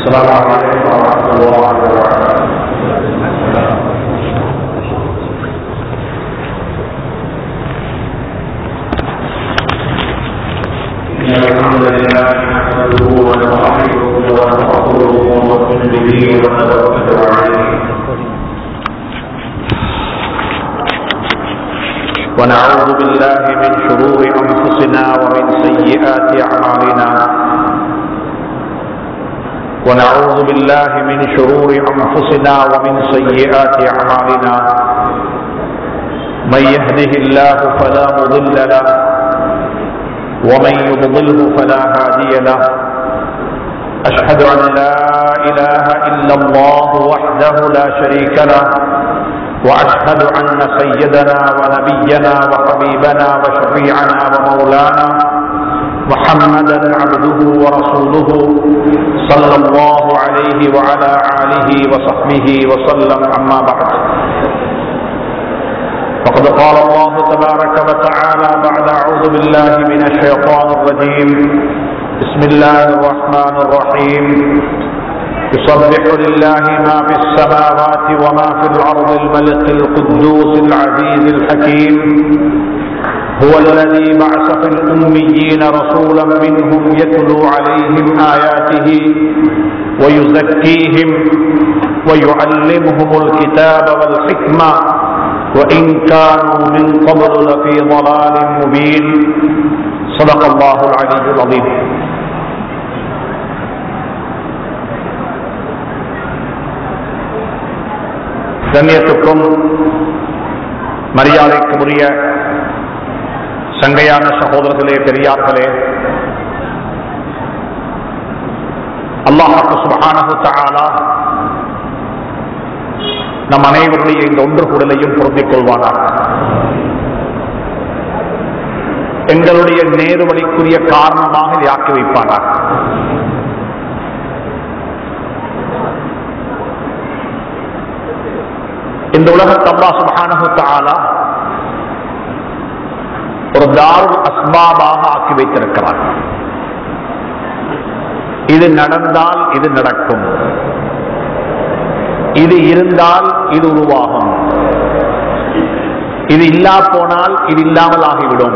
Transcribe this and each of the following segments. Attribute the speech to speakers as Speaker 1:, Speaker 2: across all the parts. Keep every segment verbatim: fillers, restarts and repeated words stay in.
Speaker 1: السلام عليكم ورحمة الله وبركاته. إن الحمد لله نحمده ونستعينه ونستغفره ونؤمن به ونتوكل عليه ونعوذ بالله من شرور أنفسنا ومن سيئات أعمالنا ونعوذ بالله من شرور أنفسنا ومن سيئات أعمالنا من يهده الله فلا مضل له ومن يضلله فلا هادي له أشهد أن لا إله إلا الله وحده لا شريك له وأشهد أن سيدنا ونبينا وحبيبنا وشفيعنا ومولانا محمدا عبده ورسوله صلى الله عليه وعلى آله وصحبه وسلم. أما بعد فقد قال الله تبارك وتعالى بعد أعوذ بالله من الشيطان الرجيم بسم الله الرحمن الرحيم يسبح لله ما في السماوات وما في الأرض الملك القدوس العزيز الحكيم هو الذي بعث في الأميين رسولا منهم يتلو عليهم آياته ويزكيهم ويعلمهم الكتاب والحكمة وإن كانوا من قبل لفي ضلال مبين. صدق الله العلي العظيم. கண்ணியத்துக்கும் மரியாதைக்கும் உரிய சங்கையான சகோதரர்களே, பெரியார்களே, அல்லாஹ் சுப்ஹானஹு தஆலா நம் அனைவருடைய இந்த ஒன்று கூடலையும் பொருந்திக் கொள்வானார். எங்களுடைய நேர்வழிக்குரிய காரணமாக இதை ஆக்கி வைப்பானார். இந்த உலகத்தை அல்லாஹ் சுப்ஹானஹு தஆலா ஒரு தாருல் அஸ்பாபாக ஆக்கி வைத்திருக்கிறார். இது நடந்தால் இது நடக்கும், இது இருந்தால் இது உருவாகும், இது இல்லா போனால் இது இல்லாமல் ஆகிவிடும்.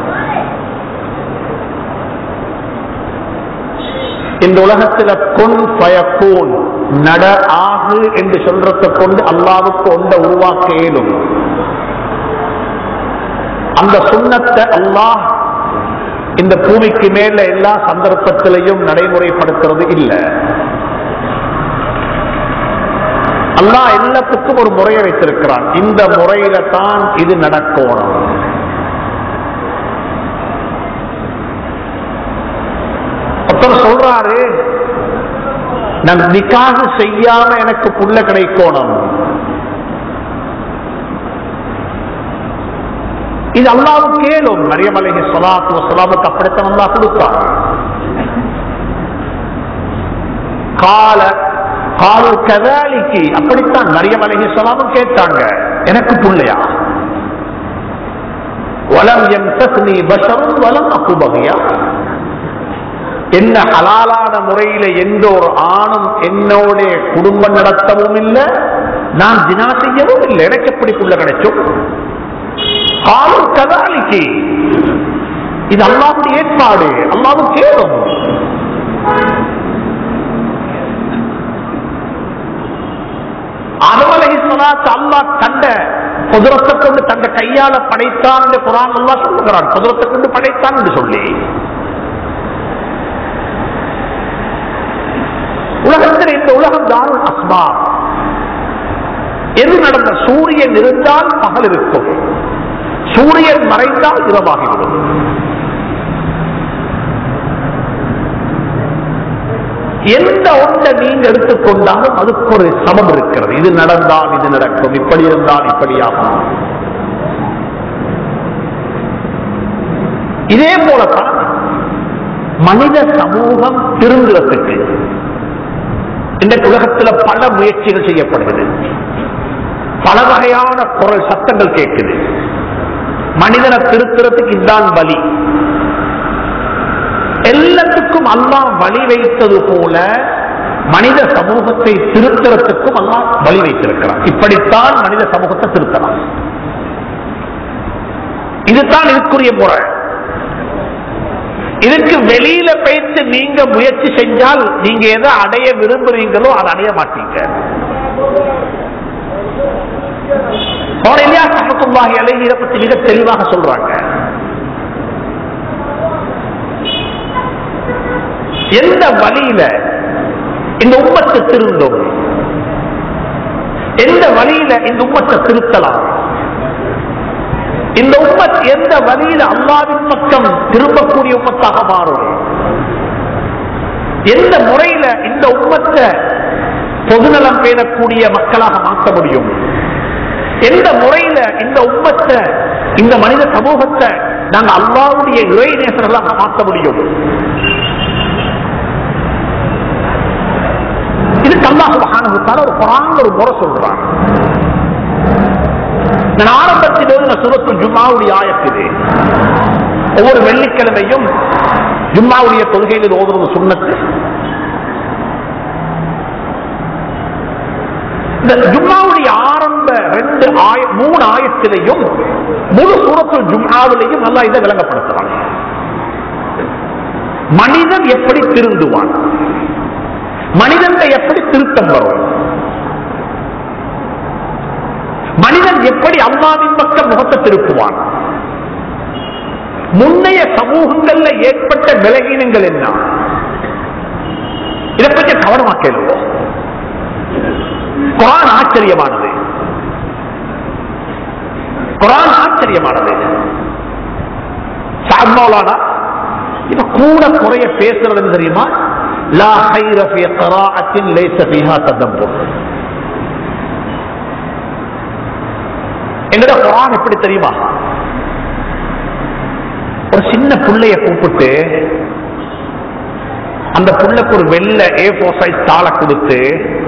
Speaker 1: இந்த உலகத்தில் கொன் ஃபயக்கூன் நட ஆகு என்று சொல்றதை கொண்டு அல்லாஹ்வுக்கு ஒன்றை உருவாக்க இயலும். அந்த சுன்னத்தை அல்லாஹ் இந்த பூமிக்கு மேல எல்லா சந்தர்ப்பத்திலையும் நடைமுறைப்படுத்துறது இல்லை. அல்லாஹ் எல்லாத்துக்கும் ஒரு முறையை வைத்திருக்கிறான். இந்த முறையில தான் இது நடக்கணும். ஒருத்தர் சொல்றாரு, நான் நிக்காக செய்யாம எனக்கு புள்ள கிடைக்கணும். இது அல்லாஹ்வுக்கு கேளும். மரியம் அலைஹிஸ்ஸலாத்து வஸ்ஸலாமுக்கு அப்படித்தான் அல்லாஹ் கொடுத்தார். கால காலு கதாலிக்கு அப்படித்தான் மரியம் அலைஹிஸ்ஸலாமும் கேட்டாங்க, எனக்கு புள்ளையா? வலம் யம்தஸ்னி பஷரும் வலம் அகு பகியா. என்ன ஹலாலான முறையில எந்த ஒரு ஆணும் என்னோட குடும்பம் நடத்தவும் இல்லை, நான் ஜினா செய்யவும் இல்லை, எனக்கு எப்படி புள்ள கிடைக்கும்? காலு கதாலிக்கு இது அல்லாஹ்வுடைய ஏற்பாடு, அல்லாஹ்வுக்கு கேளும். ஆதம் அலைஹிஸ்ஸலாத்து அல்லாஹ் கண்ட குதிரத்தை கொண்டு தந்த கையால படைத்தான் என்று குர்ஆன் அல்லாஹ் சொல்லுகிறான். குதிரத்தை கொண்டு படைத்தான் என்று சொல்லி உலகத்தில் இந்த உலகம் தாருல் அஸ்பாப். எது நடந்த? சூரியன் இருந்தால் பகல் இருக்கும், சூரியன் மறைந்தால் இரவாகிவிடும். எந்த ஒன்றை நீங்க எடுத்துக்கொண்டாலும் அதுக்கு ஒரு சமம் இருக்கிறது. இது நடந்தால் இது நடக்கும், இப்படி இருந்தால் இப்படியாகும். இதே போலதான் மனித சமூகம் திருந்துறதுக்கு இந்த உலகத்தில் பல முயற்சிகள் செய்யப்படுகிறது. பல வகையான குரல் சத்தங்கள் கேட்குது. மனிதனை திருத்துறதுக்கு இதுதான் வழி. எல்லாத்துக்கும் அல்லாஹ் வழி வைத்தது போல மனித சமூகத்தை திருத்தறதுக்கும் அல்லாஹ் வழி வைத்திருக்கிறான். இப்படித்தான் மனித சமூகத்தை திருத்தலாம். இதுதான் இதுக்குரிய முறை. இதுக்கு வெளியில பேச்சு நீங்க முயற்சி செஞ்சால் நீங்க எதை அடைய விரும்புறீங்களோ அதை அடைய மாட்டீங்க. இதை பற்றி மிக தெளிவாக சொல்றாங்க. எந்த வழியில இந்த உம்மத்தை திருந்தும், எந்த வழியில இந்த உம்மத்தை திருத்தலாம், இந்த உம்மத் எந்த வழியில் அல்லாஹ்வின் பக்கம் திரும்பக்கூடிய உம்மத்தாக மாறும், எந்த முறையில இந்த உம்மத்தை பொதுநலம் பேணக்கூடிய மக்களாக மாற்ற முடியும், எந்த முறையில இந்த உம்மத்தை இந்த மனித சமூகத்தை நாங்கள் அல்லாஹ்வுடைய இறை நேசர்களாக மாற்ற முடியும். இதுக்கு அல்லாஹ் சுப்ஹானஹு வ தஆலா ஒரு குர்ஆன்ல ஒரு முறை சொல்றான். நான் ஆரம்பத்தில் சூரத்துல் ஜும்ஆவுடைய ஆயத் இது. ஒவ்வொரு வெள்ளிக்கிழமையும் ஜும்ஆவுடைய தொழுகையில் ஓதுவது சுன்னத்து. இந்த ஜும்ஆவுடைய ஆரம்ப ரெண்டு ஆய மூணு ஆயத்திலையும் முழு சூரத்துல் ஜும்ஆவிலையும் அல்லாஹ் இதை விளங்கப்படுத்துவான். மனிதன் எப்படி திருந்துவான், மனிதன் எப்படி திருத்தம் வரும், மனிதன் எப்படி அல்லாஹ்வின் பக்கம் முகத்தை திருப்புவான், முன்னைய சமூகங்கள்ல ஏற்பட்ட விலகினங்கள் என்ன, இதை பற்றி கவனமா கேளுவோம். குர்ஆன் ஆச்சரியமானது, குர்ஆன் ஆச்சரியமானது. ஸஅத் மௌலானா இப்ப கூட குறைய பேசுறது தெரியுமா? லா கைர ஃபீ க்ராஅத்தின் லைஸ ஃபீஹா ததப்புர். எங்கட குர்ஆன் எப்படி தெரியுமா? ஒரு சின்ன புள்ளைய கூப்பிட்டு அந்த புள்ளைக்கு ஒரு வெள்ளை ஏ ஃபோர் சைஸ் தாளை கொடுத்து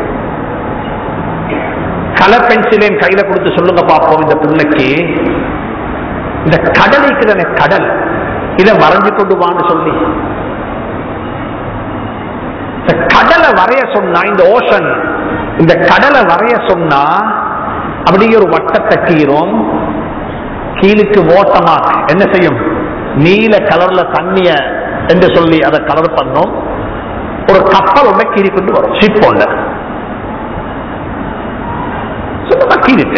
Speaker 1: கலர் பென்சிலையும் கையில கொடுத்து சொல்லுங்க பாப்போம், இந்த புள்ளைக்கு இந்த கடலைக்கு தானே கடல், இதை வரைஞ்சு கொண்டு வான்னு சொல்லி இந்த கடலை வரைய சொன்னா, இந்த ஓஷன் இந்த கடலை வரைய சொன்னா அப்படியே ஒரு வட்டத்தை கீரும், கீழுக்கு ஓட்டமா என்ன செய்யும், நீல கலர்ல தண்ணிய என்று சொல்லி அதை கலர் பண்ணும், ஒரு கப்பல் ஒன்றை கீறி கொண்டு வரும், ஷிப் ஒன்று கீறிட்டு.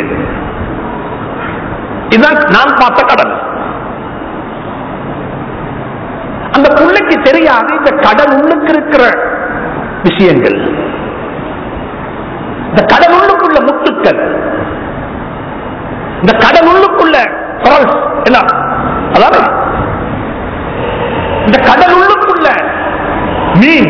Speaker 1: இதுதான் நான் பார்த்த கடல். அந்த புள்ளைக்கு தெரியாது இந்த கடல் உள்ளுக்கு இருக்கிற விஷயங்கள், இந்த கடல் உள்ளுக்குள்ள முத்துக்கள், இந்த கடல் உள்ளுக்குள்ள எல்லாம், அதாவது இந்த கடல் உள்ளுக்குள்ள மீன்,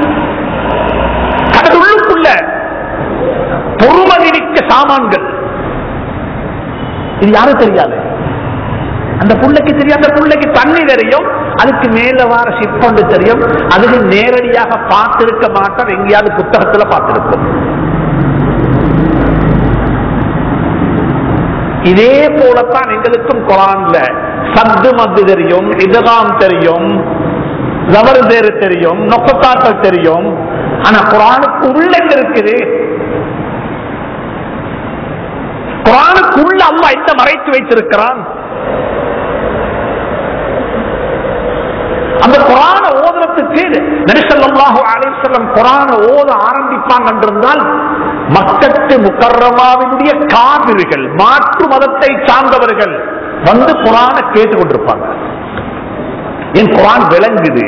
Speaker 1: கடல் உள்ளுக்குள்ள பொறுமதிக்க சாமான்கள், இது யாரும் தெரியாது. அந்த புள்ளைக்கு தெரியும். அந்த புள்ளைக்கு தண்ணி தெரியும், அதுக்கு மேல வார சிப்பொண்டு தெரியும், அதுக்கு நேரடியாக பார்த்திருக்க மாட்டார், எங்கேயாவது புத்தகத்துல பார்த்திருக்கும். இதே போலத்தான் எங்களுக்கும் குர்ஆன்ல சத்து மத்து தெரியும், இதகாம் தெரியும், ஜபர்தேர் தெரியும், நொக்கத்தாக்கள் தெரியும். ஆனா குர்ஆனுக்கு உள்ள இருக்குது, குர்ஆனுக்குள்ள அல்லாஹ் என்ன மறைத்து வைத்திருக்கிறான். அந்த குர்ஆனை ஓதுறதுக்கு நபி ஸல்லல்லாஹு அலைஹி வஸல்லம் குர்ஆனை ஓத ஆரம்பிப்பாங்க என்றிருந்தால் மக்கத்து முக்கர்ரமாவினுடைய காபிர்கள், மாற்று மதத்தை சார்ந்தவர்கள் வந்து குர்ஆனை கேட்டுக் கொண்டிருப்பாங்க. என் குர்ஆன் விளங்குது.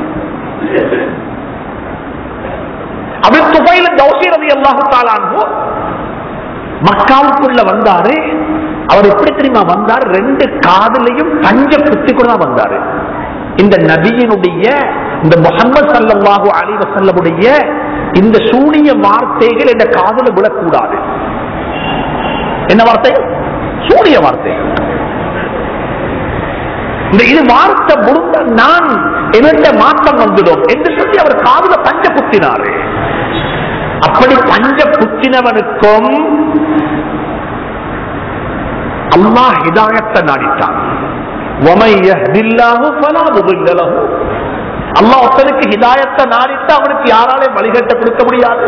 Speaker 1: அபூ துஃபைல் தௌசி ரலியல்லாஹு தஆலா அன்ஹு மக்காவுக்குள்ள வந்தாரு. அவர் எப்படி தெரியுமா வந்தார்? ரெண்டு காதுலையும் பஞ்ச குத்தி கூட வந்தாரு. இந்த நபியினுடைய, இந்த முஹம்மது ஸல்லல்லாஹு அலைஹி வஸல்லமுடைய இந்த சூனிய வார்த்தைகள் இந்த காதுல விழக்கூடாது. என்ன வார்த்தை? சூனிய வார்த்தை. இந்த இது வார்த்தை முழுக்க நான் என்னென்ன மாற்றம் வந்துடும் என்று சொல்லி அவர் காதுல பஞ்ச குத்தினாரு. அப்படி பஞ்ச குத்தினவனுக்கும் அல்லாஹ் ஹிதாயத்தை நாடிட்டான். அல்லாஹ் ஒருத்தனுக்கு ஹிதாயத்தை நாடித்து அவனுக்கு யாராலையும் வழிகட்ட கொடுக்க முடியாது.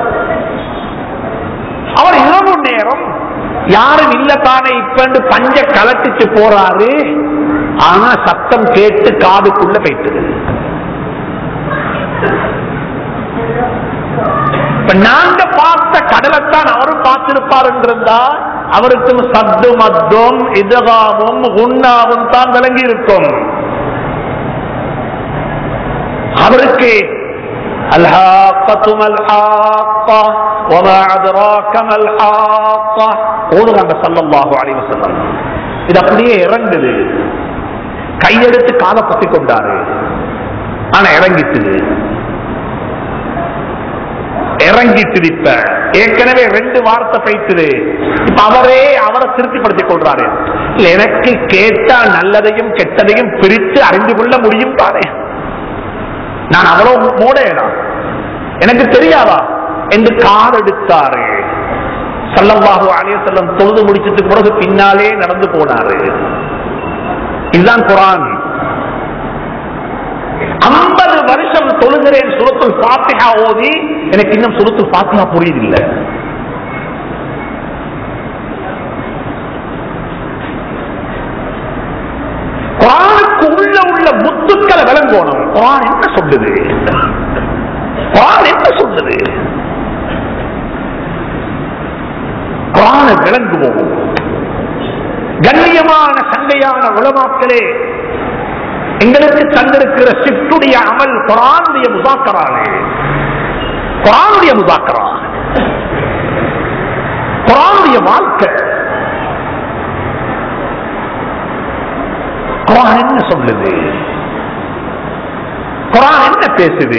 Speaker 1: அவர் இரவு நேரம் யாரும் இல்ல தானே இப்ப பஞ்ச கலட்டிச்சு போறாரு. ஆனா சத்தம் கேட்டு காதுக்குள்ள போயிட்டு நாங்க பார்த்த கடலைத்தான் அவரும் பார்த்திருப்பார் என்றிருந்தா அவருக்கும் சத்து மத்தும் இதகாவும் உண்ணாவும் தான் விளங்கி இருக்கும். அவருக்கு இது அப்படியே இறங்குது. கையெடுத்து காலை பத்தி கொண்டாரு. ஆனா இறங்கிட்டு இறங்கிட்டு இப்ப ஏற்கனவே ரெண்டு வார்த்தை பேசுது. இப்ப அவரே அவரை திருப்திப்படுத்திக் கொள்றாரு. எனக்கு கேட்டா நல்லதையும் கெட்டதையும் பிரித்து அறிந்து கொள்ள முடியும் தானே, நான் அவ்வளவு மூடையடா, எனக்கு தெரியாதா என்று கார் எடுத்தாரு. ஸல்லல்லாஹு அலைஹி வஸல்லம் தொழுது முடிச்சிட்டு பிறகு பின்னாலே நடந்து போனாரு. இதுதான் குர்ஆன். ஐம்பது வருஷம் தொழுகிறேன் சூரத்துல் ஃபாத்திஹா ஓதி, எனக்கு இன்னும் சூரத்துல் ஃபாத்திஹா புரியுதில்லை. குர்ஆனுக்கு உள்ள உள்ள முத்துக்களை விளங்கணும். குர்ஆன் என்ன சொல்லுது, குர்ஆன் என்ன சொல்லுது, குர்ஆனை விளங்குவோம். கண்ணியமான சண்டையான உலமாக்களே, எங்களுக்கு தந்திருக்கிற ஷிஃப்டுடைய அமல் குர்ஆனுடைய முஸாக்கரானே, குர்ஆனுடைய முஸாக்கரா, குர்ஆனுடைய வாழ்க்கை. குர்ஆன் என்ன சொல்லுது, குர்ஆன் என்ன பேசுது?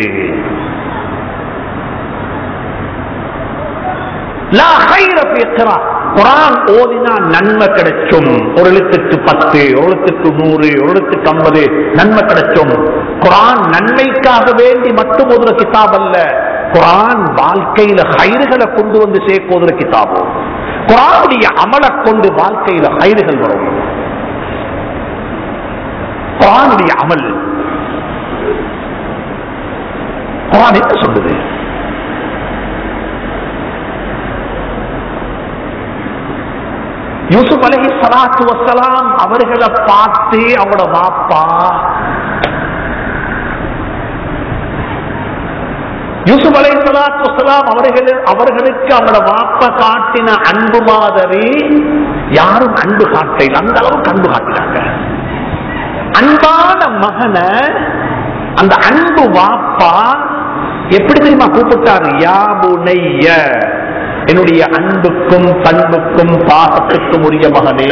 Speaker 1: லா கைர ஃபீ கிரா, குர்ஆன் ஓதினா நன்மை கிடைக்கும். ஒரு எழுத்துக்கு பத்து, ஒரு எழுத்துக்கு நூறு, ஒரு எழுத்துக்கு ஐம்பது நன்மை கிடைக்கும். குர்ஆன் நன்மைக்காக வேண்டி மட்டும் ஓதுற கிதாப் அல்ல. குர்ஆன் வாழ்க்கையில ஹைறுகளை கொண்டு வந்து சேர்க்கோதுற கிதாபு. குர்ஆனுடைய அமலை கொண்டு வாழ்க்கையில ஹைறுகள் வரும். குர்ஆனுடைய அமல். குர்ஆன் என்ன சொல்லுது? யூசுப் அலைஹி ஸலாத்து வஸ்ஸலாம் அவர்களை பார்த்து அவங்களோட வாப்பா யூசுப் அலைஹி ஸலாத்து வஸ்ஸலாம் அவர்கள் அவர்களுக்கு அவங்களோட வாப்பா காட்டின அன்பு மாதிரி யாரும் அன்பு காட்டல. அந்த அளவுக்கு அன்பு காட்டினாங்க. அன்பான மகனை அந்த அன்பு வாப்பா எப்படி தெரியுமா கூப்பிட்டாரு? யா புனைய, என்னுடைய அன்புக்கும் பண்புக்கும் பாசத்துக்கும் உரிய மகனே.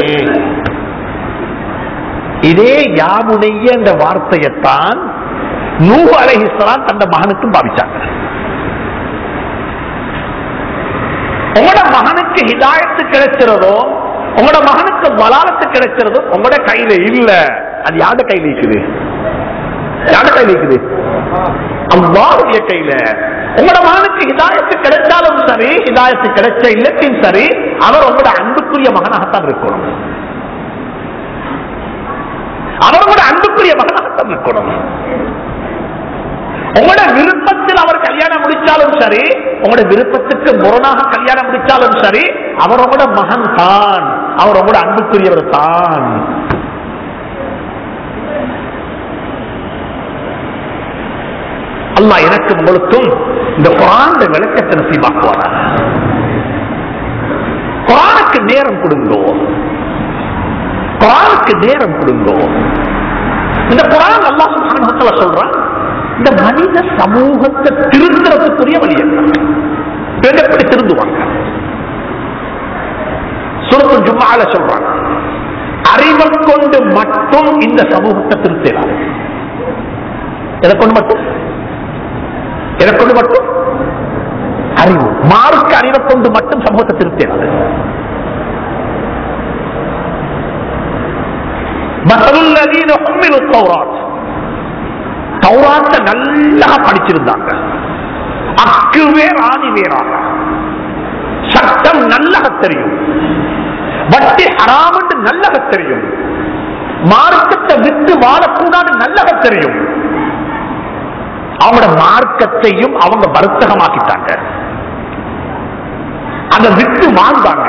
Speaker 1: இதே யாமுனைய என்ற வார்த்தையத்தான் நூஹ் அலைஹிஸ்ஸலாம் தந்த மகனுக்கும் பாவிச்சாங்க. உங்களோட மகனுக்கு ஹிதாயத்து கிடைக்கிறதோ, உங்களோட மகனுக்கு வலாலத்து கிடைக்கிறதோ உங்களோட கையில இல்ல. அது யாரோட கையில இருக்குது? யாரோட கையில இருக்குது? அல்லாஹ்வுடைய கையில. உங்களோட மகனுக்கு ஹிதாயத்து கிடைச்சாலும் சரி, ஹிதாயத்து கிடைச்ச இல்லத்தின் சரி, அவர் உங்களோட அன்புக்குரிய மகனாகத்தான் இருக்கணும். அவர் உங்களோட அன்புக்குரிய மகனாகத்தான் இருக்கணும். உங்களோட விருப்பத்தில் அவர் கல்யாணம் முடிச்சாலும் சரி, உங்களோட விருப்பத்துக்கு முரணாக கல்யாணம் முடிச்சாலும் சரி, அவர் உங்களோட மகன் தான், அவர் உங்களோட அன்புக்குரியவர் தான். அல்லாஹ் எனக்கு உங்களுக்கும் இந்த குர்ஆன் விளக்கத்தை நசீபாக்குவாரா. குர்ஆனுக்கு நேரம் கொடுங்கோ, குர்ஆனுக்கு நேரம் கொடுங்கோ. இந்த குர்ஆன் அல்லாஹ் சுப்ஹானஹு வ தஆலா சொல்றான், இந்த மனித சமூகத்தை திருந்துறதுக்குரிய வழி என்ன, எப்படி திருந்துவாங்க? சூரத்துல் ஜும்ஆல சொல்றாங்க, அறிவை கொண்டு மட்டும் இந்த சமூகத்தை திருத்தலாம். எதை கொண்டு மட்டும்? எதை கொண்டு மட்டும்? அறிவு. மார்க்க அறிவை கொண்டு மட்டும் சமூகத்தை திருத்தலாது. தௌராத்தை நல்லா படிச்சிருந்தாங்க, அக்கு வேர் ஆதி வேறாக, சட்டம் நல்லா தெரியும், வட்டி ஹராம் என்று நல்லா தெரியும், மார்க்கத்தை விட்டு வாழக்கூடாது நல்லா தெரியும். அவங்களோட மார்க்கத்தையும் அவங்க வர்த்தகமாக்கிட்டாங்க, அதை விட்டு வாழ்ந்தாங்க,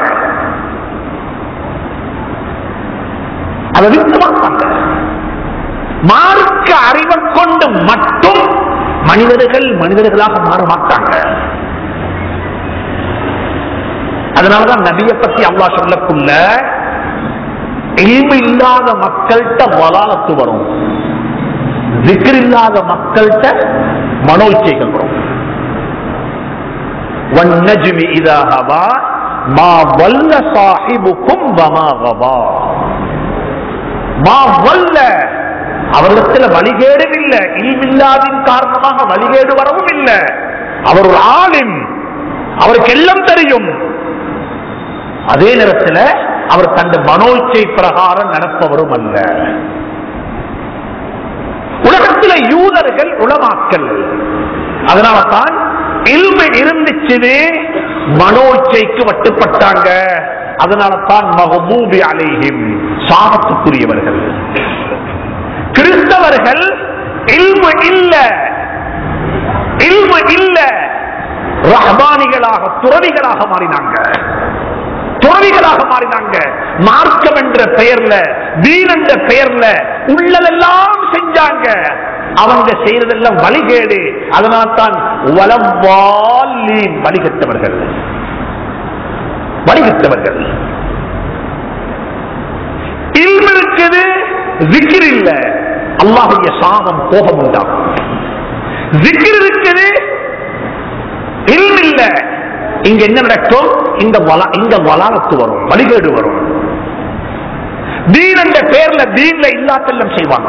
Speaker 1: அதை விட்டு வாழ்ந்தாங்க. மார்க்க அறிவை கொண்டு மட்டும் மனிதர்கள் மனிதர்களாக மாற மாட்டாங்க. அதனாலதான் நபியை பத்தி அல்லாஹ் சொல்லக்குள்ள இல்மு இல்லாத மக்கள்கிட்ட வலாலத்து வரும், திக்ர் இல்லாத மக்கள்கிட்ட மனோச்சைகள் வரும். வன்னஜ்மி இதா ஹவா மா வல்ல சாஹிபுக்கும் வமா கவா. மா வல்ல அவரிடத்தில் வழிகேடும் இல்லை, இல்மில்லாதின் காரணமாக வழிகேடு வரவும் இல்லை. அவர் ஒரு ஆலிம், அவருக்கு எல்லாம் தெரியும். அதே நேரத்தில் அவர் தந்த மனோச்சை பிரகாரம் நடப்பவரும் அல்ல. உலகத்தில் யூதர்கள் உலமாக்கல், அதனால தான் இல்மு இருந்துச்சு, மனோச்சைக்கு வட்டுப்பட்டாங்க. அதனால தான் மஹ்மூபி அலைஹிம், சாபத்துக்குரியவர்கள். கிறிஸ்தவர்கள் இல்மு இல்ல, இல்மு இல்ல, ரஹ்பானிகளாக துறவிகளாக மாறினாங்க, துறவிகளாக மாறினாங்க. மார்க்கம் என்ற பெயர்ல, தீன் என்ற பெயர்ல உள்ளதெல்லாம் செஞ்சாங்க. அவங்க செய்யறதெல்லாம் வழிகேடு. அதனால்தான் வலவாலீன், வழிகட்டவர்கள், வழிகட்டவர்கள். இல்மு இருக்குது, ஜிக்ர் இல்ல, அல்லாஹ்வுடைய சாபம் கோபம் உண்டாகும். ஜிக்ர் இருக்குது, இல்மு இல்ல, இங்க என்ன நடக்கும்? இங்க இங்க வலாலத்து வரும், வழிகேடு வரும். தீன் என்ற பேர்ல தீன்ல இல்லாதெல்லாம் செய்வாங்க.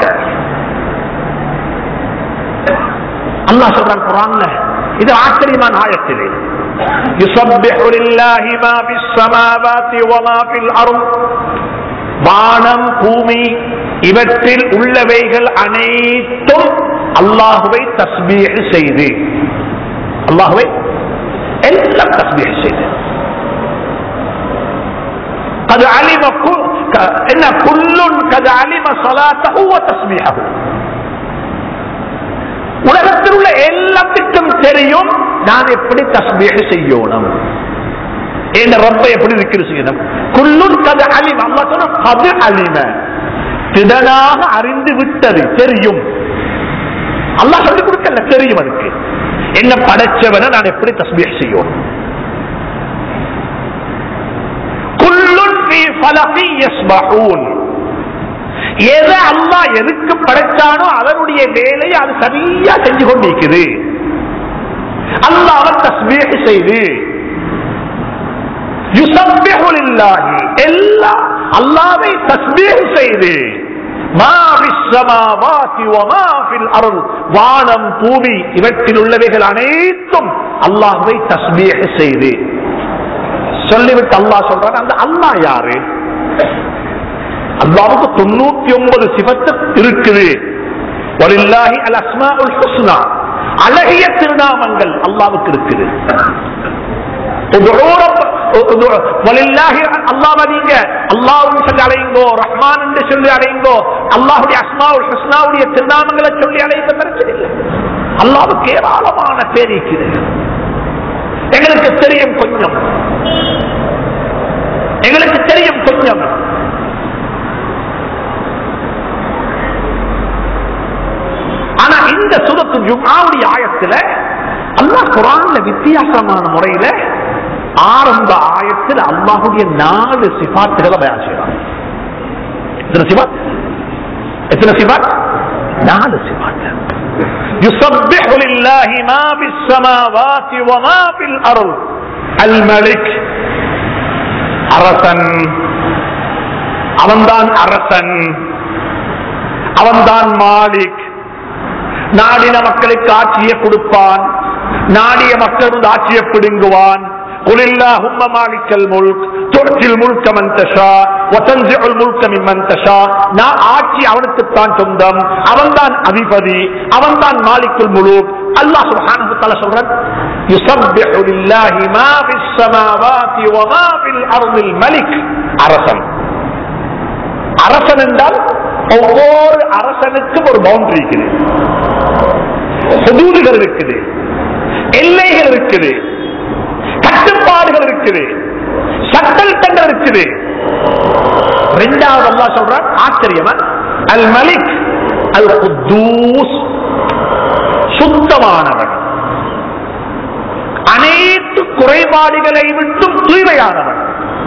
Speaker 1: அல்லாஹ் சொல்றான் குர்ஆன்ல, இது ஆச்சரியமான ஆயத்திலே, யுஸப்பிஹு லில்லாஹி மா ஃபிஸ் ஸமாவாதி வ மா ஃபில் அர்த். வானம் பூமி இவற்றில் உள்ளவைகள் அனைத்தும் அல்லாஹ்வை தஸ்பீஹ் செய்து, அல்லாஹ்வை எல்லாம் தஸ்பீஹ் செய்து. قد علم ان كل قد علم صلاته وتسبيحه. உலகத்தில் உள்ள எல்லாத்துக்கும் தெரியும் நான் எப்படி தஸ்பீஹ் செய்யணும், என்ற ரப்பை எப்படி zikr செய்யணும். குல்லுன் قد علم, அல்லாஹ் சொன்னா قد علم, திடனாக அறிந்து விட்டது, தெரியும். அல்லாஹ் சொல்லிக் கொடுக்கல, தெரியும். அதுக்கு என்ன படைச்சவனை நான் எப்படி தஸ்பீஹ் செய்யணும். குல்லுன் ஃபீ ஃபலகி யஸ்பஹூன். எதை அல்லாஹ் எதுக்கு படைச்சானோ அதனுடைய வேலையை அது சரியா செஞ்சு கொண்டிருக்குது. அல்லாஹ்வை தஸ்பீஹ் செய்து, யுஸப்பிஹு லில்லாஹி, எல்லாம் அல்லாஹ்வை தஸ்பீஹ் செய்து, மா ஃபிஸ் ஸமாவாதி வ மா ஃபில் அர்த், வானம் பூமி இவற்றில் உள்ளவைகள் அனைத்தும் அல்லாஹ்வை தஸ்பீஹ் செய்து. சொல்லிவிட்டு அல்லாஹ் சொல்றான், அந்த அல்லாஹ் யாரு? அல்லாஹ்வுக்கு தொண்ணூத்தி ஒன்பது சிஃபத்து இருக்குது. வலில்லாஹி அல் அஸ்மாஉல் ஹுஸ்னா, அழகிய திருநாமங்கள் அல்லாஹ்வுக்கு இருக்குது. அல்லாஹ் நீங்க அல்லாஹ்வை சொல்லி அழைங்கோ, ரஹ்மான் என்று சொல்லி அழைங்கோ, அல்லாஹ்வுடைய அஸ்மாஉல் ஹுஸ்னாவுடைய திருநாமங்களை சொல்லி அழைங்க, பிரச்சனை இல்லை. அல்லாஹ்வுக்கு ஏராளமான பேர் இருக்கிறது. எங்களுக்கு தெரியும் கொஞ்சம், எங்களுக்கு தெரியும் கொஞ்சம். ஆனா இந்த சூரத்து ஜும்ஆவுடைய ஆயத்துல அல்லாஹ் குர்ஆன்ல வித்தியாசமான முறையில ஆரம்ப ஆயத்தில் அல்லாஹ்வுடைய நாலு சிஃபாத்துகளை பயான் செய்றான். எத்தனை சிஃபாத்? எத்தனை சிஃபாத்? நாலு சிஃபாத். யுஸப்பிஹு லில்லாஹி மா ஃபிஸ் ஸமாவாதி வ மா ஃபில் அர்த். அல் மலிக், அரசன், அவன்தான் அரசன், அவன்தான் மாலிக். நாடின மக்களுக்கு ஆட்சியை கொடுப்பான், நாடிய மக்கள் ஆட்சியை பிடுங்குவான். قل اللهم مالك الملك تؤتي الملك من تشاء وتنزع الملك ممن تشاء. நான் ஆட்சி அவனுக்கு தான் சொந்தம், அவன்தான் அதிபதி, அவன்தான் மாலிக்குல் முலூக். அல்லாஹ் சுப்ஹானஹு வ தஆலா சொல்றான், யுஸப்பிஹு லில்லாஹி மா ஃபிஸ் ஸமாவாதி வ மா ஃபில் அர்தில் மலிக். அரசன், அரசன் என்றால் ஒவ்வொரு அரசனுக்கும் ஒரு பவுண்டரி இருக்குது. ஹுதூதுகள் இருக்குது, எல்லைகள் இருக்குது, கட்டுப்பாடுகள் இருக்குது, சட்டங்கள் இருக்குது. இரண்டாவது அல்லாஹ் சொல்றான் ஆச்சரியமா, அல் மலிக் அல் குத்தூஸ், சுத்தமானவன், அனைத்து குறைபாடுகளை விட்டும் தூய்மையானவன்.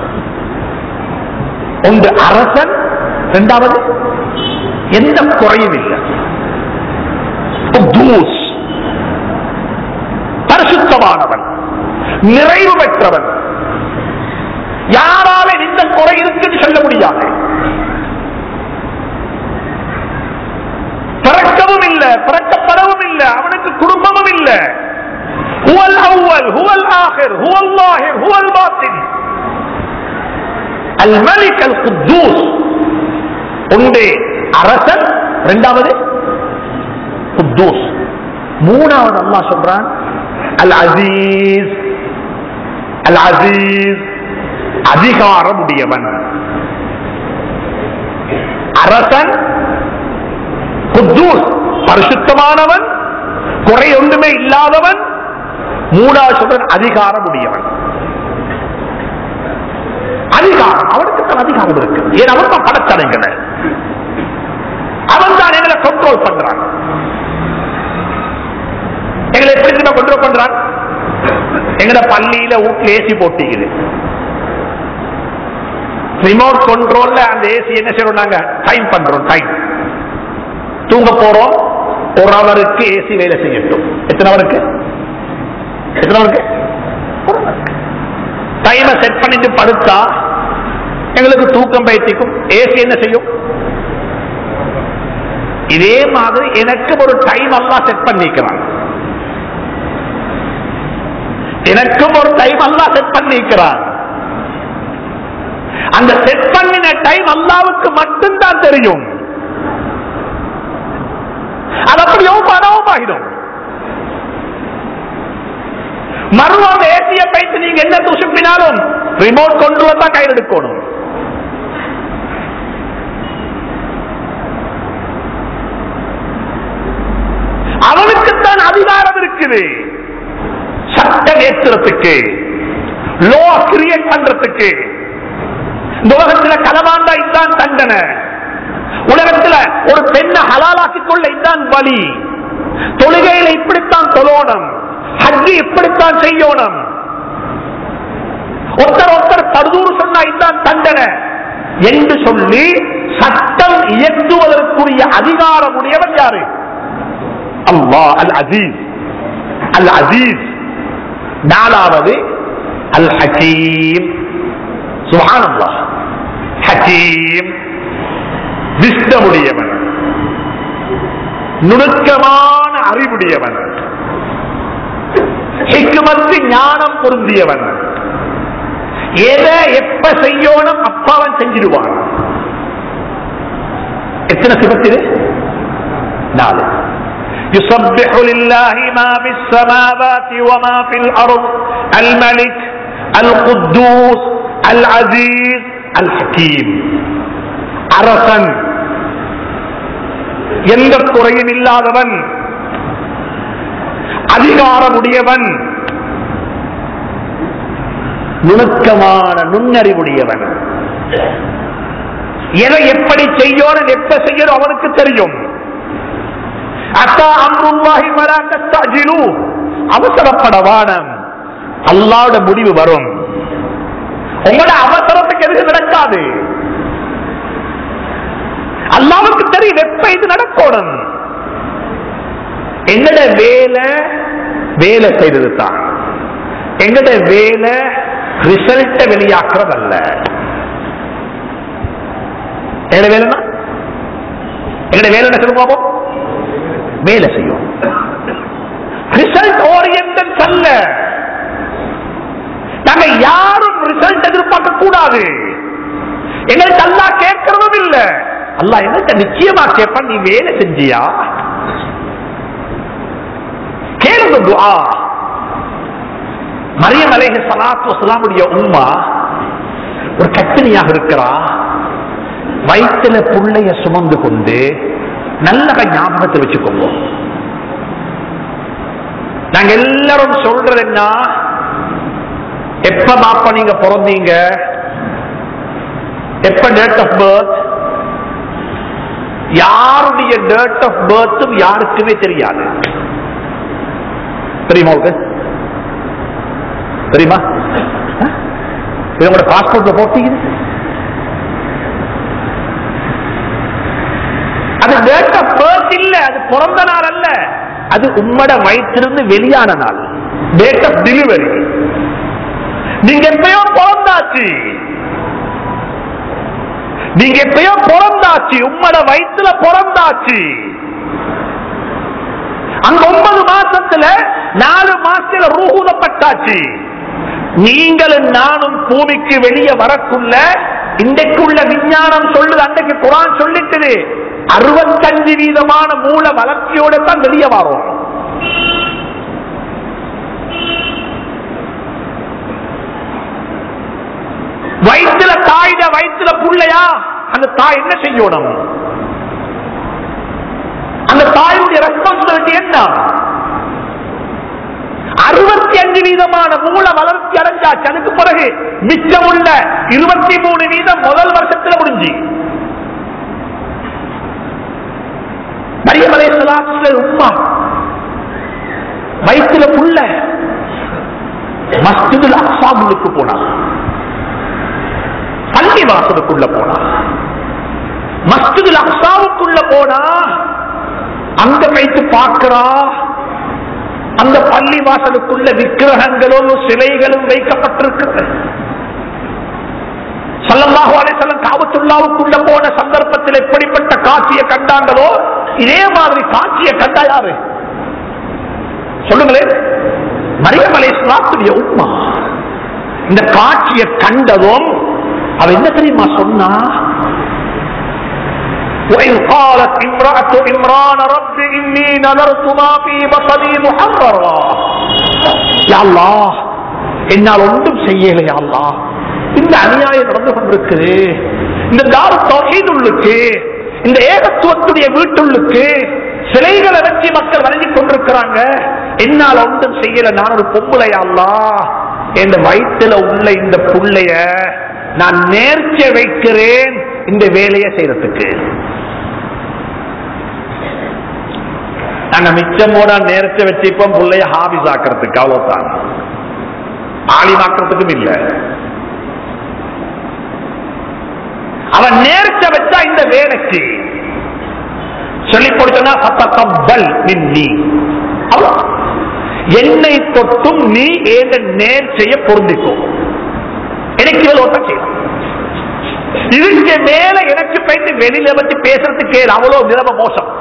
Speaker 1: ஒன்று அரசன், இரண்டாவது எந்த குறையும் இல்லை, குத்தூஸ், பரிசுத்தமானவன், நிறைவு பெற்றவன். யாரால இந்த குறை இருக்குன்னு சொல்ல முடியாது. பிறக்கவும் இல்லை, பிறக்கப்படவும் இல்லை, அவனுக்கு குடும்பமும் இல்லை. ஹுவல் அவ்வல், ஹுவல் ஆகிர், ஹுவல் லாஹிர், ஹுவல் பாத்தின். அல் மலிக் அல் குத்தூஸ், ஒன்று அரசன், இரண்டாவது குத்தூஸ், மூணாவது அல்லாஹ் சொல்றான் அல் அசீஸ். அல் அசீஸ் அதிகாரம் உடையவன். அரசன், குத்தூஸ் பரிசுத்தமானவன், குறை ஒன்றுமே இல்லாதவன், மூணாவது சொல்றன் அதிகாரம் உடையவன். அதிகாரம் அவனுக்கு தான் அதிகாரம் இருக்கு. ஏன் அவன் தான் படத்தடைங்களை, அவன் தான் எங்களை கண்ட்ரோல் பண்றான். எங்களை எப்படி கண்ட்ரோல் பண்றான்? எங்கட பள்ளியில வீட்டுல ஏசி போட்டிக்குது, ரிமோட் கண்ட்ரோல்ல அந்த ஏசி என்ன செய்யறோம், டைம் பண்றோம். டைம் தூங்க போறோம், ஒரு அவருக்கு ஏசி வேலை செய்யட்டும். எத்தனை அவருக்கு? எத்தனை அவருக்கு? டைமை செட் பண்ணிட்டு படுத்தா எங்களுக்கு தூக்கம் பயிற்சிக்கும். ஏசி என்ன செய்யும்? இதே மாதிரி எனக்கு ஒரு டைம் அல்லாஹ் செட் பண்ணிக்கிறான். எனக்கும் ஒரு டைம் அல்லாஹ் செட் பண்ணிக்கிறான். அந்த செட் பண்ணின டைம் அல்லாஹ்வுக்கு மட்டும்தான் தெரியும். அது அப்படியோ பணவும் ஆகிடும். மறுவாங்க ஏசிய பயிற்சி நீங்க என்ன துசுப்பினாலும் ரிமோட் கண்ட்ரோல் தான் கையில் எடுக்கணும். அவனுக்குத்தான் அதிகாரம் இருக்குது. சட்டம் ஏற்றுறதுக்கு, லோ கிரியேட் பண்றதுக்கு. இந்த உலகத்தில் களவாண்டா இதுதான் தண்டனை. உலகத்தில் ஒரு பெண்ணை ஹலாலாக்கிக் கொள்ள இதுதான் வழி. தொழுகையில இப்படித்தான் தொழணும், ஹஜ்ஜி இப்படித்தான் செய்யணும். ஒருத்தர் ஒருத்தர் தடுதூறு சொன்னா இதுதான் தண்டனை என்று சொல்லி சட்டம் இயக்குவதற்குரிய அதிகாரம் உடையவன் யாரு? அல்லாஹ் அல் அசீஸ். அல் அசீஸ். நாலாவது அல் ஹக்கீம். சுப்ஹானல்லாஹ். ஹக்கீம் விஸ்டமுடையவன், நுணுக்கமான அறிவுடையவன், ஹிக்மத்து ஞானம் பொருந்தியவன். எதை எப்ப செய்யணும் அப்ப அவன் செஞ்சிடுவான். எத்தனை சிபத்து? நாலு. يسبح لله ما في السماوات وما في الأرض الملك القدوس العزيز الحكيم. அரசன், எந்த குறையும் இல்லாதவன், அதிகாரமுடையவன், நுணுக்கமான நுண்ணறிவுடையவன். எதை எப்படி செய்யணும் எப்ப செய்யணும் அவனுக்கு தெரியும். அவசரப்படவானம், அல்லாஹ்வுட முடிவு வரும். உங்களோட அவசரத்துக்கு எதுவும் நடக்காது. அல்லாஹ்வுக்கு தெரியும் எப்ப இது நடக்கணும். எங்கட வேலை வேலை செய்தது தான். எங்கட வேலை ரிசல்ட் வெளியாக்குறது அல்ல. எங்கட வேலைன்னா எங்கட வேலை என்ன சொல்லுவோம்? வேலை செய்யும். ரிசல்ட் ஓரியன்டட் அல்ல. நாங்க யாரும் ரிசல்ட் எதிர்பார்க்க கூடாது. எங்களுக்கு அல்லாஹ் கேட்கறதும் இல்ல. அல்லாஹ் எங்கள்கிட்ட நிச்சயமா கேட்பான், நீ வேலை செஞ்சியா? கேளுங்க துஆ. மரியம் அலைஹிஸ்ஸலாத்து வஸ்ஸலாமுடைய உம்மா ஒரு கத்தினியாக இருக்கிறா. வயிற்றுல புள்ளைய சுமந்து கொண்டு நல்ல ஞாபகத்தை வச்சுக்கோங்க. நாங்க எல்லாரும் சொல்றது என்ன, எப்ப பாப்பா நீங்க பிறந்தீங்க, எப்ப டேட் ஆஃப் பர்த், யாருடைய டேட் ஆஃப் பர்த்தும் யாருக்குமே தெரியாது. தெரியுமா உங்களுக்கு? தெரியுமா? உங்களோட பாஸ்போர்ட்ல போட்டீங்க, அது டேட் ஆஃப் பர்த் இல்ல, அது பிறந்த நாள் அல்ல, அது உம்மட வயிற்றிலிருந்து வெளியான நாள், டேட் ஆஃப் டெலிவரி. நீங்க எப்பயோ பிறந்தாச்சு, நீங்க எப்பயோ பிறந்தாச்சு, உம்மட வயிற்றுல பிறந்தாச்சு. அந்த ஒன்பது மாசத்துல நாலு மாசத்துல ரூஹூதப்பட்டாச்சு. நீங்களும் நானும் பூமிக்கு வெளியே வரக்குள்ள இன்றைக்குள்ள விஞ்ஞானம் சொல்லுது, அன்றைக்கு குர்ஆன் சொல்லிட்டு அறுபத்தஞ்சு வீதமான மூல வளர்ச்சியோட தான் வெளியே வரும். வயிற்றுல தாயிட வயிற்றுல புள்ளையா, அந்த தாய் என்ன செய்யணும்? அந்த தாயுடைய ரெஸ்பான்சிபிலிட்டி என்ன? அறுபத்தி அஞ்சு வீதமான மூல வளர்ச்சி அடைஞ்சாச்சு. அதுக்கு பிறகு மிச்சம் உள்ள இருபத்தி மூணு வீதம் முதல் வருஷத்துல முடிஞ்சு. மரியம் அலைஹிஸ்ஸலாத்து உம்மா வயிற்றுல புள்ள மஸ்ஜிதுல் அக்ஸாவுக்கு போனா, பள்ளி வாசலுக்குள்ள போனா, மஸ்ஜிதுல் அக்ஸாவுக்குள்ள போனா அங்க வைத்து பார்க்கிறா, அந்த பள்ளி வாசலுக்குள்ள விக்கிரகங்களும் சிலைகளும் வைக்கப்பட்டிருக்கிறது. ஸல்லல்லாஹு அலைஹி வஸல்லம் காபத்துல்லாவுக்குள்ள போன சந்தர்ப்பத்தில் எப்படிப்பட்ட காட்சியை கண்டாங்களோ இதே மாதிரி காட்சியை கண்டா யாரு சொல்லுங்களேன்? மரியம் அலைஹிஸ்ஸலாத்துடைய உம்மா. இந்த காட்சியை கண்டதும் அவ என்ன தெரியுமா சொன்னா? وَإِذْ قَالَتْ امْرَأَةُ عِمْرَانَ رَبِّ إِنِّي نَذَرْتُ مَا فِي بَطْنِي مُحَرَّرًا. யா அல்லாஹ், என்னால் ஒன்றும் செய்யலை யா அல்லாஹ், இந்த அநியாயம் நடந்து கொண்டிருக்குது, இந்த தாரு தௌஹீதுக்கு, இந்த ஏகத்துவத்துடைய வீட்டுள்ளுக்கு சிலைகளை வச்சு மக்கள் வணங்கிக் கொண்டிருக்கிறாங்க, என்னால் ஒன்றும் செய்யல, நான் ஒரு பொம்பளை யா அல்லாஹ், என் வயிற்றுல உள்ள இந்த புள்ளைய நான் நேர்ச்சை வைக்கிறேன் இந்த வேலையை செய்யறதுக்கு. நாங்க மிச்சமோட நேர்ச்சை வச்சுப்போம் பிள்ளைய ஹாபிஸ் ஆக்கிறதுக்கு, அவ்வளவுதான், ஆலிமாக்கிறதுக்கும் இல்ல. அவன் நேர்ச்சை வச்சா இந்த வேலைக்கு சொல்லி கொடுத்தனா சத்தகப்பல் மின்னி, அவ்வளவு, என்னை தொட்டும் நீ ஏந்த நேர்ச்சையை பொருந்திக்கும், எனக்கு இவ்வளவு செய்யலாம், இதுக்கு மேல எனக்கு போயிட்டு வெளியில வச்சு பேசுறதுக்கு அவ்வளவு நிலைமை மோசம்.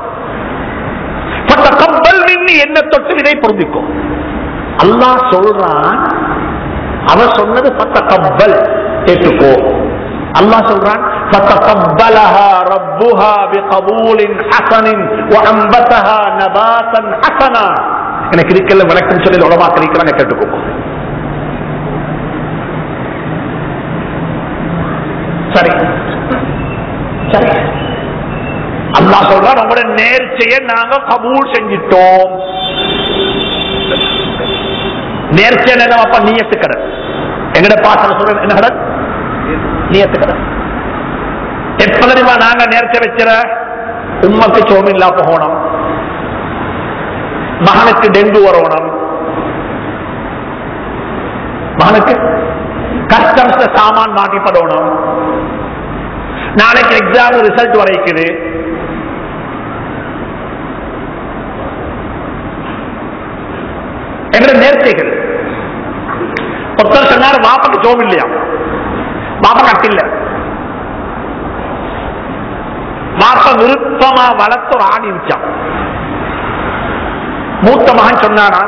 Speaker 1: கப்பல் நின்று என்ன தொட்டு இதை பொருந்திக்கும். அல்லாஹ் சொல்றான், அவன் சொன்னது பத்த கப்பல் கேட்டுக்கோ. அல்லாஹ் சொல்றான் فَتَقَبَّلَهَا رَبُّهَا بِقَبُولٍ حَسَنٍ وَأَنبَتَهَا نَبَاتًا حَسَنًا. எனக்கு இதுக்கெல்லாம் விளக்கம் சொல்லி உலமாக்கள் இருக்கிறாங்க, கேட்டுக்கோ. சரி சரி, அல்லாஹ் சொல்றான் உங்களோட நேர்ச்சையை நாங்க கபூல் செஞ்சிட்டோம். நேர்ச்சை நேரம் அப்ப நியத்துக்கடன், எங்கட பாசன சொல்ற என்ன கடன்? நியத்துக்கடன். எப்ப தெரியுமா நாங்க நேர்ச்சை வச்சிட? உம்மக்கு சோமில்லா போகணும், மகனுக்கு டெங்கு வரணும், மகனுக்கு கஸ்டம்ஸ்ல சாமான் மாட்டிப்படணும், நாளைக்கு எக்ஸாம் ரிசல்ட் வரைக்குது, என்ற நேர்த்தைகள். ஒருத்தர் சொன்னார் வாப்பக்கு ஜோம் இல்லையா, வாப்ப கட்டில்ல, வாப்ப விருப்பமா வளர்த்த ஒரு ஆணி வச்சான். மூத்த மகன் சொன்னானா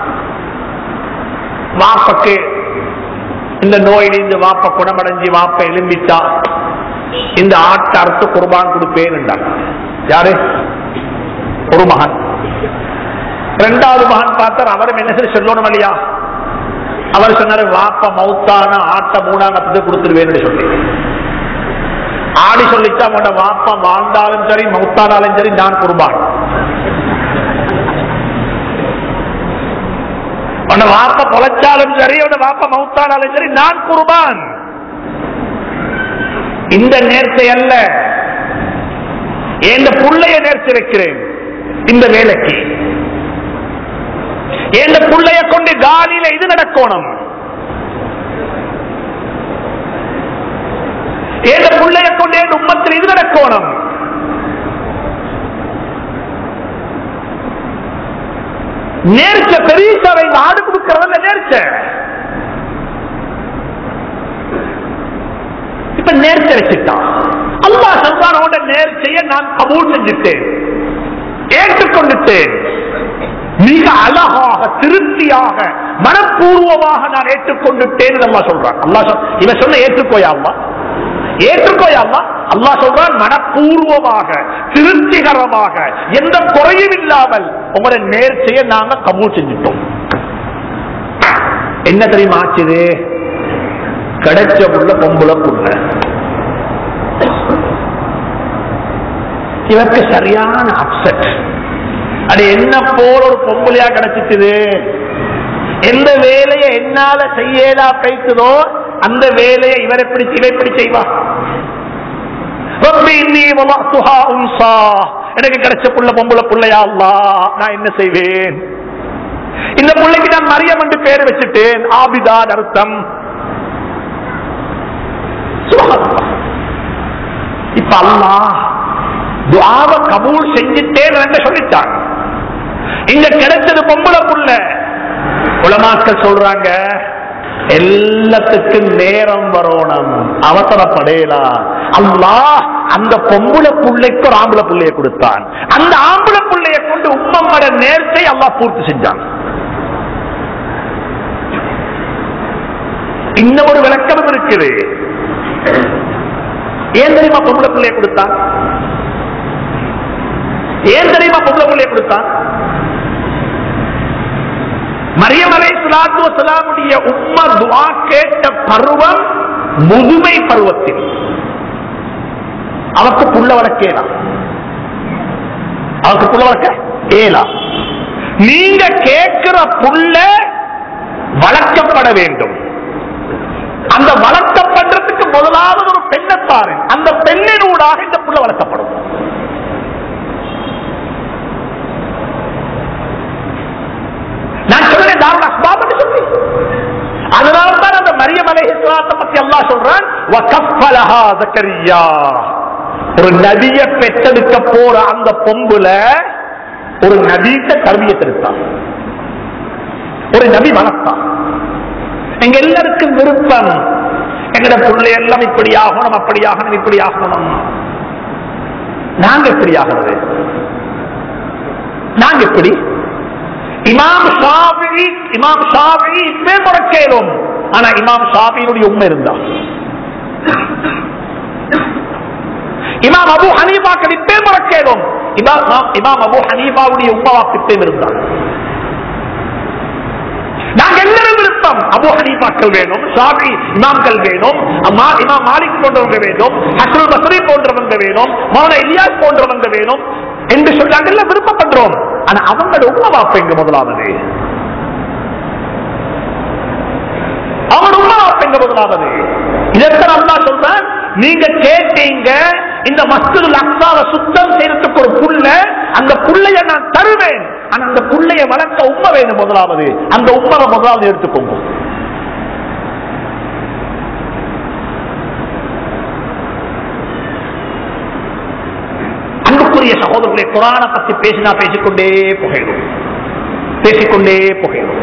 Speaker 1: வாப்பக்கு இந்த நோயிலிருந்து வாப்ப குணமடைஞ்சி வாப்ப எலும்பிட்டா இந்த ஆட்டை அறுத்து குர்பான் கொடுப்பேன். யாரு? ஒரு மகன். இரண்டாவது மகன் பார்த்தார், அவரும் என்ன சரி சொல்லணும் இல்லையா, அவர் சொன்னாரு வாப்ப மௌத்தான ஆட்டை மூணாங்கத்துக்கு கொடுத்துருவேன்னு சொல்லி. ஆடி சொல்லிச்சா அவனோட வாப்பா வாழ்ந்தாலும் சரி மௌத்தானாலும் சரி நான் குர்பான். அந்த வாப்ப பொழைச்சாலும் சரி, அந்த வாப்ப மௌத்தானாலும் சரி, நான் குர்பான். இந்த நேர்ச்சை அல்ல, என் புள்ளைய நேர்ச்சி வைக்கிறேன். இந்த வேலைக்கு என் புள்ளைய கொண்டு காலியில இது நடக்கணும், என் புள்ளைய கொண்டு என் உம்மத்தில் இது நடக்கணும். நேர்ச்ச பெரிய சபை ஆடு கொடுக்கிறவங்க நேர்ச்ச. இப்ப நேர்ச்ச வச்சுட்டான். அல்லாஹ் சொல்றானோட நேர்ச்சையை நான் கபூல் செஞ்சுட்டேன், ஏற்றுக்கொண்டுட்டேன். மிக அழகாக திருப்தியாக மனப்பூர்வமாக நான் ஏற்றுக்கொண்டுட்டேன் அல்லாஹ் சொல்றான். அல்லாஹ் இவன் சொன்ன ஏற்றுக்கோயா அல்லாஹ், ஏற்றுக்கோயா அல்லாஹ். அல்லாஹ் சொல்றான் மனப்பூர்வமாக திருப்திகரமாக எந்த குறையும் இல்லாமல் உங்களுடைய நேர்ச்சையை நாங்க கபூல் செஞ்சுட்டோம். என்ன தெரியுமா ஆச்சுது? கிடைச்ச புள்ள பொம்புல புள்ள. இவருக்கு சரியான அப்செட். அது என்ன போல ஒரு பொம்புலையா கிடைச்சிட்டு, எந்த வேலையை என்னால செய்யலா பேசுதோ அந்த வேலையை இவர் எப்படி இவ எப்படி செய்வா? எனக்கு கிடைச்ச புள்ள பொம்புல புள்ளையா அல்லாஹ், நான் என்ன செய்வேன்? இந்த புள்ளைக்கு நான் மரியம் என்று பேர் வச்சுட்டேன், ஆபிதான் அர்த்தம். இப்ப அல்லாஹ் துஆவை கபூல் செஞ்சுட்டேன் என்று சொல்லிட்டான். இங்க கிடைச்சது பொம்புல புள்ள. உலமாக்கள் சொல்றாங்க எல்லாத்துக்கும் நேரம் வரணும், அவசரப்படையலா. அல்லாஹ் அந்த பொம்புல புள்ளைக்கு ஒரு ஆம்பளை புள்ளைய கொடுத்தான். அந்த ஆம்பளை புள்ளைய கொண்டு உம்மம்மட நேர்ச்சை அல்லாஹ் பூர்த்தி செஞ்சான். இன்னும் ஒரு விளக்கம் இருக்குது. ஏன் தெரியுமா பொம்பளை பிள்ளைய கொடுத்தான்? ஏன் தெரியுமா பொம்பளை பிள்ளைய கொடுத்தான்? மரியம் அலைஹிஸ்ஸலாத்து வஸலாமுடைய உம்மா துஆ கேட்ட பருவம் முதுமை பருவத்தில். அவருக்கு புள்ள வளர்க்கேலா, அவருக்கு புள்ள வளர்க்க ஏலா. நீங்க கேட்கிற புள்ள வளர்க்கப்பட வேண்டும். அந்த வளர்க்கப்படுறதுக்கு முதலாவது ஒரு பெண்ணத்தாரு, அந்த பெண்ணினூடாக இந்த புள்ள வளர்க்கப்படும். நான் சொல்றேன் தாருல் அஸ்பாப் என்று சொல்லி. அதனால்தான் அந்த மரியம் அலைஹிஸ்ஸலாத்தை பத்தி அல்லாஹ் சொல்றான், வகஃபலஹா ஜக்கரியா. ஒரு நபியை பெற்றெடுக்க போற அந்த பொம்புல ஒரு நபியை தர்பியத் எடுத்தான், ஒரு நபி வளர்த்தான். எங்க எல்லாருக்கும் விருப்பம், எங்கட பிள்ளை எல்லாம் இப்படி ஆகணும், அப்படி ஆகணும், இப்படி ஆகணும். நாங்க எப்படி ஆகிறது? நாங்க எப்படி? இமாம் ஷாஃபிஈ இமாம் ஷாஃபிஈ இப்பே முறக்கேலும், ஆனா இமாம் ஷாஃபிஈனுடைய உண்மை இருந்தா, இமாம் அபூ ஹனீஃபாக்கு இப்பே முறக்கேலும், இமாம் அபூ ஹனீஃபாவுடைய உம்மாவாக்கு இருந்தா. நாங்க எல்லாரும் விருப்பம், அபூ ஹனீஃபாக்கள் வேணும், ஷாஃபிஈ இமாம்கள் வேணும், இமாம் மாலிக் போன்றவங்க வேணும், ஹஸன் பஸ்ரி போன்றவங்க வேணும், மௌலானா இலியாஸ் போன்றவங்க வேணும் என்று சொல்றாங்க. எல்லாம் விருப்பப்படுறோம். ஆனா அவங்களோட உம்மாவாப்ப எங்க முதலாவது? அவங்களோட உம்மாவாப்ப எங்க முதலாவது? இதற்கு அல்லாஹ் சொல்றான், நீங்க கேட்டீங்க இந்த மஸ்ஜிதுல் அக்ஸாவை சுத்தம் செய்யறதுக்கு ஒரு புள்ள, அந்த புள்ளைய நான் தருவேன். ஆனா அந்த புள்ளைய வளர்க்க உம்மை வேணும் முதலாவது. அந்த உம்மாவை முதலாவது எடுத்துக்கோங்க. அன்புக்குரிய சகோதரர்களை, குர்ஆனை பத்தி பேசினா பேசிக்கொண்டே போகிறோம், பேசிக்கொண்டே போகிறோம்.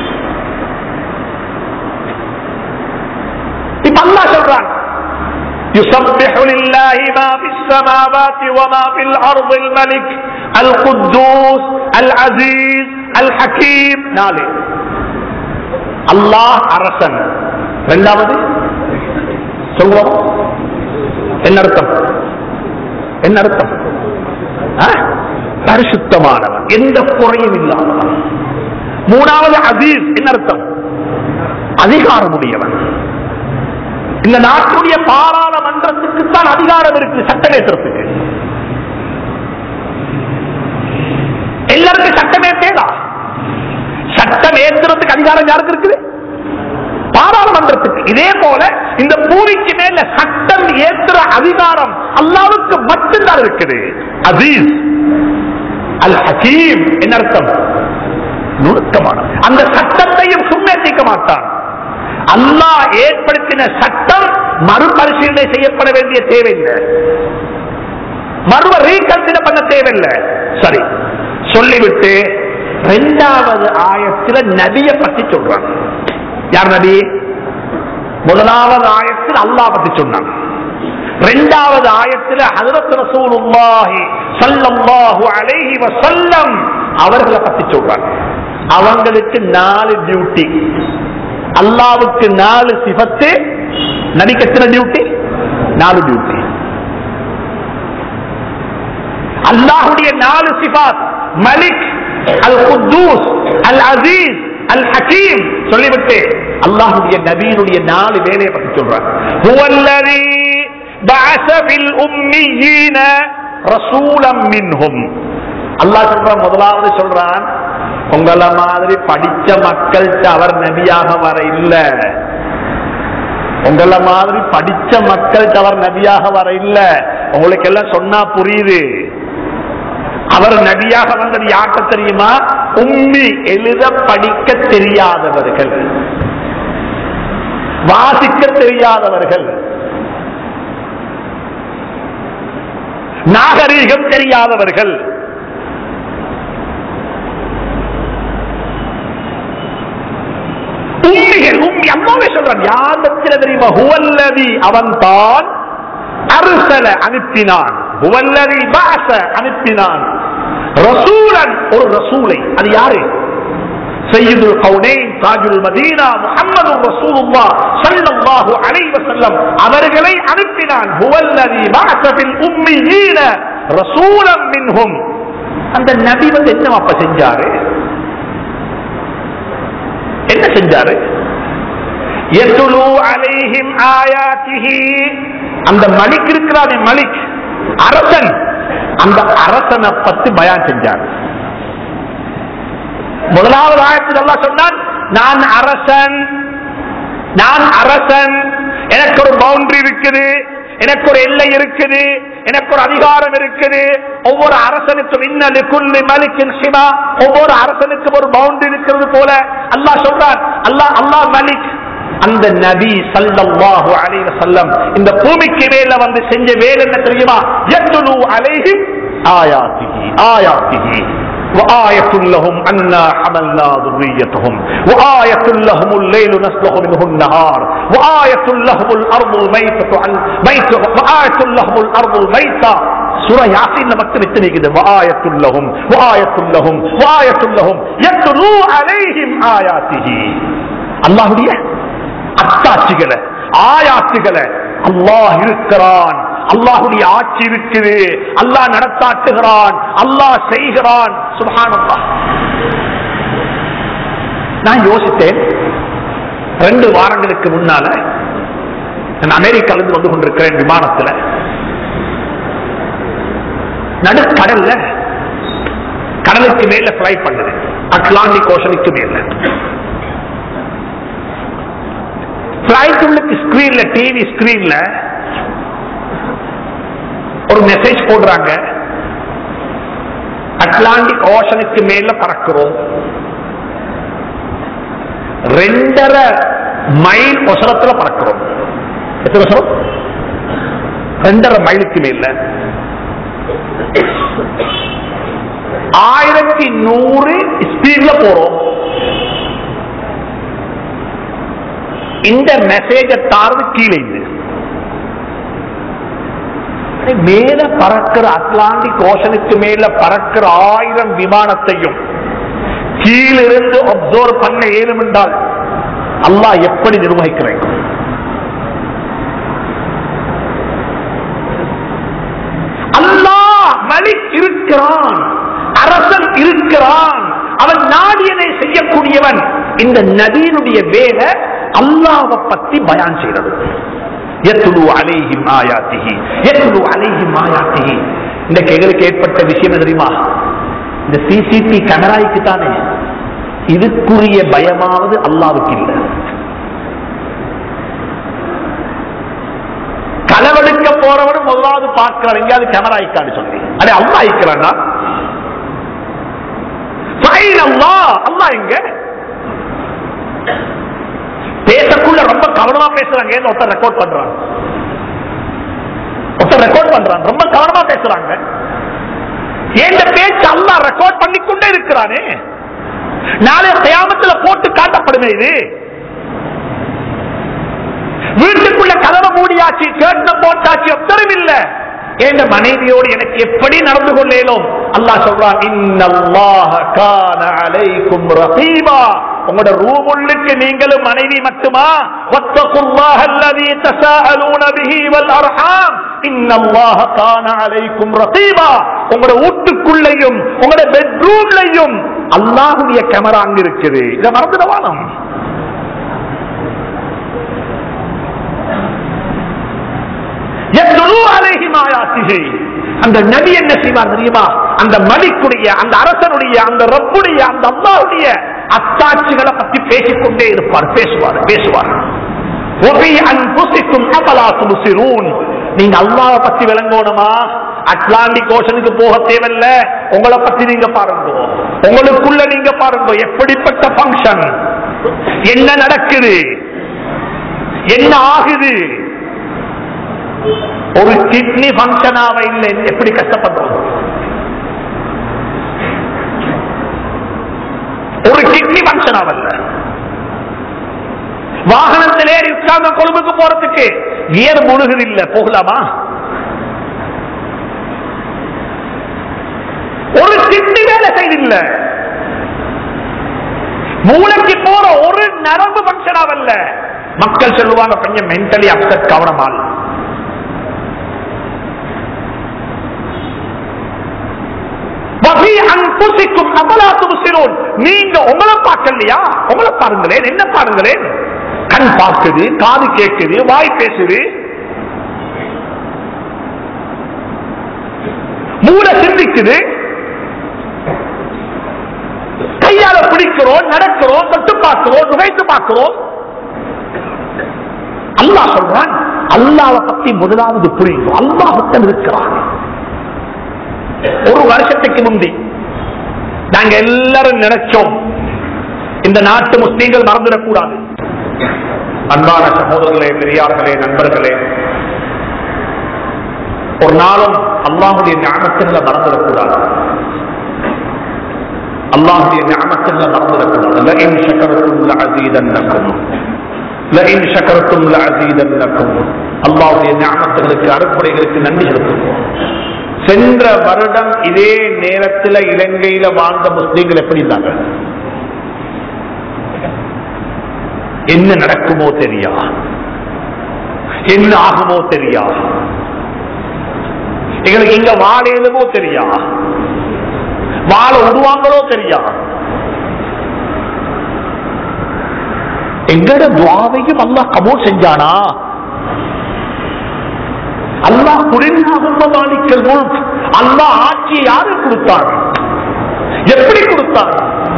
Speaker 1: இப்ப அல்லாஹ் சொல்றான், يسبح لله ما في السماوات وما في الأرض الملك القدوس العزيز الحكيم. நாலு அல்லாஹ் அரசன். இரண்டாவது சொல்றோம் என்ன அர்த்தம்? என்ன அர்த்தம்? பரிசுத்தமானவன், எந்த குறையும் இல்லாதவன். மூணாவது அசீஸ். என்ன அர்த்தம்? அதிகாரமுடையவன். இந்த நாட்டுடைய பாராளுமன்றத்துக்கு தான் அதிகாரம் இருக்கு, சட்டமேற்றத்துக்கு. எல்லாருக்கும் சட்டமே தேடா. சட்டம் ஏற்றுறதுக்கு அதிகாரம் யாருக்கு இருக்குது? பாராளுமன்றத்துக்கு. இதே போல இந்த பூமிக்கு மேல சட்டம் ஏற்றுற அதிகாரம் அல்லாஹ்வுக்கு மட்டும்தான் இருக்குது. அசீஸ் அல் ஹகீம் என்ன அர்த்தம்? நுணுக்கமான. அந்த சட்டத்தையும் சும்மேற்றிக்க மாட்டான். அல்லாஹ் ஏற்படுத்தின சட்டம் மறுபரிசீலனை செய்யப்பட வேண்டிய தேவையில்லை, மறுவ ரீகன்சிடர் பண்ண தேவையில்லை. சரி சொல்லிவிட்டு இரண்டாவது ஆயத்தில் நபியை பற்றி சொல்றான். யார் நபி? முதலாவது ஆயத்தில் அல்லாஹ் பற்றி சொன்னான். இரண்டாவது ஆயத்தில் ஹஜ்ரத் ரசூலுல்லாஹி ஸல்லல்லாஹு அலைஹி வஸல்லம் அவர்களை பற்றி சொல்றான். அவங்களுக்கு நாலு டியூட்டி. அல்லாஹ்வுக்கு நாலு சிஃபத்து, நபிக்கு எத்தனை டியூட்டி? நாலு டியூட்டி. அல்லாஹ்வுடைய நாலு சிஃபாத் மலிக், அல் குத்தூஸ், அல் அசீஸ், அல் ஹகீம் சொல்லிவிட்டு அல்லாஹ்வுடைய நபியினுடைய நாலு வேலையை பற்றி சொல்றார். ஹுவல்லதி பஅஸ ஃபில் உம்மீன ரசூலம் மின்ஹும். அல்லாஹ் சொல்றான், முதலாவது சொல்றான், உங்கள மாதிரி படிச்ச மக்கள்கிட்ட அவர் நபியாக வர இல்ல. உங்கள மாதிரி படிச்ச மக்கள்கிட்ட அவர் நபியாக வர இல்ல. உங்களுக்கு எல்லாம் சொன்னா புரியுது. அவர் நபியாக வந்தது யார்கிட்ட தெரியுமா? உம்மி, எழுத படிக்க தெரியாதவர்கள், வாசிக்க தெரியாதவர்கள், நாகரீகம் தெரியாதவர்கள். உம்மிகள், உம்மி அம்மாவே சொல்றான். யார் தெரியுமா? ஹுவல்லதி, அவன் தான் அர்சல அனுப்பினான், ஹுவல்லதி பஅஸ அனுப்பினான், ரசூலன் ஒரு ரசூலை. அது யாரு? சய்யிதுல் கௌனைன் தாஜுல் மதீனா முஹம்மது ரசூலுல்லாஹ் ஸல்லல்லாஹு அலைஹி வஸல்லம் அவர்களை அனுப்பினான். ஹுவல்லதி பஅஸ ஃபில் உம்மீன ரசூலம் மின்ஹும். அந்த நபி வந்து என்ன அப்ப செஞ்சாரு? என்ன செஞ்சாரு? யத்லு அலைஹிம் ஆயாத்திஹி. அந்த மலிக் இருக்கிறானே, மலிக் அரசன், அந்த அரசனை பத்தி பயான் செஞ்சார். முதலாவது ஆயத்தில் அல்லாஹ் சொன்னான், நான் அரசன், நான் அரசன், எனக்கு ஒரு பவுண்டரி இருக்குது, எனக்கு ஒரு எல்லை இருக்குது, எனக்கு ஒரு அதிகாரம் இருக்குது. ஒவ்வொரு அரசனுக்கும் இன்ன லிகுல்லி மலிக்கின் ஹிமா, ஒவ்வொரு அரசனுக்கும் ஒரு பவுண்டரி இருக்கிறது போல அல்லாஹ் சொல்றான். அல்லாஹ் அல்லாஹ் மலிக். அந்த நபி ஸல்லல்லாஹு அலைஹி வஸல்லம் இந்த பூமிக்கு மேல வந்து செஞ்ச வேலை என்ன தெரியுமா? யத்லு அலைஹிம் ஆயாத்திஹி ஆயாத்திஹி وآية لهم أنا حملنا ذريتهم وآية لهم الليل نسلخ منه النهار وآية لهم الأرض الميتة ميتة وآية لهم الأرض الميتة. سورة ياسين مكتب اتني كده. وآية لهم وآية لهم وآية لهم يتلو عليهم آياته. الله ديه அத்தாட்சிகளை, ஆயாட்சிகளை. அல்லாஹ் இருக்கிறான், அல்லாஹுடைய ஆட்சி இருக்குது, அல்லாஹ் நடத்தாட்டுகிறான், அல்லாஹ் செய்கிறான். சுப்ஹானல்லாஹ். நான் யோசித்தேன், ரெண்டு வாரங்களுக்கு முன்னால நான் அமெரிக்காவிலிருந்து வந்து கொண்டிருக்கிறேன் விமானத்தில். நடுக்கடல்ல, கடலுக்கு மேல பிளை பண்ணுது, அட்லாண்டிக் ஓஷனுக்கு மேல. பிளைட்டுக்கு ஸ்கிரீன்ல, டிவி ஸ்கிரீன்ல ஒரு மெசேஜ் போடுறாங்க, அட்லாண்டிக் ஓஷனுக்கு மேல பறக்கிறோம், ரெண்டரை மைல் ஒசரத்துல பறக்கிறோம். எத்தனை ஒசரம்? ரெண்டரை மைலுக்கு மேல. ஆயிரத்தி நூறு ஸ்பீட்ல போறோம். இந்த மெசேஜ தாரது கீழே மேல பறக்கிற அட்லாண்டிக் ஓஷனுக்கு மேல பறக்கிற ஆயிரம் விமானத்தையும் கீழிருந்து அப்சர்வ் பண்ண ஏழும் என்றால் அல்லாஹ் எப்படி நிர்வகிக்கிறேன்? அல்லாஹ் மலிக் இருக்கிறான், அரசன் இருக்கிறான், அவன் நாடியதை செய்யக்கூடியவன். இந்த நபியினுடைய வேலை அல்லாஹ்வை பத்தி பயான் செய்யறது. யத்லு அலைஹிம் ஆயாத்திஹி யத்லு அலைஹிம் ஆயாத்திஹி. இந்த எங்களுக்கு ஏற்பட்ட விஷயம் தெரியுமா? இந்த சிசிடிவி கேமராய்க்கு தானே இதுக்குரிய பயமாவது அல்லாவுக்கு இல்லை. களவெடுக்க போறவனும் முதலாவது பார்க்கிறார் எங்கேயாவது கேமரா ஐக்கான்னு சொல்லி, அதே அல்லா ஐக்கிறான்னா அல்லா எங்க பேசக்குள்ள ரொம்ப கவனமா பேசுறாங்க. ஒருத்தர் ரெக்கார்ட் பண்றாங்க, ஒருத்தர் ரெக்கார்ட் பண்றாங்க, ரொம்ப கவனமா பேசுறாங்க. ஏன் பேச்சு அல்லா ரெக்கார்ட் பண்ணிக்கொண்டே இருக்கிறானே, நாளைய கியாமத்துல போட்டு காட்டப்படுமே. இது வீட்டுக்குள்ள கதவை மூடியாச்சு, கேட்ட போட்டாச்சு, ஒத்தரும் இல்ல. என் மனைவியோடு எனக்கு எப்படி நடந்து கொள்ளேனும் அல்லாஹ் சொல்றான், இன்னல்லாஹ கான அலைக்கும் ரகீபா. உங்களோட ரூம் உள்ளுக்கு நீங்களும் மனைவி மட்டுமா, வத்தகுல்லாஹ அல்லதி தஸாஅலூன பிஹி வல் அர்ஹாம் இன்னல்லாஹ கான அலைக்கும் ரகீபா. உங்களோட வீட்டுக்குள்ளேயும் உங்களோட பெட்ரூம்லயும் அல்லாஹ்வுடைய கேமரா அங்க இருக்குது. இத மறந்துடவானம். அந்த நபி என்ன செய்வார் தெரியுமா, அந்த மலிக்குடைய, அந்த அரசனுடைய, அந்த ரப்புடைய, அந்த அல்லாஹ்வுடைய அத்தாட்சிகளை பத்தி பேசிக்கொண்டே இருப்பார், பேசுவார் பேசுவார் நீங்க அல்லாஹ்வை பத்தி விளங்கணுமா, அட்லாண்டிக் ஓஷனுக்கு போக தேவையில்ல, உங்களை பத்தி நீங்க பாருங்க, உங்களுக்குள்ள நீங்க பாருங்க, எப்படிப்பட்ட பங்கன், என்ன நடக்குது, என்ன ஆகுது. ஒரு கிட்னி பங்கனாக இல்லை, எப்படி கஷ்டப்படுறோம். ஒரு கிட்னி பங்கனாவல்ல, வாகனத்திலே உட்கார்ந்த கொழும்புக்கு போறதுக்கு கியர் முழுகுது இல்ல, போகலாமா? ஒரு கிட்னி வேலை செய்தில்ல, மூளைக்கு போற ஒரு நரம்பு பங்கனாவல்ல. மக்கள் சொல்லுவாங்க கொஞ்சம் மென்டலி அப்செட், கவனமால். நீங்க உங்களை பார்க்கலையா, உங்களை பாருங்களேன், என்ன பாருங்களேன். கண் பார்க்குது, காது கேட்குது, வாய் பேசுது, மூளை சிந்திக்குது, கையால பிடிக்கிறோம், நடக்கிறோம், தொட்டு பார்க்கிறோம், நுழைத்து பார்க்கிறோம். அல்லாஹ் சொல்றான், அல்லாஹ்வை பத்தி முதலாவது புரியும். அல்லாஹ்தான் இருக்கிறான். ஒரு வருஷத்துக்கு முந்தி நாங்க எல்லாரும் நினைச்சோம், இந்த நாட்டு முஸ்லீம்கள் மறந்துடக்கூடாது. அன்பான சகோதரர்களே, பெரியார்களே, நண்பர்களே, ஒரு நாளும் அல்லாஹ்வுடைய நிஅமத்துகளை மறந்துடக்கூடாது. அல்லாஹ்வுடைய நிஅமத்துகளை மறந்துடக்கூடாது. லஇன் ஷகர்தும் லஅஸீதன்னகும், லஇன் ஷகர்தும் லஅஸீதன்னகும். அல்லாஹ்வுடைய நிஅமத்துகளுக்கு, அருட்கொடைகளுக்கு நன்றி செலுத்துவோம். சென்ற வருடம் இதே நேரத்தில் இலங்கையில வாழ்ந்த முஸ்லீம்கள் எப்படி இருந்தாங்க? என்ன நடக்குமோ தெரியா, என்ன ஆகுமோ தெரியா, எங்களுக்கு இங்க வாழ எழுமோ தெரியா, வாழ விடுவாங்களோ தெரியா. எங்கட துஆவையும் அல்லாஹ் கபூல் செஞ்சானா? அல்லாஹ் குடிநாகல் முல்க், அல்லாஹ் ஆட்சியை யாரு கொடுத்தார், எப்படி கொடுத்தார்?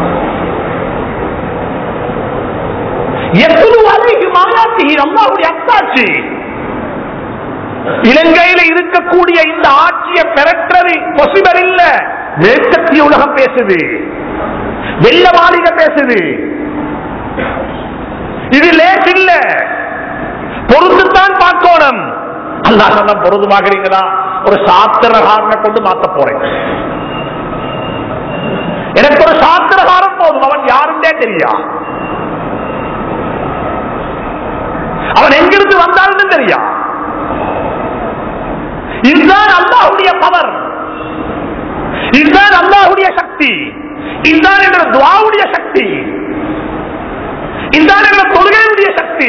Speaker 1: அல்லாஹ்வுடைய அத்தாட்சி. இலங்கையில இருக்கக்கூடிய இந்த ஆட்சியை பெறற்றது பாசிபிள் இல்ல. மேற்கத்திய உலகம் பேசுது, வெள்ள மாளிகை பேசுது, இது லேட் இல்ல, பொறுத்துத்தான் பார்க்கணும். அல்லாஹ் சொன்ன பொருதுமாகிறீங்களா, ஒரு சாத்திரகாரனை கொண்டு மாத்த போறேன். எனக்கு ஒரு சாத்திரகாரன் போதும், அவன் யாருந்தே தெரியா, அவன் எங்கிருந்து வந்தாலும் தெரியா. இதுதான் அல்லாஹ்வுடைய பவர், இதுதான் அல்லாஹ்வுடைய சக்தி, இதுதான் என்ற துஆவுடைய சக்தி, இதுதான் என்ற தொழுகையுடைய சக்தி.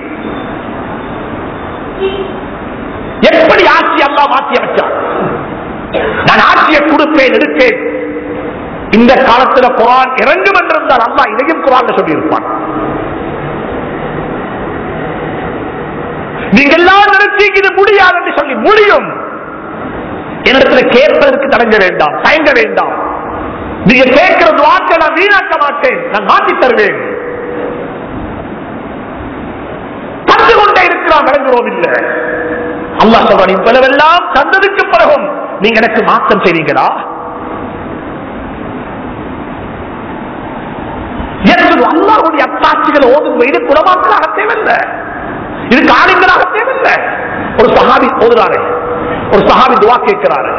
Speaker 1: எப்படி ஆட்சி அல்லாஹ் மாற்றி அமைச்சார்? நான் ஆட்சியை கொடுப்பேன், எடுப்பேன். இந்த காலத்தில் குர்ஆன் இறங்கும் என்றிருந்தால் அல்லாஹ் இதையும் குர்ஆன்ல சொல்லி இருப்பான். நீங்க எல்லாம் நினைச்சு இது முடியாது என்று சொல்லி முடியும். என்னிடத்தில் கேட்பதற்கு தடங்க வேண்டாம், தயங்க வேண்டாம். நீங்க கேட்கிற துஆக்களை நான் வீணாக்க மாட்டேன், நான் மாற்றி தருவேன். தந்து கொண்டே இருக்கிறான், விளங்குறோம் இல்ல. அல்லாஹ் சொல்றான், இவ்வளவெல்லாம் தந்ததுக்கு பிறகும் நீங்க எனக்கு மாற்றம் செய்வீங்களா? அல்லாஹ்வுடைய அத்தாட்சிகளை ஓதும் இது குலமாக்களாக தேவையில்லை, இது காலிங்களாக தேவையில்லை. ஒரு சஹாபி ஓதுறாரு, ஒரு சஹாபி துஆ கேட்கிறாரு.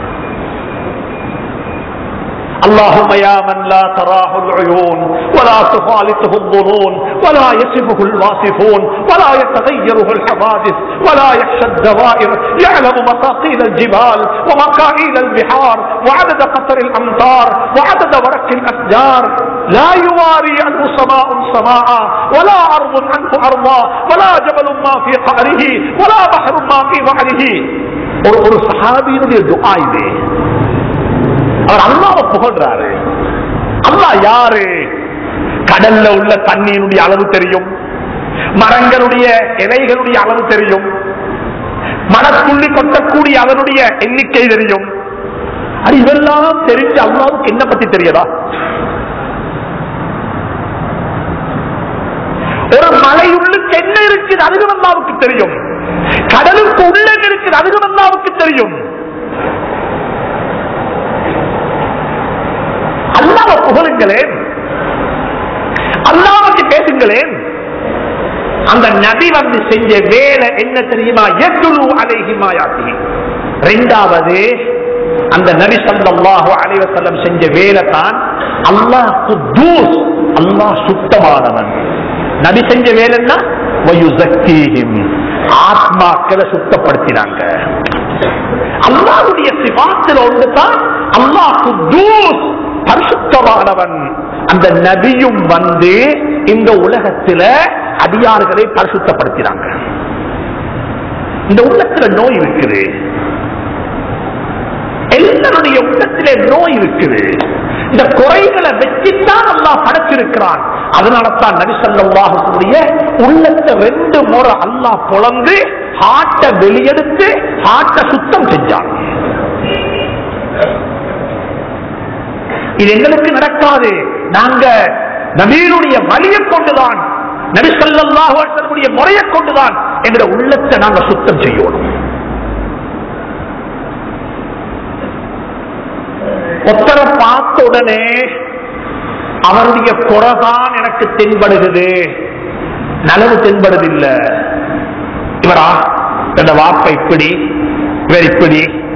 Speaker 1: اللهم يا من لا تراه العيون ولا تخالطه الظنون ولا يصفه الواصفون ولا يتغيره الحوادث ولا يخشى الدوائر يعلم مقاصيد الجبال ومكائد البحار وعدد قطر الامطار وعدد ورق الاشجار لا يواري عنه سماء سماء ولا ارض عنه ارضا ولا جبل ما في قعره ولا بحر ما في وعره. ஒரு சஹாபியினுடைய துஆ இது. அவர் அல்லாஹ்வை புகழ்றாரு. அல்லாஹ் யாரு? கடல்ல உள்ள தண்ணீருடைய அளவு தெரியும், மரங்களுடைய இலைகளுடைய அளவு தெரியும், மனத்துள்ளி கொட்டக்கூடிய அதனுடைய எண்ணிக்கை தெரியும். அது இதெல்லாம் தெரிஞ்சு அல்லாஹ்வுக்கு என்ன பத்தி தெரியாதா? ஒரு மலையுள்ளுக்கு என்ன இருக்குது அதுவும் அல்லாஹ்வுக்கு தெரியும், கடலுக்கு உள்ள இருக்குது அதுவும் அல்லாஹ்வுக்கு தெரியும். அல்லாஹ்வை புகழுங்களேன், அல்லாஹ்வுக்கு பேசுங்களேன். அந்த நபி வந்து செஞ்ச வேலை என்ன தெரியுமா? யத்லு அலைஹி ஆயாத்திஹி. இரண்டாவது அந்த நபி ஸல்லல்லாஹு அலைஹி வஸல்லம் செஞ்ச வேலை தான் அல்லாஹ் குத்தூஸ், அல்லாஹ் சுத்தமானவன். நபி செஞ்ச வேலை என்ன? வயுஸக்கீஹிம், ஆத்மாக்களை சுத்தப்படுத்தினாங்க. அல்லாஹ்வுடைய சிஃபாத்தில் ஒன்று தான் அல்லாஹ் குத்தூஸ், பரிசுத்தமானவன். அந்த நபியும் வந்து இந்த உலகத்தில் அடியார்களை பரிசுத்தப்படுத்தினாங்க. இந்த உள்ளத்துல நோய் இருக்குது, எல்லாருடைய உள்ளத்திலே நோய் இருக்குது. இந்த குறைகளை வச்சுத்தான் அல்லாஹ் படைச்சிருக்கிறான். அதனால தான் நபி ஸல்லல்லாஹு அலைஹி வஸல்லம் உள்ளத்தை ரெண்டு முறை அல்லாஹ் பொளந்து ஹார்ட்டை வெளியெடுத்து ஹார்ட்டை சுத்தம் செஞ்சான். இது எங்களுக்கு நடக்காது. நாங்க நபியினுடைய வழியை கொண்டுதான், நபி ஸல்லல்லாஹு அலைஹி வஸல்லம் முறையை கொண்டுதான் எங்களுடைய உள்ளத்தை நாங்க சுத்தம் செய்யணும். ஒத்தரை பார்த்த உடனே அவருடைய குறைதான் எனக்கு தென்படுகிறது, நலவு தென்படுதில்லை. இவரா என்ற வாப்ப இப்படி, இவர் இப்படி,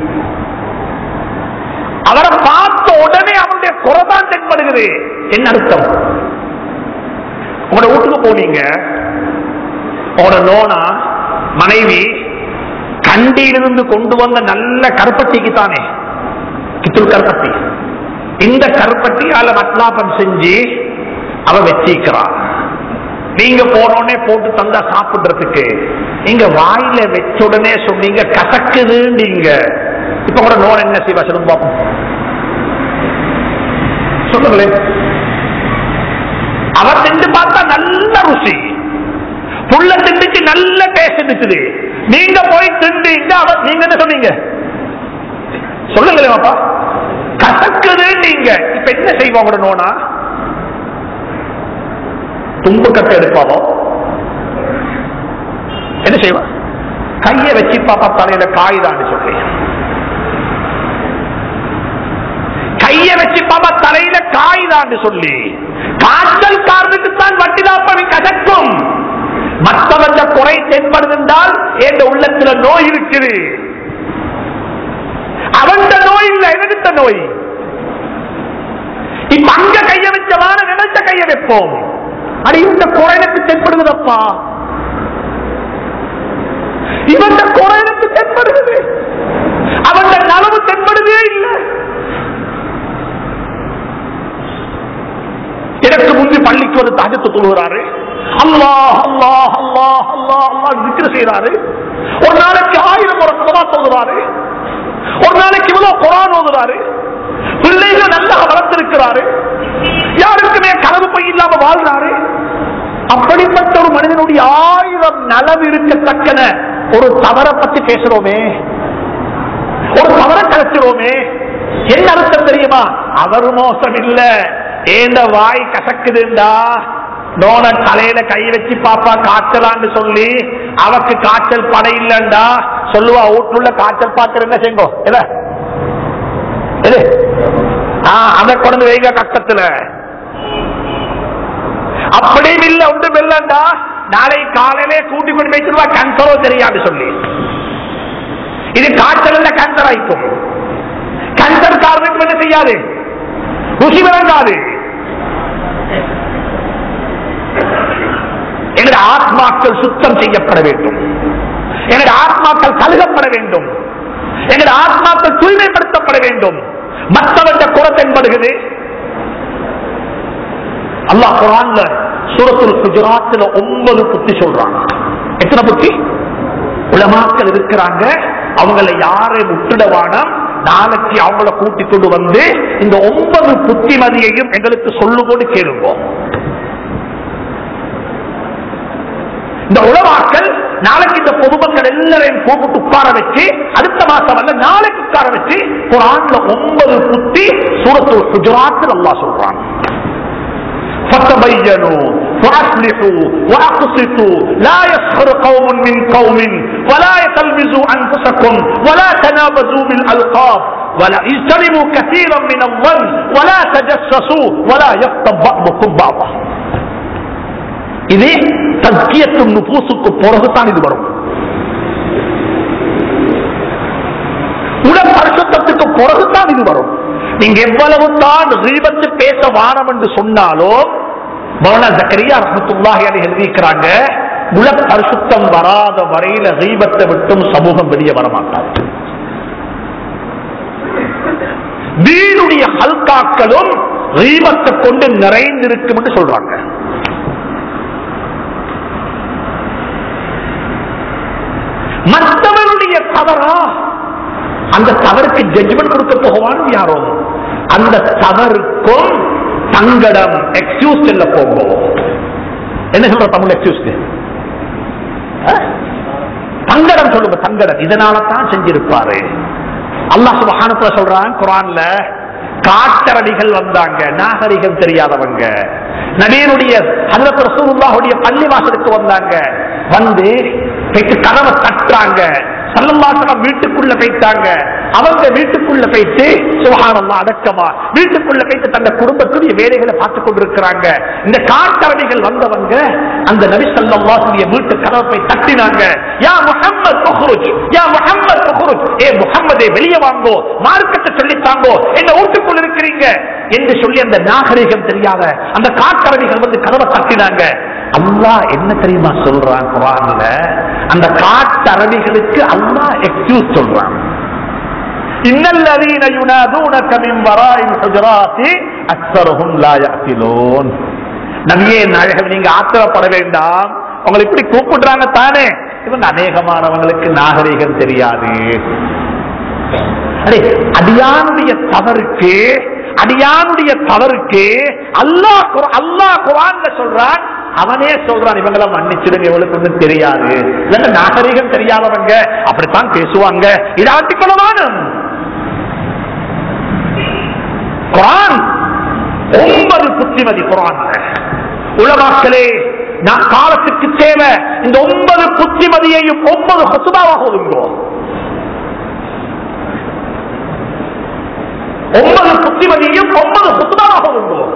Speaker 1: அவரை பார்த்த உடனே அவருடைய குறைதான் தென்படுகிறது. என்ன அர்த்தம்? உங்களோட வீட்டுக்கு போனீங்க, உங்களோட நோனா மனைவி கண்டியிலிருந்து கொண்டு வந்த நல்ல கருப்பட்டிக்கு தானே, கித்துள் கருப்பட்டி, இந்த கருப்பட்டியால மட்லாப்பம் செஞ்சு அவ வச்சிக்கிறான். நீங்க போனோடனே போட்டு தந்தா சாப்பிடுறதுக்கு, நீங்க வாயில வச்ச உடனே சொன்னீங்க கசக்குது. நீங்க இப்ப கூட நோன் என்ன செய்வா சொல்லுங்க பாப்போம், சொல்லுங்களேன். அவர் திண்டு பார்த்தா நல்ல ருசி, புள்ள திண்டுக்கு நல்ல டேஸ்ட் இருந்துச்சு. நீங்க போய் திண்டீங்க, அவர் நீங்க என்ன சொன்னீங்க சொல்லுங்களேன் பாப்பா, கசக்குது. நீங்க இப்ப என்ன செய்வாங்க? நோனா தும்பு கட்டை எடுப்பாவோ, என்ன செய்வா? கைய வச்சு பாப்பா தலையில காய்தான் சொல்லி, கைய வச்சு பாப்பா தலையில காய்தான் சொல்லி, காய்ச்சல் காரணத்துக்கு தான் வட்டிதாப்பவி கசக்கும். மற்றவங்க குறை தென்படுதால் என்ற உள்ளத்துல நோய் இருக்குது. அவன் நோய் இல்லை, எதிர்த்த நோய். இப்ப அங்க கைய வச்சவான நினைச்ச கைய வைப்போம். அது இந்த குறைனுக்கு தென்படுவதப்பா, இவன் குறைனுக்கு தென்படுகிறது, அவன் நலவு தென்படுதே இல்லை. எனக்கு முந்தி பள்ளிக்கு வந்து தஹஜ்ஜுத் தொழுகிறாரு, அல்லாஹ் அல்லாஹ் அல்லாஹ் அல்லாஹ் அல்லாஹ் திக்ர் செய்யறாரு. ஒரு நாளைக்கு ஆயிரம் முறை ஸலவாத் ஓதுறாரு, ஒரு நாளைக்கு இவ்வளவு குர்ஆன் ஓதுறாரு, பிள்ளைகள் நல்லா வளர்த்திருக்கிறாரு, யாருக்குமே கனவு பை இல்லாம வாழ்றாரு. அப்படிப்பட்ட ஒரு மனிதனுடைய ஆயிரம் நலவு இருக்கத்தக்கன ஒரு தவறை பத்தி பேசுறோமே, ஒரு தவறை கலைச்சிரோமே, என்ன அர்த்தம் தெரியுமா? அவர் மோசம் இல்ல, ஏண்ட வாய் கசக்குதுண்டா நோன தலையில கை வச்சு பாப்பா காய்ச்சலான்னு சொல்லி அவக்கு காய்ச்சல் படை இல்லண்டா சொல்லுவா, வீட்டுள்ள காய்ச்சல் பாக்குறேங்க செய்ங்கோ இல்ல அதை கொண்டு வைங்க கஷ்டத்துல. அப்படியும் இல்ல ஒன்றும் இல்லண்டா நாளை காலையிலே கூட்டி கொண்டு வைச்சிருவா கேன்சரோ தெரியாது சொல்லி. இது காய்ச்சல் இல்ல கேன்சர் ஆயிக்கும். கேன்சர் காரணம் என்ன செய்யாது, ருசி விளங்காது. எங்களுடைய ஆத்மாக்கள் சுத்தம் செய்யப்பட வேண்டும், எங்களுடைய ஆத்மாக்கள் கழுகப்பட வேண்டும், எங்களுடைய ஆத்மாக்கள் தூய்மைப்படுத்தப்பட வேண்டும். மற்றவற்ற குறை தென்படுகிறது. அல்லாஹ் குர்ஆன்ல சூரத்துல் ஹுஜராத்ல ஒன்பது புத்தி சொல்றாங்க. எத்தனை புத்தி? உலமாக்கள் இருக்கிறாங்க, அவங்களை யாரையும் விட்டுடவானம், நாளைக்கு அவங்கள கூட்டிக் கொண்டு வந்து இந்த ஒன்பது புத்திமதியையும் எங்களுக்கு சொல்லும்போது கேளுவோம். இந்த உலமாக்கள் நாளைக்கு இந்த பொதுமக்கள் எல்லாரையும் கூப்பிட்டு உட்கார வச்சு அடுத்த மாசம் அல்ல நாளைக்கு உட்கார வச்சு குர்ஆன்ல ஒன்பது புத்தி சூரத்துல் ஹுஜராத்தில் அல்லாஹ் சொல்றான். فتبينوا واصلحوا واقسطوا لا يسخر قوم من قوم ولا يتلمزوا انفسكم ولا تنابزوا بالالقاب ولا اجتنبوا كثيرا من الظن ولا تجسسوا ولا يغتب بعضكم بعضا. இது தஸ்கியத்துன் நுஃபூஸுக்கு பிறகுதான் இது வரும். உல பரிசுத்தத்துக்கு பிறகுதான் இது வரும். நீங்க எவ்வளவு தான் கீபத் பேச வானம் என்று சொன்னாலும் மௌலானா ஜக்கரியா ரஹ்மத்துல்லாஹி அலைஹி எழுதிக்கிறாங்க, உல பரிசுத்தம் வராத வரையில கீபத்தை விட்டும் சமூகம் வெளியே வர மாட்டாது. தீனுடைய ஹல்காக்களும் கீபத்தை கொண்டு நிறைந்திருக்கும் என்று சொல்றாங்க. மற்றவருடைய தவறா அந்த தவறுக்கு ஜட்ஜ்மெண்ட் கொடுக்க போவான் யாரோ, அந்த தவறுக்கும் தங்கடம் எக்ஸ்கியூஸ் செல்ல போகும். என்ன சொல்ற தமிழ் எக்ஸ்கியூஸ்க்கு? தங்கடம் சொல்லுங்க, தங்கடம். இதனால தான் செஞ்சிருப்பாரு. அல்லாஹ் சுப்ஹானஹு வ தஆலா சொல்றான் குர்ஆன்ல, காட்டரடிகள் வந்தாங்க, நாகரிகம் தெரியாதவங்க, நபியினுடைய ஹஜ்ரத் ரசூலுல்லாஹுடைய பள்ளி வாசலுக்கு வந்தாங்க, வந்து கதவை தட்டுறாங்க, ஸல்லல்லாஹு அலைஹி வஸல்லம் வீட்டுக்குள்ள போயிட்டாங்க. அவங்க வீட்டுக்குள்ள போயிட்டு சுப்ஹானல்லாஹ் அடக்கமா வீட்டுக்குள்ள போயிட்டு தன்னுடைய குடும்பத்துடைய வேலைகளை பார்த்துக் கொண்டிருக்கிறாங்க. இந்த காட்டரடிகள் வந்தவங்க அந்த நபி ஸல்லல்லாஹு அலைஹி வஸல்லம் வீட்டு கதவை போய் தட்டினாங்க. யா முஹம்மத் உக்ருஜ், யா முஹம்மத் உக்ருஜ், ஏ முஹம்மதே வெளியே வாங்கோ, மார்க்கத்தை சொல்லித்தாங்கோ, என்ன வீட்டுக்குள்ள இருக்கிறீங்க என்று சொல்லி அந்த நாகரிகம் தெரியாத அந்த காட்டரடிகள் வந்து கதவை தட்டினாங்க. அல்லாஹ் என்ன தெரியுமா சொல்றான் குர்ஆன்ல? அந்த காட்டரடிகளுக்கு அல்லாஹ் எக்ஸ்கியூஸ் சொல்றான். இன்னல்லதீன யுனாதூனக மின் வராஇல் ஹுஜராத்தி அக்ஸருஹும் லா யஅகிலூன். நபியே நாயகம், நீங்க ஆத்திரப்பட வேண்டாம், உங்களை இப்படி கூப்பிடுறாங்க தானே, இவங்க அநேகமானவங்களுக்கு நாகரிகம் தெரியாது. அடியானுடைய தவறுக்கு அடியானுடைய தவறுக்கு அல்லாஹ் அல்லாஹ் குர்ஆன்ல சொல்றான், அவனே சொல்றான், இவங்களை மன்னிச்சிடுங்க, இவங்களுக்கு ஒன்றும் தெரியாது, இவங்க நாகரிகம் தெரியாதவங்க, அப்படித்தான் பேசுவாங்க, இதை ஆட்டிக்கொள்ளவான குர்ஆன் ஒன்பது புத்திமதி. குர்ஆன் உலமாக்களே, நான் காலத்துக்கு தேவை இந்த ஒன்பது புத்திமதியையும் ஒன்பது ஹுத்பாவாக ஓதுகிறோம். ஒன்பது புத்திமதியையும் ஒன்பது ஹுத்பாவாக ஓதுகிறோம்.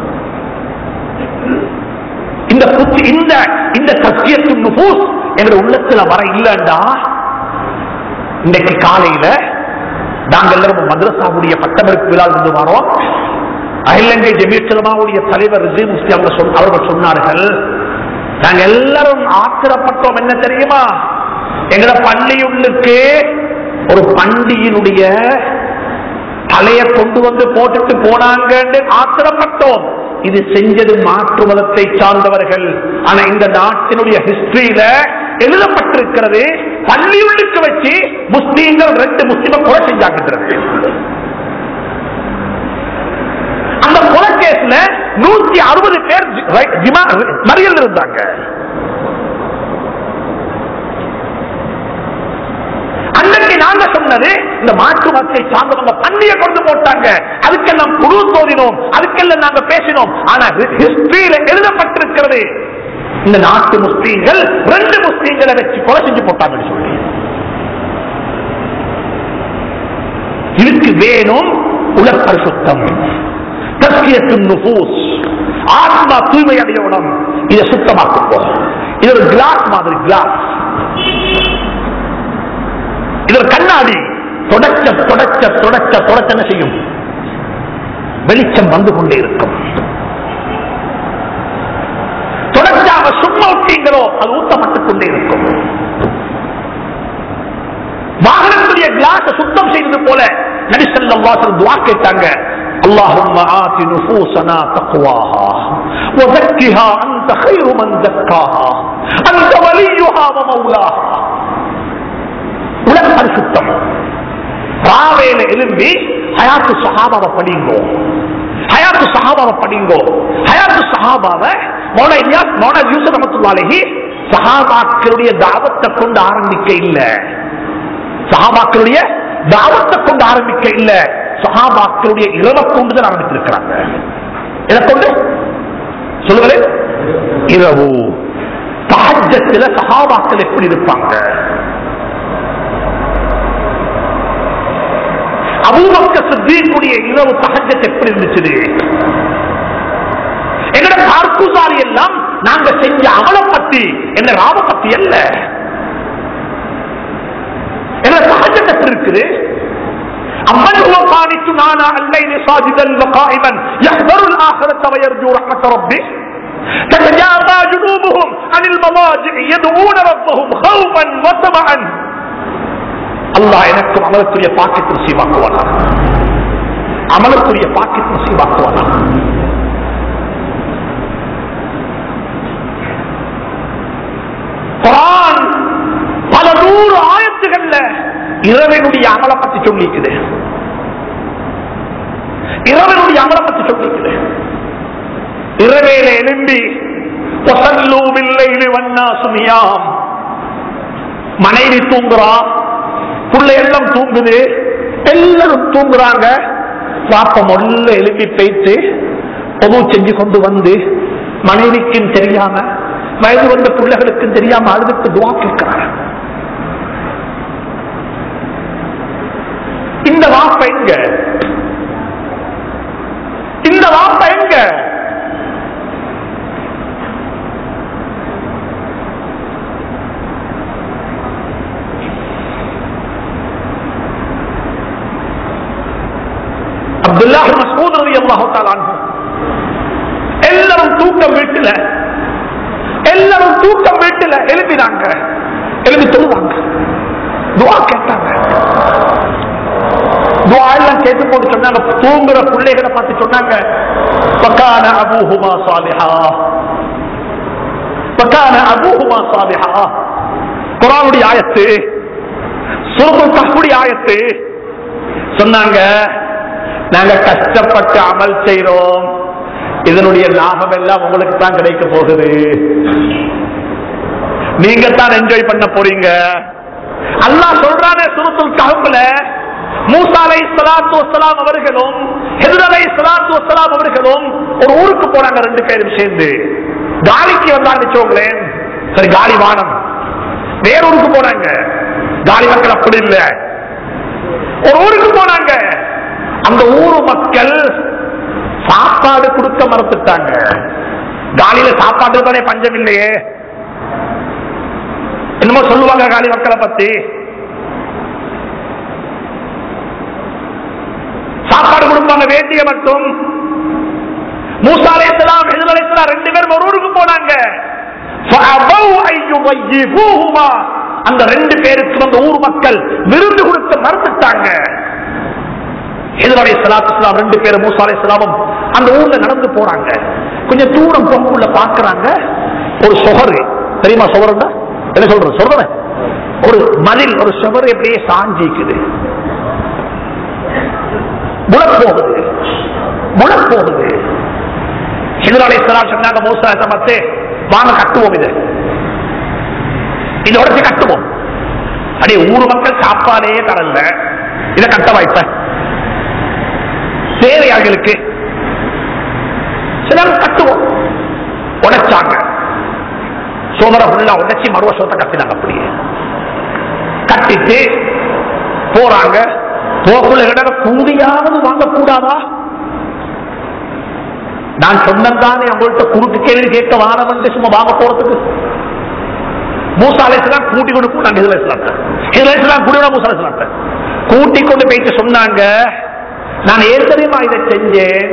Speaker 1: இந்த புத்தி இந்த இந்த தஸ்கியத்துன் நுஃபூஸ் எங்க உள்ளத்துல வர இல்லண்டா, இன்றைக்கு காலையில நாங்கள் எல்லாரும் மദ്രസാவுடைய பட்டமளிப்பு விழாவில் இருந்து வரோம். அகிலங்கை ஜமீயத் உலமாவுடைய தலைவர் ரிஸ்வி முஃப்தி அவர்கள் சொன்னார்கள், நாங்க எல்லாரும் ஆத்திரப்பட்டோம். என்ன தெரியுமா? எங்கட பள்ளியுள்ளுக்கு ஒரு பண்டியினுடைய தலைய கொண்டு வந்து போட்டுட்டு போனாங்க, ஆத்திரப்பட்டோம். இது செஞ்சது மாற்று மதத்தை சார்ந்தவர்கள். ஆனா இந்த நாட்டினுடைய ஹிஸ்டரியில எழுதப்பட்டிருக்கிறது, பள்ளியுள்ளுக்கு வச்சு முஸ்லீம்கள் ரெண்டு முஸ்லிம கொலை செஞ்சாங்க. அந்த கொலை கேஸ்ல நூத்தி அறுபது பேர் மறியல் இருந்தாங்க. அன்னைக்கு நாங்க சொன்னது, இந்த மாற்று மதத்தை சார்ந்தவங்க பன்னியை கொண்டு போட்டாங்க, அதுக்கெல்லாம் குழு தோதினோம், அதுக்கெல்லாம் நாங்க பேசினோம். ஆனா ஹிஸ்டரியில எழுதப்பட்டிருக்கிறது இந்த நாட்டு முஸ்லீம்கள் ரெண்டு முஸ்லீம்களை வச்சு கொலை செஞ்சு போட்டாங்கன்னு சொல்லி. இதுக்கு வேணும் உலக பரிசுத்தம், தஸ்கியத்துன் நுஃபூஸ், ஆத்மா தூய்மை அடையணும். இதை சுத்தமாக்குவோம். இது ஒரு கிளாஸ் மாதிரி, கிளாஸ் இது ஒரு கண்ணாடி. தொடச்ச தொடச்ச தொடச்ச தொடச்ச என்ன செய்யும்? வெளிச்சம் வந்து கொண்டே இருக்கும். தொடச்சாம சும்மா விட்டீங்களோ அது ஊத்தப்பட்டுக் கொண்டே இருக்கும். வாகனத்துடைய கிளாஸ் சுத்தம் செய்வது போல நபி ஸல்லல்லாஹு அலைஹி வஸல்லம் துஆ கேட்டாங்க, اللهم آت نفوسنا تقواها وزكها أنت خير من زكاها أنت وليها ومولاها. உலக பரிசுத்தம். ராவேல எழும்பி ஹயாத்து சஹாபாவை படிங்கோ, ஹயாத்து சஹாபாவை படிங்கோ. ஹயாத்து சஹாபாவை மௌலானா இலியாஸ் மௌலானா யூசுப் ரஹ்மத்துல்லாஹி அலைஹி சஹாபாக்களுடைய தாவத்தை கொண்டு ஆரம்பிக்க இல்ல, சஹாபாக்களுடைய தாவத்தை கொண்டு ஆரம்பிக்க இல்ல, சஹாபாக்களுடைய இரவை கொண்டுதான் ஆரம்பித்திருக்கிறாங்க. இதை கொண்டு சொல்லுங்களேன், இரவு தஹஜ்ஜுல சஹாபாக்கள் எப்படி இருப்பாங்க? அபூபக்கர் சித்தீக்குடைய இரவு தஹஜ்ஜத் எப்படி இருந்துச்சு? எங்கட கார்குசாரி எல்லாம் நாங்க செஞ்ச அமலை பத்தி என்ன ராவ பத்தி அல்ல, எங்க தஹஜ்ஜத் எப்படி இருக்குது? أمن هو قانت آناء الليل ساجدا وقائما يحذر الآخرة ويرجو رحمة ربه تتجافى جنوبهم عن المضاجع يدعون ربهم خوفا وطمعا. அல்லாஹ் எனக்கும் அமலத்துடைய பாக்கியத்தை நசீபாக்குவானா, அமலத்துடைய பாக்கியத்தை நசீபாக்குவானா. குர்ஆன் பல நூறு ஆயத்துகள்ல இரவினுடைய அமலை பத்தி சொல்லிக்குது, இரவினுடைய அமலை பத்தி சொல்லிக்குது. இரவேல எழும்பி மனைவி தூங்குறா, புள்ளை எல்லாம் தூங்குது, எல்லாரும் தூங்குறாங்க. பாப்பம் ஒல்ல எழுப்பி போயிட்டு பொது செஞ்சு கொண்டு வந்து மனைவிக்கும் தெரியாம வயது வந்த பிள்ளைகளுக்கும் தெரியாம அழுதுக்கு துவா கேட்கிறாங்க. இந்த வாப்ப எங்க? இந்த வாப்ப எங்க? அப்துல்லாஹ் மஸ்ஊத் ரலியல்லாஹு தஆலா அன்ஹு எல்லாரும் தூக்கம் வீட்டுல, எல்லாரும் தூக்கம் வீட்டுல எழுப்பினாங்க, எழுப்பி தொழுவாங்க, துஆ கேட்டாங்க. துஆ எல்லாம் கேட்டு போட்டு சொன்னாங்க, தூங்குற பிள்ளைகளை பார்த்து சொன்னாங்க, வகான அபூஹுமா சாலிஹா, வகான அபூஹுமா சாலிஹா. குர்ஆனுடைய ஆயத்து, சூரத்துல் கஹ்ஃபுடைய ஆயத்து. சொன்னாங்க, நாங்க கஷ்டப்பட்டு அமல் செய்றோம், இதனுடைய லாபம் எல்லாம் உங்களுக்கு தான் கிடைக்க போகுது, நீங்க தான் என்ஜாய் பண்ண போறீங்க. அல்லாஹ் சொல்றானே சூரத்துல் கஹ்ஃப்ல, மூசா அலைஹிஸ்ஸலாத்து வஸ்ஸலாம் அவர்களும் ஹித்ர் அலைஹிஸ்ஸலாத்து வஸ்ஸலாம் அவர்களும் ஒரு ஊருக்கு போறாங்க, ரெண்டு பேரும் சேர்ந்து. காலிக்கு வந்தாங்க வச்சோங்களேன், சரி காலி வானம், வேற ஊருக்கு போனாங்க. காலி மக்கள் அப்படி இல்ல, ஒரு ஊருக்கு போனாங்க. அந்த ஊரு மக்கள் சாப்பாடு கொடுக்க மறுத்துட்டாங்க. காலியில சாப்பாடு தானே பஞ்சம் இல்லையே, என்னமோ சொல்லுவாங்க காலி மக்களை பத்தி. சாப்பாடு கொடுப்பாங்க வேண்டிய மட்டும். மூசா அலைஹிஸ்ஸலாம் ஹித்ர் அலைஹிஸ்ஸலாம் ரெண்டு பேரும் ஒரு ஊருக்கு போனாங்க. அந்த ரெண்டு பேருக்கு அந்த ஊர் மக்கள் விருந்து கொடுத்து மறுத்துட்டாங்க. ஹித்ர் அலைஹிஸ்ஸலாத்து வஸ்ஸலாம் ரெண்டு பேரும் மூசா அலைஹிஸ்ஸலாமும் அந்த ஊர்ல நடந்து போறாங்க. கொஞ்சம் தூரம் போக்குள்ள பாக்குறாங்க, ஒரு சுவர் தெரியுமா? சுவர்னா என்ன சொல்றது? சொல்றேன், ஒரு மதில், ஒரு சுவர் எப்படியே சாஞ்சிக்குது, முழப்போகுது முழப்போகுது. ஹித்ர் அலைஹிஸ்ஸலாம் சொன்னாங்க, மூசா சமத்தே வாங்க கட்டுவோம், இதை இதை உடச்சு கட்டுவோம். அடே ஊர் மக்கள் சாப்பாடே தரல, இதை கட்ட வாய்ப்ப தேவையார்களுக்கு சிலர் கட்டுவோம். உடைச்சாங்க, சோதர ஃபுல்லா உடைச்சி மறுவ சோத்தை கட்டினாங்க. அப்படியே கட்டிட்டு போறாங்க. போக்குள்ள கூடியாவது வாங்கக்கூடாதா? நான் சொன்னதானே அவங்கள்ட்ட குறுக்கு கேள்வி கேட்க வாரம் வந்து சும்மா வாங்க போறதுக்கு. மூசா அலைஹிஸ்ஸலாம் கூட்டி கொண்டு போனாங்க. இதுல இஸ்லாத்தை இதுல இஸ்லாம் கூடி மூசா அலைஹிஸ்ஸலாத்தை கூட்டி கொண்டு போயிட்டு சொன்னாங்க, நான் ஏன் தெரியுமா இதை செஞ்சேன்?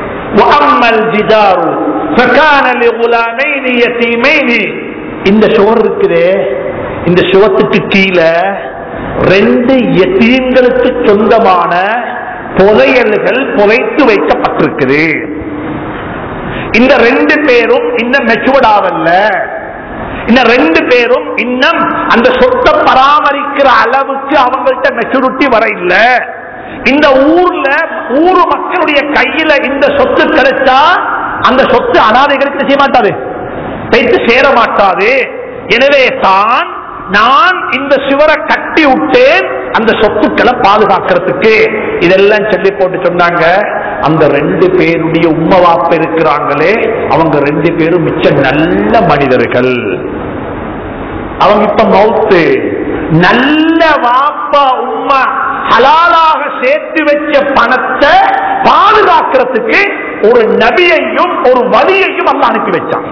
Speaker 1: இந்த சுவர் இருக்குதே, இந்த சுவத்துக்கு கீழே ரெண்டு யத்தீம்களுக்கு சொந்தமான புதையல்கள் புதைத்து வைக்கப்பட்டிருக்குது. இந்த ரெண்டு பேரும் இன்னும் மெச்சூர்ட் ஆகல. இந்த ரெண்டு பேரும் இன்னும் அந்த சொத்தை பராமரிக்கிற அளவுக்கு அவங்கள்ட்ட மெச்சூரிட்டி வர இல்ல. இந்த ஊர்ல ஊர் மக்களுடைய கையில இந்த சொத்து கிடைச்சா அந்த சொத்து அனாதைகளுக்கு செய்ய மாட்டாது, வைத்து சேர மாட்டாது. எனவே தான் நான் இந்த சுவரை கட்டி விட்டேன் அந்த சொத்துக்களை பாதுகாக்கிறதுக்கு. இதெல்லாம் சொல்லி போட்டு சொன்னாங்க, அந்த ரெண்டு பேருடைய உம்மா வாப்ப இருக்கிறாங்களே அவங்க ரெண்டு பேரும் மிச்ச நல்ல மனிதர்கள். அவங்க இப்ப மௌத்து. நல்ல வாப்பா உம்மா ஹலாலாக சேர்த்து வச்ச பணத்தை பாதுகாக்கிறதுக்கு ஒரு நபியையும் ஒரு வலியையும் அல்லாஹ் அனுப்பி வச்சான்.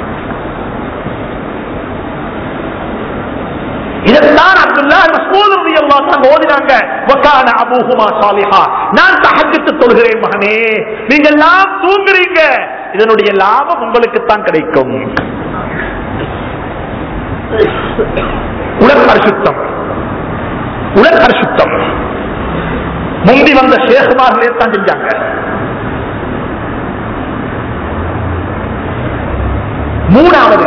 Speaker 1: இதெல்லாம் அப்துல்லாஹ் மஸ்ஊத் ரலியல்லாஹு அன்ஹு ஓதினாங்க. வகான அபூஹுமா சாலிஹா. நான் தஹஜ்ஜுத் தொழுகிறேன் மகனே, நீங்க எல்லாம் தூங்குறீங்க, இதனுடைய லாபம் உங்களுக்கு தான் கிடைக்கும். உலக பரிசுத்தம், உலக பரிசுத்தம் முந்தி வந்த ஷேகுமார்களே தான் செஞ்சாங்க. மூணாவது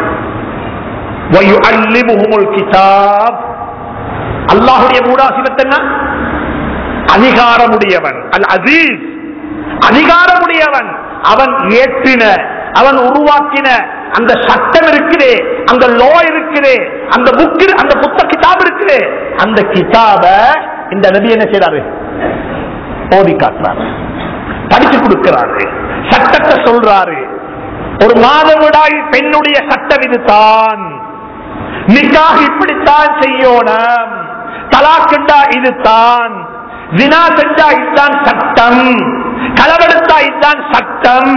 Speaker 1: அல்லாஹுடைய மூடாசிவத் என்ன? அதிகாரமுடையவன். அல் அசீஸ் அதிகாரமுடையவன். அவன் ஏற்றின, அவன் உருவாக்கின அந்த சட்டம் இருக்குதே, அந்த லோ இருக்குதே, அந்த புக், அந்த புத்த கிதாப் இருக்குதே, அந்த கிதாப இந்த நபி என்ன செய்யறாரு? ஓதி காட்டுறாரு, படிச்சு கொடுக்கிறாரு, சட்டத்தை சொல்றாரு. ஒரு மாதவிடாய் பெண்ணுடைய சட்டம் இதுதான், நிக்காஹ் இப்படித்தான் செய்யணும், தலாக்குண்டா இதுதான், ஜினா செஞ்சா இதுதான் சட்டம், களவெடுத்தா இதுதான் சட்டம்.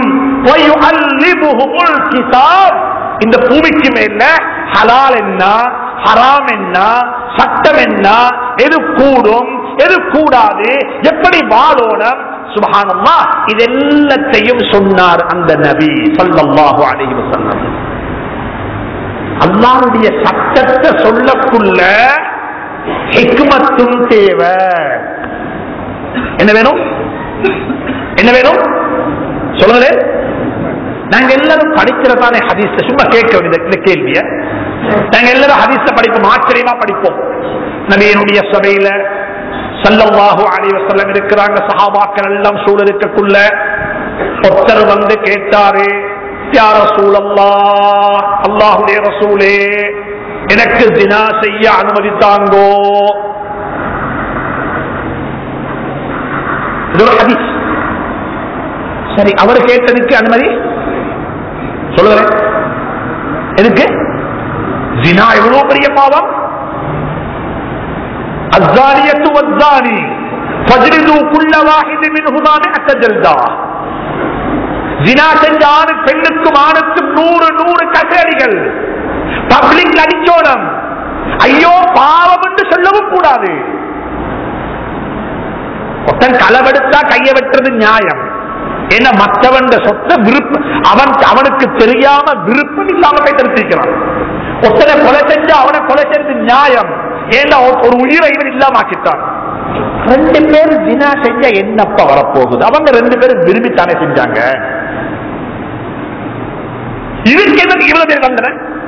Speaker 1: இந்த பூமிக்கு மேல ஹலால் என்ன, ஹராம் என்ன, சட்டம் என்ன, எது கூடும் எது கூடாது, எப்படி வாழணும், சுப்ஹானல்லாஹ், இதெல்லாத்தையும் சொன்னார் அந்த நபி ஸல்லல்லாஹு அலைஹி வஸல்லம். அல்லாஹ்வுடைய சட்டத்தை சொல்லக்குள்ள ஹிக்மத்தும் தேவை. என்ன வேணும்? என்ன வேணும் சொல்லுங்க. நாங்க எல்லாரும் படிக்கிறதானே ஹதீஸ், சும்மா கேட்க வேண்டிய கேள்விய நாங்க எல்லாரும் ஹதீஸ படிப்போம், ஆச்சரியமா படிப்போம். நபியினுடைய சபையில ஸல்லல்லாஹு அலைஹி வஸல்லம் இருக்கிறாங்க, சஹாபாக்கள் எல்லாம் சூழ இருக்கக்குள்ள ஒருத்தர் வந்து கேட்டாரு, யா ரசூலல்லாஹ், அல்லாஹ்வுடைய ரசூலே, எனக்கு ஜினா செய்ய அனுமதித்தாங்கோ. இது ஒரு ஹதீஸ். சரி, அவர் கேட்டதுக்கு அனுமதி சொல்லுறேன். எதுக்கு? ஜினா எவ்வளவு பெரிய பாவம். அஸ்ஸானியத்து வஸ்ஸானி ஃபஜ்லிது குல்ல வாஹித் மின்ஹுமா மிஅத ஜல்தா. ஜினா செஞ்ச ஆணு பெண்ணுக்கும் ஆணுக்கும் நூறு நூறு கசேரிகள். பப்ளிக் அடிச்சோடம். ஐயோ பாவம் என்று சொல்லவும் கூடாது. ஒருத்தன் களவெடுத்தா கையை வெட்டுறது நியாயம். ஏன்னா மற்றவன் சொத்தை விருப்பம், அவன் அவனுக்கு தெரியாம விருப்பம் இல்லாம போய் தெரிவிக்கிறான். ஒருத்தனை கொலை செஞ்சா அவனை கொலை செய்யறது நியாயம். ஏன்னா ஒரு உயிரை இவன் இல்லாம ஆக்கிட்டான். ரெண்டு பேரும் ஜினா செஞ்சா என்னப்ப வரப்போகுது? அவங்க ரெண்டு பேரும் விரும்பித்தானே செஞ்சாங்க. இதுக்கு என்ன இவ்வளவு பேர் வந்தன?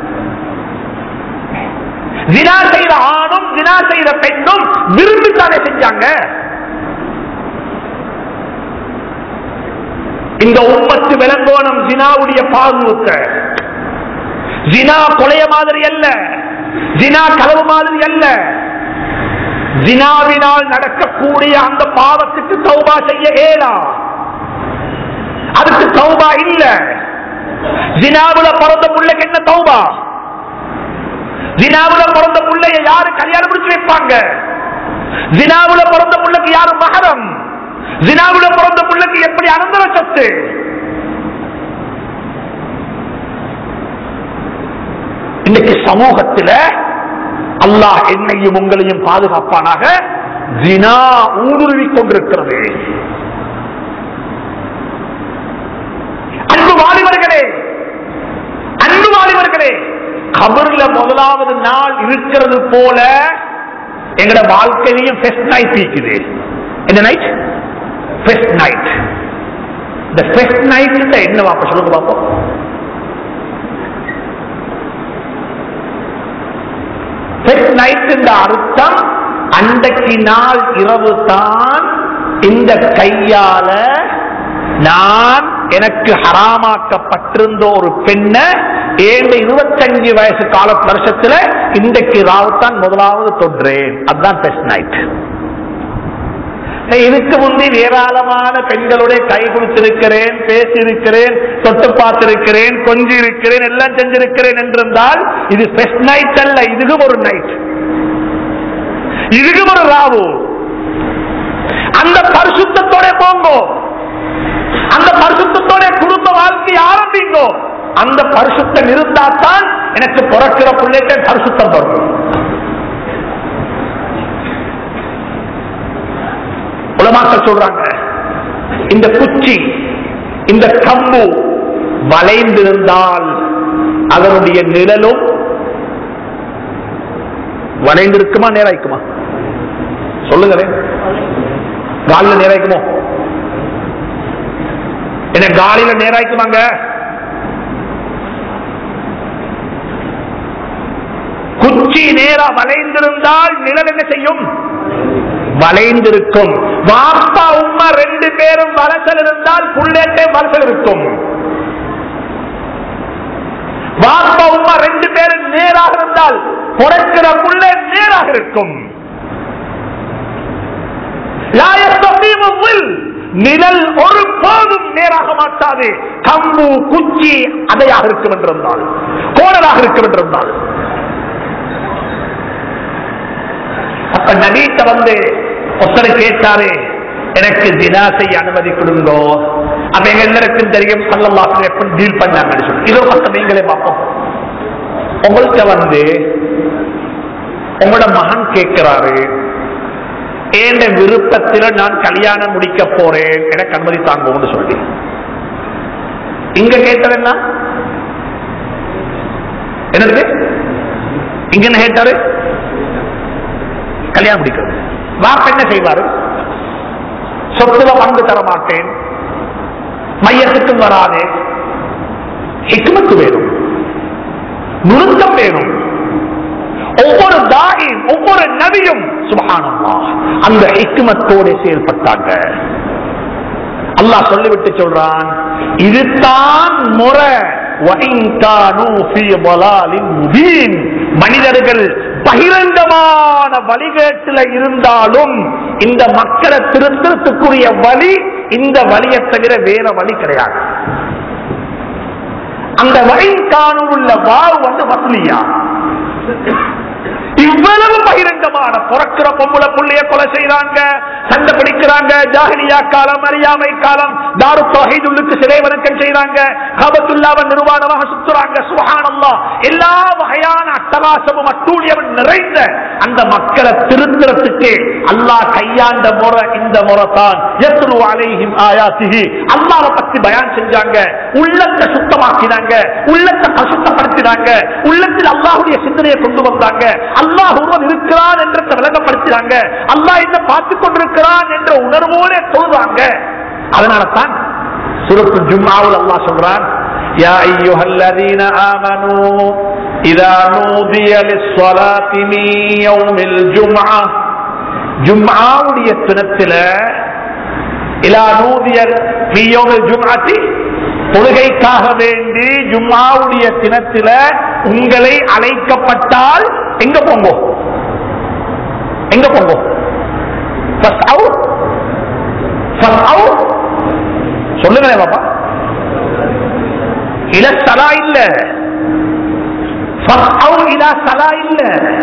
Speaker 1: ஜினா செய்த ஆணும் ஜினா செய்த பெண்ணும் விரும்பித்தானே செஞ்சாங்க. இந்த உம்மத்து விளங்கோணம் ஜினாவுடைய பாதுகாக்க. ஜினா கொலைய மாதிரி அல்ல, ஜினா களவு மாதிரி அல்ல. ஜினாவினால் நடக்கக்கூடிய அந்த பாவத்துக்கு தௌபா செய்ய இயலா, அதுக்கு தௌபா இல்ல. ஜினாவுல பிறந்த பிள்ளைக்கு என்ன தௌபா? ஜினாவுல பிறந்த பிள்ளைய யாரு கல்யாணம் முடிச்சு வைப்பாங்க? ஜினாவுல பிறந்த பிள்ளைக்கு யாரு மஹரம்? ஜினாவுல பிறந்த பிள்ளைக்கு எப்படி அனந்தர சொத்து? இன்னைக்கு சமூகத்தில் அல்லாஹ் என்னையும் உங்களையும் பாதுகாப்பானாக ஜினா ஊடுருவி கொண்டிருக்கிறது. அன்பு வாலிபர்களே, அன்பு வாலிபர்களே, கபர்ல முதலாவது நாள் இருக்கிறது போல எங்கட வாழ்க்கையிலையும் ஃபர்ஸ்ட் நைட் இருக்குது. என்ன நைட்? First night. இந்த ஃபர்ஸ்ட் நைட் என்ன வாப்ப சொல்லுங்க பாப்போம். ஃபர்ஸ்ட் நைட் என்ற அர்த்தம் அன்றைக்கு நாள் இரவு தான் இந்த கையால நான் எனக்கு ஹராமாக்கப்பட்டிருந்த ஒரு பெண்ணை ஏழு இருபத்தஞ்சு வயசு கால வருஷத்துல இன்றைக்கு ராவுத்தான் முதலாவது தொடுறேன். அதுதான் ஃபர்ஸ்ட் நைட். இதுக்கு முந்தி ஏராளமான பெண்களுடைய கை கொடுத்திருக்கிறேன், பேசியிருக்கிறேன், தொட்டு பார்த்திருக்கிறேன், கொஞ்சி இருக்கிறேன், எல்லாம் செஞ்சிருக்கிறேன் என்றிருந்தால் இது ஃபர்ஸ்ட் நைட் அல்ல. இதுக்கும் ஒரு நைட், இதுக்கும் ஒரு ராவு. அந்த பரிசுத்தத்தோட போங்கோ, அந்த பரிசுத்தத்தோட குடும்ப வாழ்க்கை ஆரம்பிங்கோ. அந்த பரிசுத்தம் இருந்தால்தான் எனக்கு பிறக்கிற பிள்ளைக்கு பரிசுத்தம் வரும். உலமாக்கள் சொல்றாங்க, இந்த குச்சி இந்த கம்பு வளைந்திருந்தால் அதனுடைய நிழலும் வளைந்திருக்குமா நேராய்க்குமா? சொல்லுங்களேன். காலில நேராய்க்குமோ? என்ன காலில நேராய்க்குமாங்க? குச்சி நேரா வளைந்திருந்தால் நிழல் என்ன செய்யும்? வளைந்திருக்கும். வாப்பா உம்மா ரெண்டு பேரும் வலசல் இருந்தால் புள்ளேட்டே வலசல் இருக்கும். வாப்பா உம்மா ரெண்டு பேரும் நேராக இருந்தால் பிறக்கிற புள்ளே நேராக இருக்கும். நிழல் ஒரு போதும் நேராக மாட்டாது. கம்பு குச்சி அதையாக இருக்கும் என்றிருந்தால், கோணலாக இருக்கும் என்றிருந்தால். அப்ப நபீட்ட வந்து ஒருத்தர் கேட்டாரு, எனக்கு ஜினா செய்ய அனுமதி கொடுங்கோ. அப்ப எங்க எல்லாருக்கும் தெரியும் ஸல்லல்லாஹு அலைஹி வஸல்லம் எப்படி டீல் பண்ணாங்கன்னு சொல்லி. இதோ பக்கம் நீங்களே பார்ப்போம். உங்கள்கிட்ட வந்து உங்களோட மகன் கேட்கிறாரு, ஏண்ட விருப்பத்தில் நான் கல்யாணம் முடிக்க போறேன், எனக்கு அனுமதி தாங்கன்னு சொல்லி. இங்க கேட்டது என்ன? என்னது இங்க என்ன கேட்டாரு? கல்யாணம் முடிக்கிறது. வாப்ப என்ன செய்வாரு? சொத்துல பங்கு தர மாட்டேன், மையத்துக்கும் வராது. ஹிக்மத்து வேணும், நுணுக்கம் வேணும். ஒவ்வொரு தாயின் ஒவ்வொரு நபியும் சுப்ஹானல்லாஹ் அந்த ஹிக்மத்தோடு செயல்பட்டாங்க. அல்லாஹ் சொல்லிவிட்டு சொல்றான், இதுதான் முறை. மனிதர்கள் பகிரங்கமான வழிகேட்டில் இருந்தாலும் இந்த மக்களை திருத்தத்துக்குரிய வழி இந்த வழியை தவிர வேற வழி கிடையாது. அந்த வழி காணுள்ள வாவு வந்து வசலியா. இவ்வளவு பகிரங்கமான பிறக்கிற பொம்பளை புள்ளைய கொலை செய்யறாங்க, சண்டை பிடிக்கிறாங்க. ஜாஹிலியா காலம், அறியாமை காலம், தாரு தௌஹீதுக்கு சிலை வணக்கம் செய்யறாங்க, காபத்துல்லாஹ்வை நிர்வாணமாக சுத்துறாங்க. சுப்ஹானல்லாஹ். எல்லா வகையான அட்டகாசமும் அட்டூழியமும் நிறைந்த அந்த மக்களை திருத்துறதுக்கு அல்லாஹ் கையாண்ட முறை இந்த முறை தான். யத்லு அலைஹிம் ஆயாத்திஹி, அல்லாஹ்வை பத்தி பயான் செஞ்சாங்க, உள்ளத்தை சுத்தமாக்கினாங்க, உள்ளத்தை பசுத்தப்படுத்தினாங்க, உள்ளத்தில் அல்லாஹ்வுடைய சிந்தனையை கொண்டு வந்தாங்க. அல்லாஹ் ஒருவன் இருக்கிறான் என்று விளங்கப்படுத்தினாங்க, அல்லாஹ் என்ன பார்த்துக் கொண்டிருக்கிறான் என்ற உணர்வோடு தொழுவாங்க. அதனால தான் சூரத்துல் ஜும்ஆவில் அல்லாஹ் சொல்றான், யா அய்யுஹல்லதீன ஆமனூ இதா நூதிய லிஸ்ஸலாத்தி மின் யௌமில் ஜும்ஆ. ஜும்ஆவுடைய தினத்திலே இலா நூதிய ஃபீ யௌமில் ஜும்ஆத்தி, தொழுகைக்காக வேண்டி ஜும்ஆவுடைய தினத்தில உங்களை அழைக்கப்பட்டால் எங்க போங்கோ? எங்க போங்கோ? சொல்லுங்க பாப்பா. இல சலா இல்ல, இலா சலா இல்ல,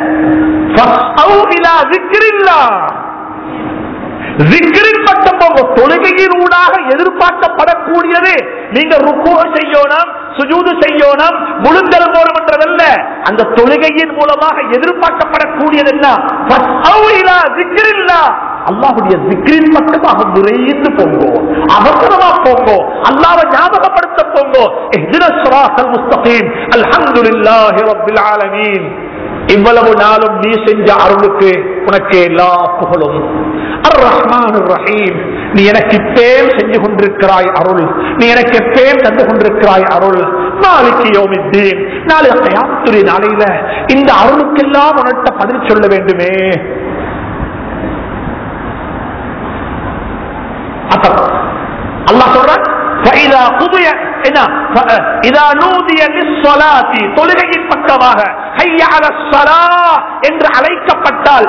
Speaker 1: இலா திக்ரில்லா. திக்ரின் பக்கம் போங்க. தொழுகையின் ஊடாக எதிர்பார்க்கப்படக்கூடியது நீங்க ருக்கு செய்யணும், சுஜூது செய்யணும், முழுந்தல் போனம் என்றதல்ல. அந்த தொழுகையின் மூலமாக எதிர்பார்க்கப்படக்கூடியது என்ன? அல்லாஹ்வுடைய திக்ரின் பக்கமாக விரைந்து போங்கோ, அவசரமா போங்கோ, அல்லாஹ்வை ஞாபகப்படுத்த போங்கோ. இஹ்தினஸ் ஸிராத்தல் முஸ்தகீம், அல்ஹம்துலில்லாஹி ரப்பில் ஆலமீன். இவ்வளவு நாளும் நீ செஞ்ச அருளுக்கு உனக்கு எல்லா புகழும். அர் ரஹ்மான் ரஹீம், நீ எனக்கு இப்பேம் செஞ்சு கொண்டிருக்கிறாய் அருள், நீ எனக்கு எப்பேம் தந்து கொண்டிருக்கிறாய் அருள். மாலிகி யௌமித்தீன், நாளை கியாமத்துடைய நாளையில இந்த அருளுக்கெல்லாம் உனட்ட பதில் சொல்ல வேண்டுமே. அல்லாஹ் சொல்றான், தொழுகையின் பக்கமாக என்று அழைக்கப்பட்டால்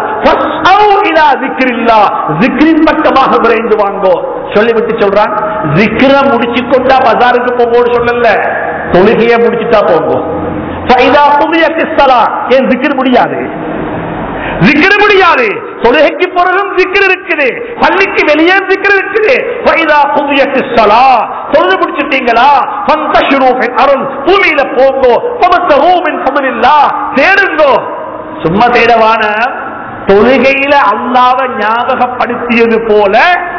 Speaker 1: பக்கமாக விரைந்து வாங்கோ சொல்லிவிட்டு சொல்றான். ஜிக்ர முடிச்சு கொண்டா பஜாருக்கு போங்கோன்னு சொல்லல, தொழுகையை முடிச்சுட்டா போங்கோ. ஏன் ஜிக்ர் முடியாது? ஜிக்ர் முடியாது. தொழுகைக்கு பிறகும் ஜிக்ர் இருக்குது, பள்ளிக்கு வெளியே ஜிக்ர் இருக்குது. தொழுது முடிச்சிட்டீங்களா? அருள் பூமியில போங்கோ, தேடுங்கோ. சும்மா தேடவான தொழுகையில அல்லாஹ்வை ஞாபகப்படுத்தியது போல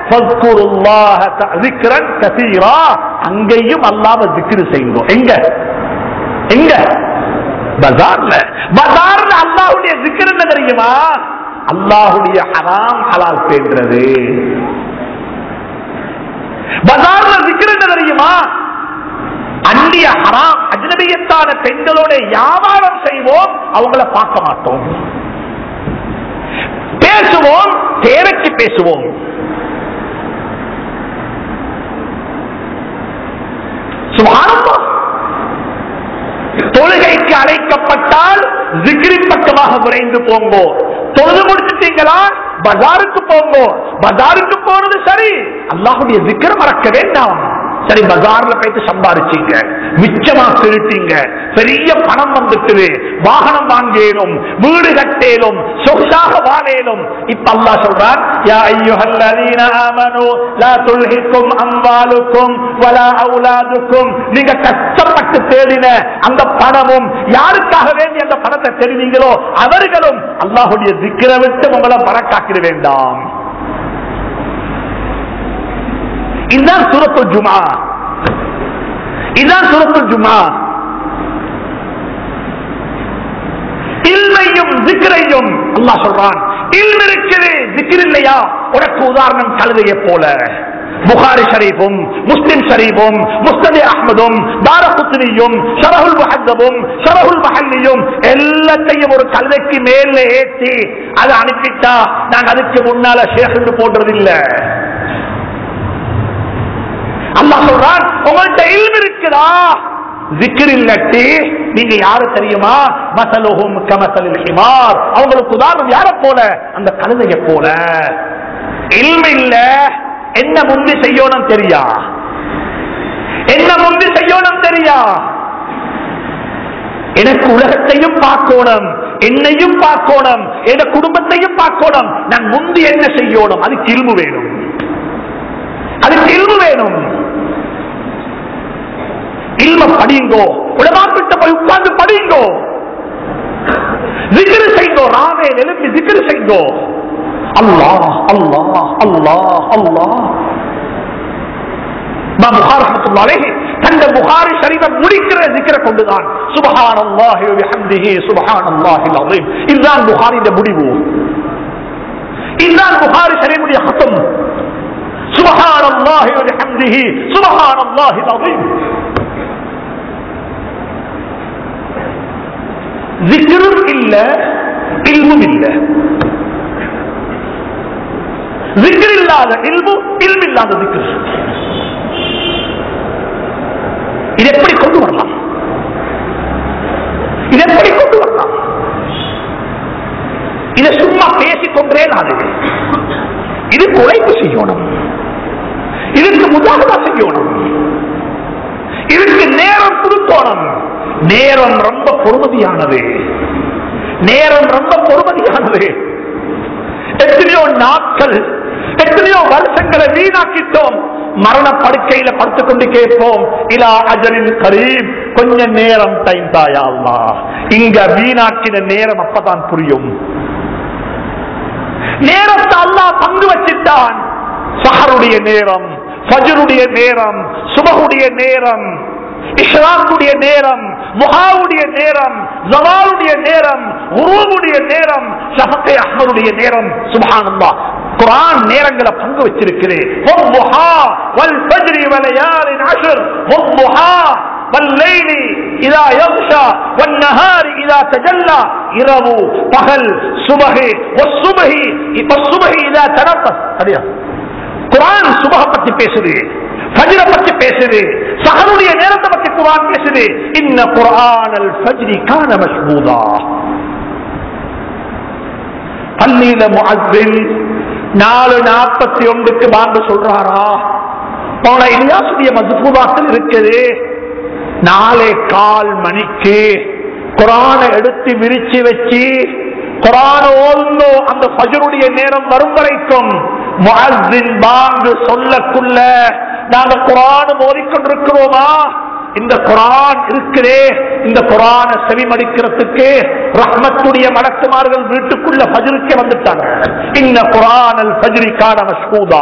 Speaker 1: அங்கேயும் அல்லாஹ்வை ஜிக்ர் செய்யுங்க. எங்க எங்க? பஜார்ல. பஜார்ல அல்லாஹ்வுடைய ஜிக்ர் என்ன தெரியுமா? அல்லாஹ்வுடைய ஹராம் ஹலால் பேசுறது. பஜார்ல ஜிக்ர் என்ன தெரியுமா? அந்நிய ஹராம் அஜ்னபியத்தான பெண்களோட வியாபாரம் செய்வோம், அவங்கள பார்க்க மாட்டோம். பேசுவோம், தேவைக்கு பேசுவோம். சுப்ஹானல்லாஹ். தொழுகைக்கு அழைக்கப்பட்டால் ஜிக்ரின் பக்கமாக விரைந்து போங்கோ. தொழுது முடிச்சுட்டீங்களா? பஜாருக்கு போங்கோ. பஜாருக்கு போனது சரி, அல்லாஹ்வுடைய ஜிக்ர் மறக்க வேண்டாம். சரி, பஜார்ல போயிட்டு சம்பாதிச்சீங்க, மிச்சமா திருட்டீங்க, பெரிய பணம் வந்துட்டு, வாகனம் வாங்கேனும், வீடு கட்டேனும், சொகுசாக வாழேனும். இப்ப அல்லாஹ் சொல்றான், யா அய்யுஹல்லதீன ஆமனூ லா துல்ஹிக்கும் அம்வாலுக்கும் வலா அவுலாதுக்கும். நீங்க கஷ்டப்பட்டு தேடின அந்த பணமும், யாருக்காக வேண்டி அந்த பணத்தை தேடினீங்களோ அவர்களும் அல்லாஹ்வுடைய திக்ரை விட்டு உங்களை மறக்காக்கிட வேண்டாம். இதுதான் சூரத்துல் ஜுமா. இதுதான் சூரத்துல் ஜுமா. இல்மையும் திக்ரையும் அல்லாஹ் சொல்றான். இல்ம் இருக்குது, திக்ர் இல்லையா? உனக்கு உதாரணம் கழுதையை போல. புகாரி ஷரீஃபும் முஸ்லிம் ஷரீஃபும் முஸ்னத் அஹ்மதும் தாரகுத்னியும் ஷரஹுல் முஹத்தபும் ஷரஹுல் மஹல்லியும் எல்லாத்தையும் ஒரு கழுதைக்கு மேல ஏற்றி அதை அனுப்பிட்டா நான் அதுக்கு முன்னால ஷேഖ് போடுறது இல்ல. அல்லாஹ் சொல்றான், உங்கள்ட்ட இல்ம் இருக்குதா? ஜிக்ர் இல்லட்டி நீங்க யாரு தெரியுமா? மஸலுஹும் கமஸலில் ஹிமார். அவங்களுக்கு உதாரணம் யாரை போல? அந்த கழுதையை போல. இல்ம் இல்ல, என்ன முந்தி செய்யணும் தெரியா? என்ன முந்தி செய்யணும் தெரியா? எனக்கு உலகத்தையும் பார்க்கணும், என்னையும் பார்க்கணும், என் குடும்பத்தையும் பார்க்கணும். நான் முந்தி என்ன செய்யணும்? அதுக்கு இல்மு வேணும். அதுக்கு இல்மு வேணும். இல்ம படிங்கோ, உலமாக்கிட்ட போய் உட்கார்ந்து படிங்கோ, ஜிக்ர் செய்ங்கோ, ராவே எழுப்பி ஜிக்ர் செய்ங்கோ. அல்லாஹ் அல்லாஹ் அல்லாஹ் அல்லாஹ். புகாரி ரஹ்மத்துல்லாஹி அலைஹி தந்த புகாரி ஷரீஃபை முடிக்கிற ஜிக்ரை கொண்டுதான் சுப்ஹானல்லாஹி வ பிஹம்திஹி சுப்ஹானல்லாஹில் அஸீம். இதுதான் புகாரியுடைய முடிவு. இதுதான் புகாரி ஷரீஃபுடைய ஹத்ம். சுப்ஹானல்லாஹி வ பிஹம்திஹி சுப்ஹானல்லாஹில் அஸீம். ஜிக்ரும் இல்ல, இல்மும் இல்ல. ஜிக்ர் இல்லாத இல்மு, இல்ம் இல்லாத ஜிக்ர். இது எப்படி கொண்டு வரலாம்? இது எப்படி கொண்டு வரலாம்? இதை சும்மா பேசிக்கொண்டே நாடு. இதுக்கு உழைப்பு செய்யணும், இதுக்கு முதாகதா செய்யணும், இதுக்கு நேரம் கொடுக்கணும். நேரம் ரொம்ப பொறுமதியானது, நேரம் ரொம்ப பொறுமதியானது. எத்தனையோ நாட்கள் எத்தனையோ வருஷங்களை வீணாக்கிட்டோம். மரண படுக்கையில படுத்துக் கொண்டு கேட்போம், இலா அஜரின் கரீம், கொஞ்ச நேரம் டைம் தாயா அல்லாஹ். இங்க வீணாக்கின நேரம் அப்பதான் புரியும். நேரத்தை அல்லாஹ் பங்கு வச்சிட்டான். சஹருடைய நேரம், ஃபஜ்ருடைய நேரம், சுபஹுடைய நேரம், இஷ்ராக்குடைய நேரம், முஹாவுடைய நேரம், ஜவாலுடைய நேரம், உருவுடைய நேரம், ஷஃபகே அஹ்மருடைய நேரம். சுப்ஹானல்லாஹ், குர்ஆன் நேரங்களை பங்கு வச்சிருக்கிறது. வல்லுஹா வல்ஃபஜ்ரி வலயாலின் அஷ்ர், வல்லுஹா வல்லைலி இதா யக்ஷா வன்னஹாரி இதா தஜல்லா, இரவு பகல், சுபஹி வஸ்ஸுபஹி வஸ்ஸுபஹி இதா தனஃபஸ். சரியா? குர்ஆன் சுபஹ பத்தி பேசுது, ஃபஜ்ர பத்தி பேசுது, சஹருடைய நேரத்தை பத்தி குர்ஆன் பேசுது. இன்ன குர்ஆனல் ஃபஜ்ரி கான மஷ்ஹூதா. பள்ளியில முஅஸ்ஸின் நாலு நாற்பத்தி ஒன்றுக்கு பாங்க சொல்றாரா? போன இலியாசுடைய மஸ்பூதாக்கள் இருக்குது. நாலே கால் மணிக்கு குர்ஆனை எடுத்து விரிச்சு வச்சு குர்ஆன் ஓதுந்தோ அந்த ஃபஜ்ருடைய நேரம் வரும் வரைக்கும் முஅஸ்ஸின் பாங்கு சொல்லக்குள்ள நாங்க குர்ஆன் ஓதிக்கொண்டிருக்கிறோமா? இந்த குர்ஆன் இருக்குதே, இந்த குர்ஆனை செவிமடிக்கிறதுக்கு ரஹ்மத்துடைய மலக்குமார்கள் வீட்டுக்குள்ள ஃபஜ்ருக்கே வந்துட்டாங்க. இன்ன குர்ஆனல் ஃபஜ்ரி கான மஷ்ஹூதா.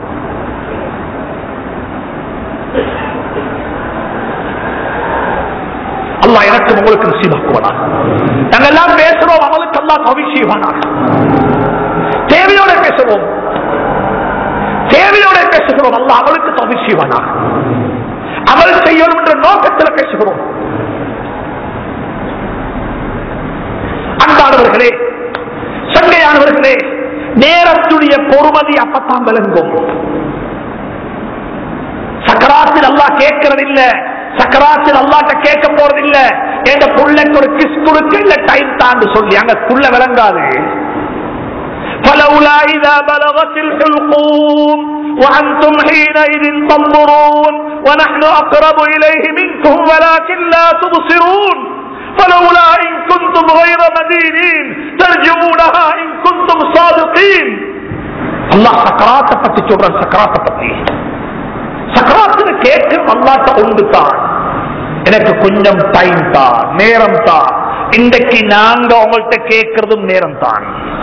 Speaker 1: அல்லாஹ் எனக்கு உங்களுக்கு நசீபாக்குவானா. நாங்க எல்லாம் பேசுறோம், அவளுக்கு அல்லாஹ் தௌஃபீக் செய்வானா. தேவையோட பேசுறோம், தேவையோட பேசுகிறோம், அல்லாஹ் அவளுக்கு தௌஃபீக் செய்வானா. அமல் செய்யணும் என்ற நோக்கத்தில் பேசுகிறோம். அன்பானவர்களே, சங்கையானவர்களே, நேரத்துடைய பொறுமதி அப்பத்தான் விளங்கும். சக்கராத்தில் அல்லாஹ் கேட்கறதில்ல, சக்கராத்தில் அல்லாஹ்ட்ட கேட்க போறதில்லை. எங்க புள்ளைக்கு ஒரு கிஸ் கொடுக்க இல்ல டைம் தான் சொல்லி அங்க புள்ள விளங்காது. فلولا إذا بلغت الحلقوم وأنتم حينئذ تنظرون ونحن أقرب إليه منكم ولكن لا تبصرون فلولا إن كنتم غير مدينين ترجمونها إن كنتم صادقين. الله سكرات பத்தி சொல்றான். சக்கராத்த பத்தி சக்கராத்துல கேட்க அல்லாஹ்ட்ட ஒன்று தான், எனக்கு கொஞ்சம் டைம் தான், நேரம் தான். இன்றைக்கு நாங்க உங்கள்கிட்ட கேட்கறதும் நேரம் தான்.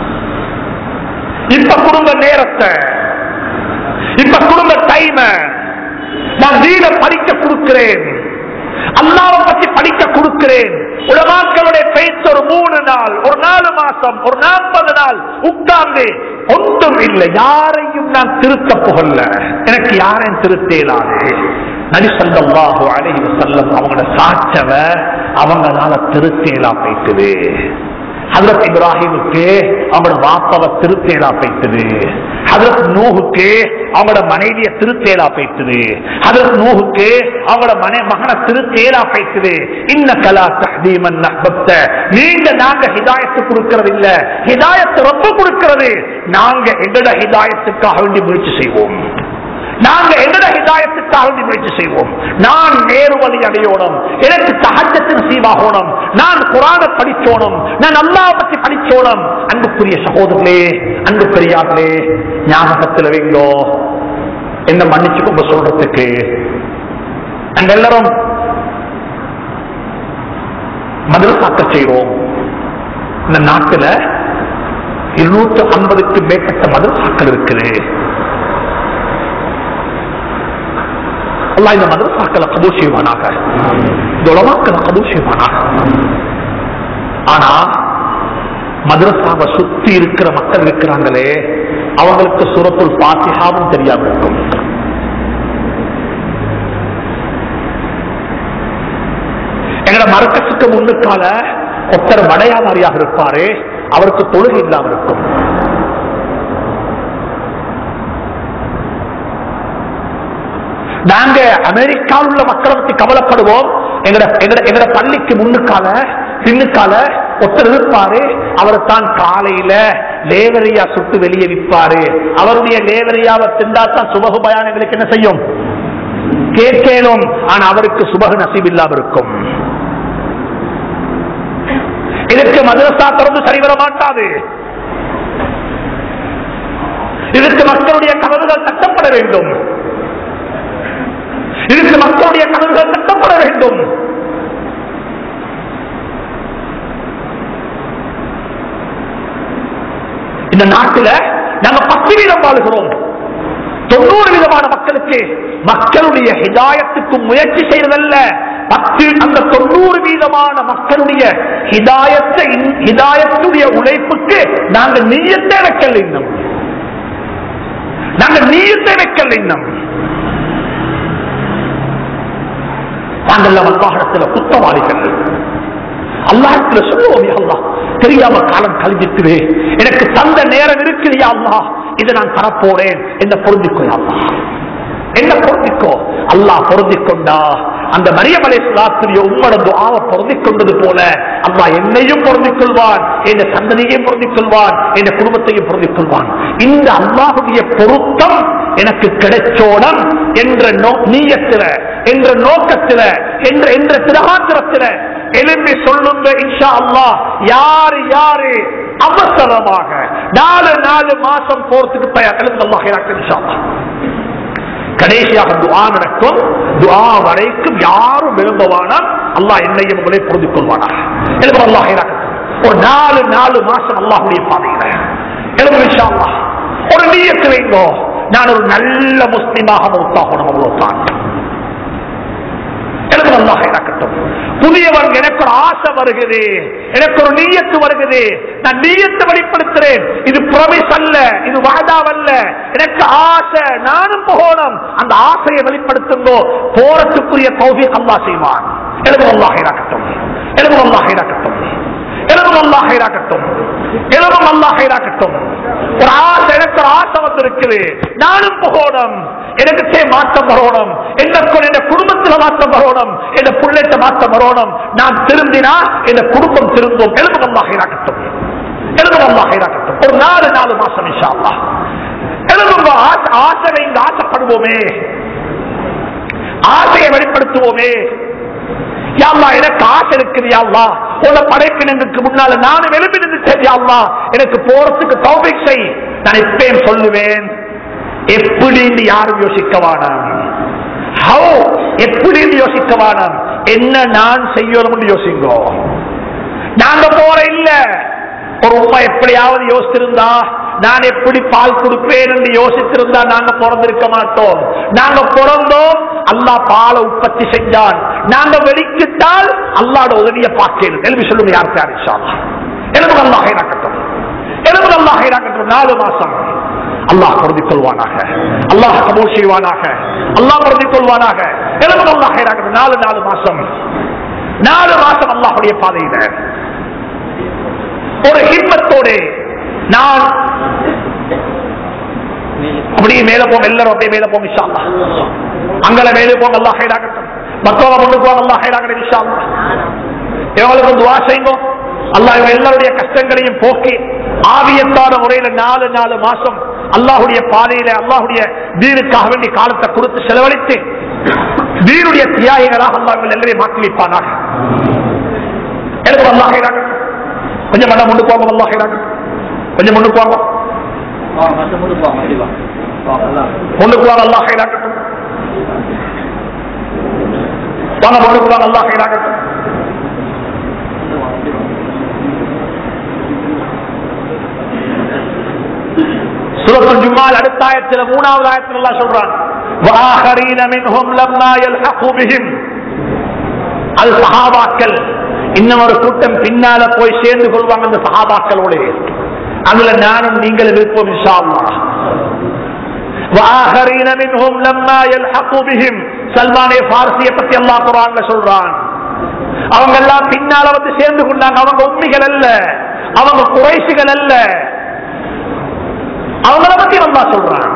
Speaker 1: இப்ப குடும்ப நேரத்தை, இப்ப குடும்ப டைம் நான் தீன படிக்க கொடுக்கிறேன், அல்லாஹ்வை பத்தி படிக்க கொடுக்கிறேன். உலமாக்களுடைய பேச்சு ஒரு மூணு நாள், ஒரு நாலு மாசம், ஒரு நாற்பது நாள் உட்கார்ந்து ஒன்றும் இல்லை. யாரையும் நான் திருத்த புகழல, எனக்கு யாரையும் திருத்தேலாது. நபி ஸல்லல்லாஹு அலைஹி வஸல்லம் அவங்களோட சாட்சவ அவங்களால திருத்தேலா போயிட்டுது. ஹஜ்ரத் இப்ராஹிமுக்கு அவங்களோட வாப்பாவை திருத்தேலா போயிட்டது. ஹஜ்ரத் நூஹுக்கு அவங்களோட மனைவியை திருத்தேலா போயிட்டது. ஹஜ்ரத் நூஹுக்கு அவங்களோட மனை மகனை திருத்தேலா போயிட்டது. இன்னக லா தஹ்தி மன் அஹ்பப்த. நீங்க நாங்க ஹிதாயத்து கொடுக்கிறது இல்ல, ஹிதாயத்து ரப்பு கொடுக்கிறது. நாங்க எங்கட ஹிதாயத்துக்காக வேண்டி முயற்சி செய்வோம், நாங்க எங்கட ஹிதாயத்துக்காக வேண்டி முயற்சி செய்வோம். நான் நேரு வழி அடையோணும், எனக்கு தஹஜ்ஜத் நசீபாகணும், நான் குர்ஆனை படிச்சோணும், நான் அல்லாஹ்வை பத்தி படிச்சோணும். அன்புக்குரிய சகோதரர்களே, அன்புக்குரியார்களே, ஞாபகத்தில் வைங்கோ. என்ன மன்னிச்சுக்கோங்க சொல்றதுக்கு, நாங்க எல்லாரும் மதரசாக்க செய்யறோம். இந்த நாட்டில் இருநூற்று ஐம்பதுக்கு மேற்பட்ட மதரசாக்கள் இருக்குது. அல்லாஹ் இந்த மதரசாக்களை கபூல் செய்வானாக, இந்த உலமாக்களை கபூல் செய்வானாக. ஆனா மதரசாவை சுத்தி இருக்கிற மக்கள் இருக்கிறாங்களே, அவங்களுக்கு சூரத்துல் ஃபாத்திஹாவும் தெரியாம இருக்கும். எங்கட மரக்கத்துக்கு முன்னுக்கால ஒருத்தர் வடையாமாரியாக இருப்பாரு, அவருக்கு தொழுகை இல்லாமல் இருக்கும். நாங்க அமெரிக்காவில் உள்ள மக்களை பற்றி கவலைப்படுவோம். எங்கட எங்கட பள்ளிக்கு முன்னுக்கால பின்னுக்கால ஒருத்தர் இருப்பாரு, அவர் தான் காலையில லேவரியா சுட்டு வெளியே விற்பாரு. அவருடைய லேவரியாவை திண்டாத்தான் சுபகு பயானங்களுக்கு என்ன செய்யும், கேட்கலும். ஆனா அவருக்கு சுபகு நசீப் இல்லாம இருக்கும். இதற்கு மதரசா திறந்து சரிவர மாட்டாது. இதற்கு மக்களுடைய கனவுகள் தட்டப்பட வேண்டும். இதற்கு மக்களுடைய கனவுகள் தட்டப்பட வேண்டும். இந்த நாட்டில் நாங்க பத்து வீதம் வாழுகிறோம். தொண்ணூறு விதமான மக்களுக்கு மக்களுடைய ஹிதாயத்துக்கு முயற்சி செய்வதல்ல, பத்து அந்த தொண்ணூறு வீதமான மக்களுடைய ஹிதாயத்தை ஹிதாயத்துடைய உழைப்புக்கு நாங்கள் நீயத்தை வைக்கல. இன்னும் நாங்கள் நீயத்தை வைக்கல. இன்னும் நாங்கள் அல்லாஹ்விடத்தில் குற்றவாளிகள். அல்லாஹ்விடத்தில் சொல்லுவோம், அல்லாஹ் தெரியாம காலம் கழிஞ்சிட்டுவே, எனக்கு தந்த நேரம் இருக்குது யா அல்லாஹ், இதை நான் தரப்போறேன், என்ன பொருந்திக்கோ யா அல்லாஹ், என்ன பொருந்திக்கோ. அல்லாஹ் பொருந்திக் கொண்டா அந்த மரியம் அலைஹிஸ்ஸலாத்துடைய உம்மட துஆவை பொருந்திக் கொண்டது போல அல்லாஹ் என்னையும் பொருந்திக் கொள்வான், என் சந்ததியையும் பொருந்திக் கொள்வான், என் குடும்பத்தையும் பொருந்திக் கொள்வான். இந்த அல்லாஹ்வுடைய பொருத்தம் எனக்கு கிடைச்சோடம் என்ற நீயத்தில, என்ற நோக்கத்தில, என்ற என்ற திரகாத்திரத்தில எழும்பி சொல்லுங்க இன்ஷா அல்லாஹ். யாரு யாரு அவசரமாக நாலு நாலு மாசம் போறதுக்கு தயார் அல்லாஹ் இன்ஷா அல்லாஹ். கடைசியாக துஆ நடக்கும். துஆ வரைக்கும் யாரும் விரும்பவானா அல்லாஹ் என்னையும் உங்களை பொருந்திக் கொள்வானா. அல்லாஹ் ஒரு நாலு நாலு மாசம் அல்லாஹ்வுடைய பாதையில எழுந்து இன்ஷா அல்லாஹ் ஒரு நியத்து வைங்கோ, நான் ஒரு நல்ல முஸ்லிமாக மௌத்தாகணும். அவ்வளவுதான். புதியவன் எனக்கு ஒரு ஆசை வருகிறது, எனக்கு ஒரு நீயத்து வருகிறது, நான் நீயத்தை வெளிப்படுத்துறேன். இது ப்ராமிஸ் அல்ல, இது வாதாவல்ல, எனக்கு ஆசை, நானும் போகணும். அந்த ஆசையை வெளிப்படுத்துங்கோ, போறதுக்குரிய தௌஃபீக் அல்லாஹ் செய்வான். எழுதும் அல்லாஹ் இராக்கட்டும், எழுதும் அல்லாஹ் இராக்கட்டும், எழுதும் அல்லாஹ் இராக்கட்டும், எழுதும் அல்லாஹ் இராக்கட்டும். ஒரு ஆசை, எனக்கு ஒரு ஆசை வந்து இருக்குது, நானும் போகணும், எனக்கு மாற்றம் வரணும், எனக்கு என் குடும்பத்தில் மாற்றம் வரணும், என் பிள்ளைட்ட மாற்றம் வரணும். நான் திருந்தினா என் குடும்பம் திருந்தும். எழுதும் அல்லாஹ் இராக்கட்டும், எழுதும் அல்லாஹ் இராக்கட்டும். ஒரு நாலு நாலு மாசம் இன்ஷா அல்லாஹ் எழுதும். ஆசை வைங்க, ஆசைப்படுவோமே, ஆசையை வெளிப்படுத்துவோமே. யா அல்லாஹ் எனக்கு ஆசை இருக்குது, யா அல்லாஹ் உன்னை படைப்பினங்களுக்கு முன்னால நானும் எழுப்பி நின்றுட்டேன், யா அல்லாஹ் எனக்கு போறதுக்கு தௌஃபீக் செய். நான் எப்பயும் சொல்லுவேன், எப்படின்னு யாரும் யோசிக்க வேணாம், எப்படி யோசிக்க வேணாம், என்ன நான் செய்யணும் யோசிங்கோ. நாங்க போற இல்ல, ஒரு உமா எப்படியாவது யோசிச்சிருந்தா, நான் எப்படி பால் கொடுப்பேன் என்று யோசித்திருந்தா நாங்க பிறந்திருக்க மாட்டோம். நாங்க பிறந்தோம், அல்லாஹ் பாலை உற்பத்தி செஞ்சான், நாங்க வெளிக்கிட்டால் அல்லாஹ்வோட உதவியை பார்க்கணும். எழுதி சொல்லுங்க யாருக்கு யார் இன்ஷா அல்லாஹ். எழுது அல்லாஹ் இராக்கட்டும், எழுது அல்லாஹ் இராக்கட்டும். நாலு மாசம் அல்லாஹ் பொருந்திக் கொள்வானாக, அல்லாஹ் கபூல் செய்வானாக, அல்லாஹ் பொருந்திக் கொள்வானாக. எழுது அல்லாஹ் இராக்கட்டும். நாலு நாலு மாசம் நாலு மாசம் அல்லாஹ்வுடைய பாதையில ஒரு ஹிம்மத்தோடு நான் அப்படியே மேல போங்க, எல்லாரும் அப்படியே மேல போங்க இன்ஷா அல்லாஹ். அங்கல மேலே போங்க, அல்லாஹ் ஹைராகட்டும். மற்றவங்க முன்னுக்கு போங்க, அல்லாஹ் ஹைராகட்டும் இன்ஷா அல்லாஹ். இவங்களுக்கு துஆ செய்யுங்க, அல்லாஹ் இவங்க எல்லாருடைய கஷ்டங்களையும் போக்கி ஆவியத்தான முறையில நாலு நாலு மாசம் அல்லாஹ்வுடைய பாதையில அல்லாஹ்வுடைய தீனுக்காக வேண்டி காலத்தை கொடுத்து செலவழித்து தீனுடைய தியாகிகளாக அல்லாஹ் எல்லாரையும் மாற்றி வைப்பானாக. எனக்கு அல்லாஹ் ஹைராகட்டும். கொஞ்சம் மன முன்னுக்கு போங்க, அல்லாஹ் ஹைராகட்டும். கொஞ்சம் முன்னுக்கு போங்க, முன்னுக்கு வாங்க, அல்லாஹ் ஹைராகட்டும். வாங்க முன்னுக்கு வாங்க, அல்லாஹ் ஹைராகட்டும். சூரத்துல் ஜும்ஆல் அடுத்த ஆயத்தில் மூணாவது ஆயத்தில் அல்லாஹ் சொல்றான், வஆஹரீன மின்ஹும் லம்மா யல்ஹகு பிஹிம். அது சஹாபாக்கள், இன்னும் ஒரு கூட்டம் பின்னால போய் சேர்ந்து கொள்வாங்க அந்த சஹாபாக்களோடு. அதுல நானும் நீங்களும் இருப்போம் இன்ஷா அல்லாஹ். வஆஹரீன மின்ஹும் லம்மா யல்ஹகு பிஹிம். சல்மானே ஃபாரிஸியை பத்தி அல்லாஹ் குர்ஆன்ல சொல்றான். அவங்க எல்லாம் பின்னால வந்து சேர்ந்து கொண்டாங்க. அவங்க உம்மிகள் அல்ல, அவங்க குறைஷிகள் அல்ல, அவங்கள பத்தி அல்லாஹ் சொல்றான்.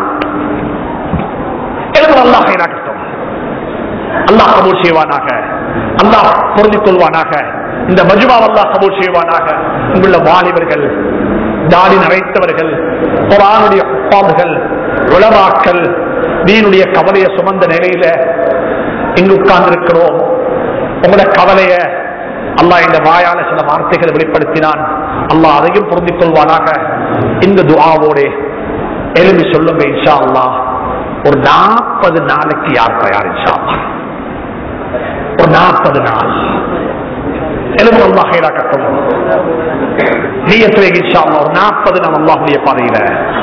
Speaker 1: எனக்கு அல்லாஹ் ஹைராகட்டும், அல்லாஹ் கபூல் செய்வானாக, அல்லாஹ் பொருந்திக் கொள்வானாக. இந்த மஜ்மா அல்லாஹ் கபூல் செய்வானாக. இங்குள்ள வாலிபர்கள், தாடி நரைத்தவர்கள், குர்ஆனுடைய ஹுஃபாதுகள், உலமாக்கள், தீனுடைய கவலையை சுமந்த நிலையில இங்கு உட்கார்ந்து இருக்கிறோம். உங்களோட கவலைய அல்லாஹ் இந்த வாயால சில வார்த்தைகளை வெளிப்படுத்தினான். அல்லாஹ் அதையும் பொருந்திக் கொள்வானாக. இந்த துஆவோடு எழுதி சொல்லுங்க இன்ஷா அல்லாஹ். ஒரு நாற்பது நாளைக்கு யார் தயார்? இன்ஷா அல்லாஹ் ஒரு நாற்பது நாள் எழுபது அல்லாஹ் ஹைராக்கட்டும். நியத்துவை இன்ஷா அல்லாஹ் ஒரு நாற்பது நாள் அல்லாஹ்வுடைய பாதையில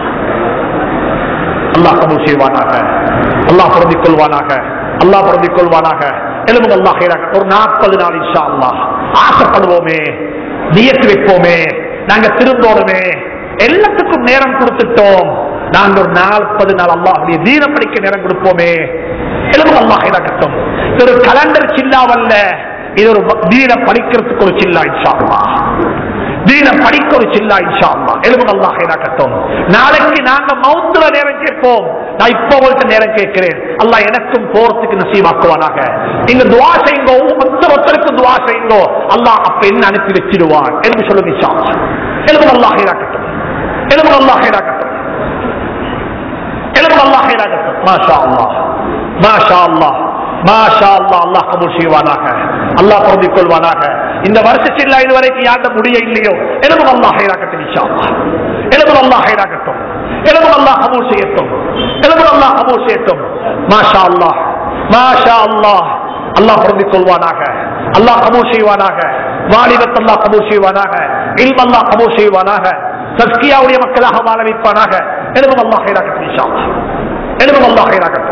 Speaker 1: அல்லாஹ் கபூல் செய்வானாக. அல்லாஹ் பொருந்திக் கொள்வானாக. அல்லாஹ் பொருந்திக் கொள்வானாக. எழுபது அல்லாஹ் ஹைராக்கட்டும். ஒரு நாற்பது நாள் இன்ஷா அல்லாஹ் ஆசைப்படுவோமே, நியத்து வைப்போமே, நாங்க திருந்தோடுமே. எல்லாத்துக்கும் நேரம் கொடுத்துட்டோம். நாங்க ஒரு நாற்பது நாள் அல்லாஹ்வுடைய தீன படிக்க நேரம் கொடுப்போமே. எழுபது அல்லாஹ் ஹைராக்கட்டும். இது ஒரு கலண்டர் சில்லாவல்ல, இது ஒரு தீன படிக்கிறதுக்கு ஒரு சில்லா இன்ஷா அல்லாஹ். தீன படிக்க ஒரு சில்லா இன்ஷா அல்லாஹ். எழுபது அல்லாஹ் ஹைராக்கட்டும். நாளைக்கு நாங்க மௌத்துல நேரம் கேட்போம். நான் இப்ப உங்கள்கிட்ட நேரம் கேட்கிறேன். அல்லாஹ் எனக்கும் போறதுக்கு நசீபாக்குவானாக. நீங்க துஆ செய்யுங்க, ஒருத்தருக்கும் துஆ செய்யுங்க. அல்லாஹ் அப்ப என்ன அனுப்பி வச்சிடுவான் என்று சொல்லுங்க இன்ஷா அல்லாஹ். எழுபது அல்லாஹ் ஹைராக்கட்டும். எழுபது அல்லாஹ் ஹைராக்கட்டும். எழுபது அல்லாஹ் ஹைராக்கட்டும். மாஷா அல்லாஹ், மாஷா அல்லாஹ், மாஷா அல்லாஹ். அல்லாஹ் கபூல் செய்வானாக. அல்லாஹ் பொருந்திக் கொள்வானாக. இந்த வருஷத்தில் இதுவரைக்கும் யார்ட முடிய இல்லையோ எழுபது அல்லாஹ் ஹைராக்கட்டும் இன்ஷா அல்லாஹ். எழுபது அல்லாஹ் ஹைராக்கட்டும். எழுபது அல்லாஹ் கபூல் செய்யட்டும். எழுபது அல்லாஹ் கபூல் செய்யட்டும். மாஷா அல்லாஹ், மாஷா அல்லாஹ். அல்லாஹ் பொருந்திக் கொள்வானாக. அல்லாஹ் கபூல் செய்வானாக. வாலிபத் அல்லாஹ் கபூல் செய்வானாக. இல்ம் அல்லாஹ் கபூல் செய்வானாக. தஸ்கியாவுடைய மக்களாக வாழ வைப்பானாக. எழுபது அல்லாஹ் ஹைராக்கட்டும் இன்ஷா அல்லாஹ். எழுபது அல்லாஹ் ஹைராக்கட்டும்.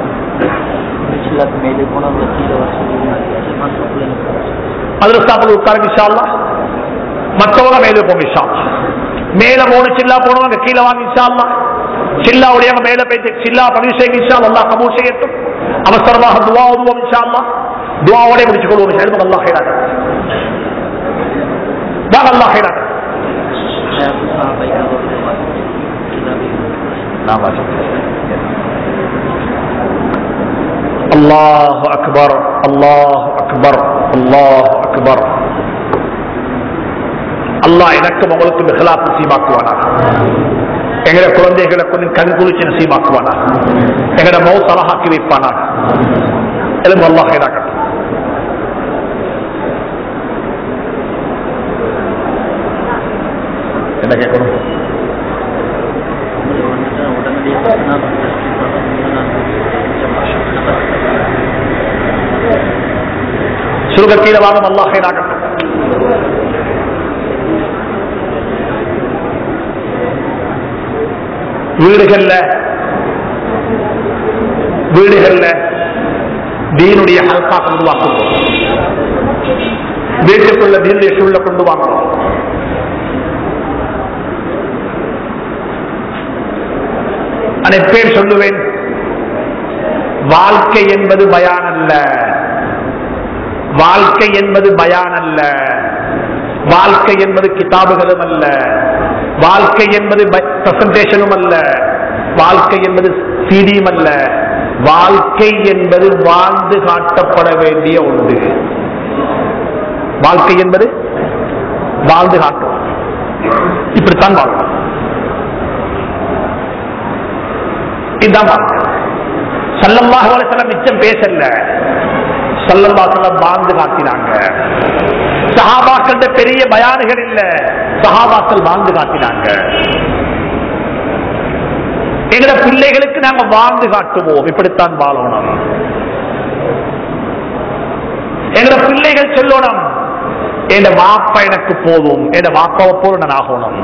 Speaker 1: மற்றவங்க மேலே போங்க இன்ஷா அல்லாஹ். மேல போன சில்லா போனவங்க கீழே வாங்க இன்ஷா அல்லாஹ். சில்லாவுடைய மேல போயிட்டு சில்லா பதிவு செய்யுங்க இன்ஷா அல்லாஹ். அல்லாஹ் கபூல் செய்யட்டும். அவசரமாக துஆ ஓதுவோம் இன்ஷா அல்லாஹ். துஆவோட முடிச்சு கொள்வோம். எழுபது அல்லாஹ் ஹைராக்கட்டும். வாங்க அல்லாஹ் ஹைராக்கட்டும். அல்லாஹு அக்பர், அல்லாஹு அக்பர், அல்லாஹு அக்பர். அல்லாஹ் எனக்கும் உங்களுக்கும் இஹ்லாஸ் நசீபாக்குவானாக. எங்கட குழந்தைகளை கொஞ்சம் கண் குளிச்சு நசீபாக்குவானாக. எங்கட மௌத் அழகாக்கி வைப்பானாக. எழுபது அல்லாஹ் ஹைராக்கட்டும். என்ன கேட்கணும்? சுருக கீழே வாங்க. அல்லாஹ் ஹைராக்கட்டும். வீடுகள்ல வீடுகள்ல தீனுடைய ஹல்கா கொண்டு வாங்க. வீட்டுக்குள்ள தீனுடைய சூழலை கொண்டு வாங்க. அனைத்து பேர் சொல்லுவேன், வாழ்க்கை என்பது பயான் அல்ல. வாழ்க்கை என்பது பயான் அல்ல. வாழ்க்கை என்பது கிதாபுகளும் அல்ல. வாழ்க்கை என்பது பிரசன்டேஷனும் அல்ல. வாழ்க்கை என்பது சீடியும் அல்ல. வாழ்க்கை என்பது வாழ்ந்து காட்டப்பட வேண்டிய ஒன்று. வாழ்க்கை என்பது வாழ்ந்து காட்டும். இப்படித்தான் வாழ்க்கை. இதுதான் வாழ்க்கை. ஸல்லல்லாஹு அலைஹி வஸல்லம் மிச்சம் பேசல. ஸல்லல்லாஹு அலைஹி வஸல்லம் வாழ்ந்து காட்டினாங்க. சஹாபாக்களோட பெரிய பயான்கள் இல்ல, சஹாபாக்கள் வாழ்ந்து காட்டினாங்க. எங்கட பிள்ளைகளுக்கு நாங்க வாழ்ந்து காட்டுவோம். இப்படித்தான் வாழணும். எங்கட பிள்ளைகள் சொல்லணும், என் வாப்பா எனக்கு போதும், என் வாப்பாவை போல நான் ஆகணும்.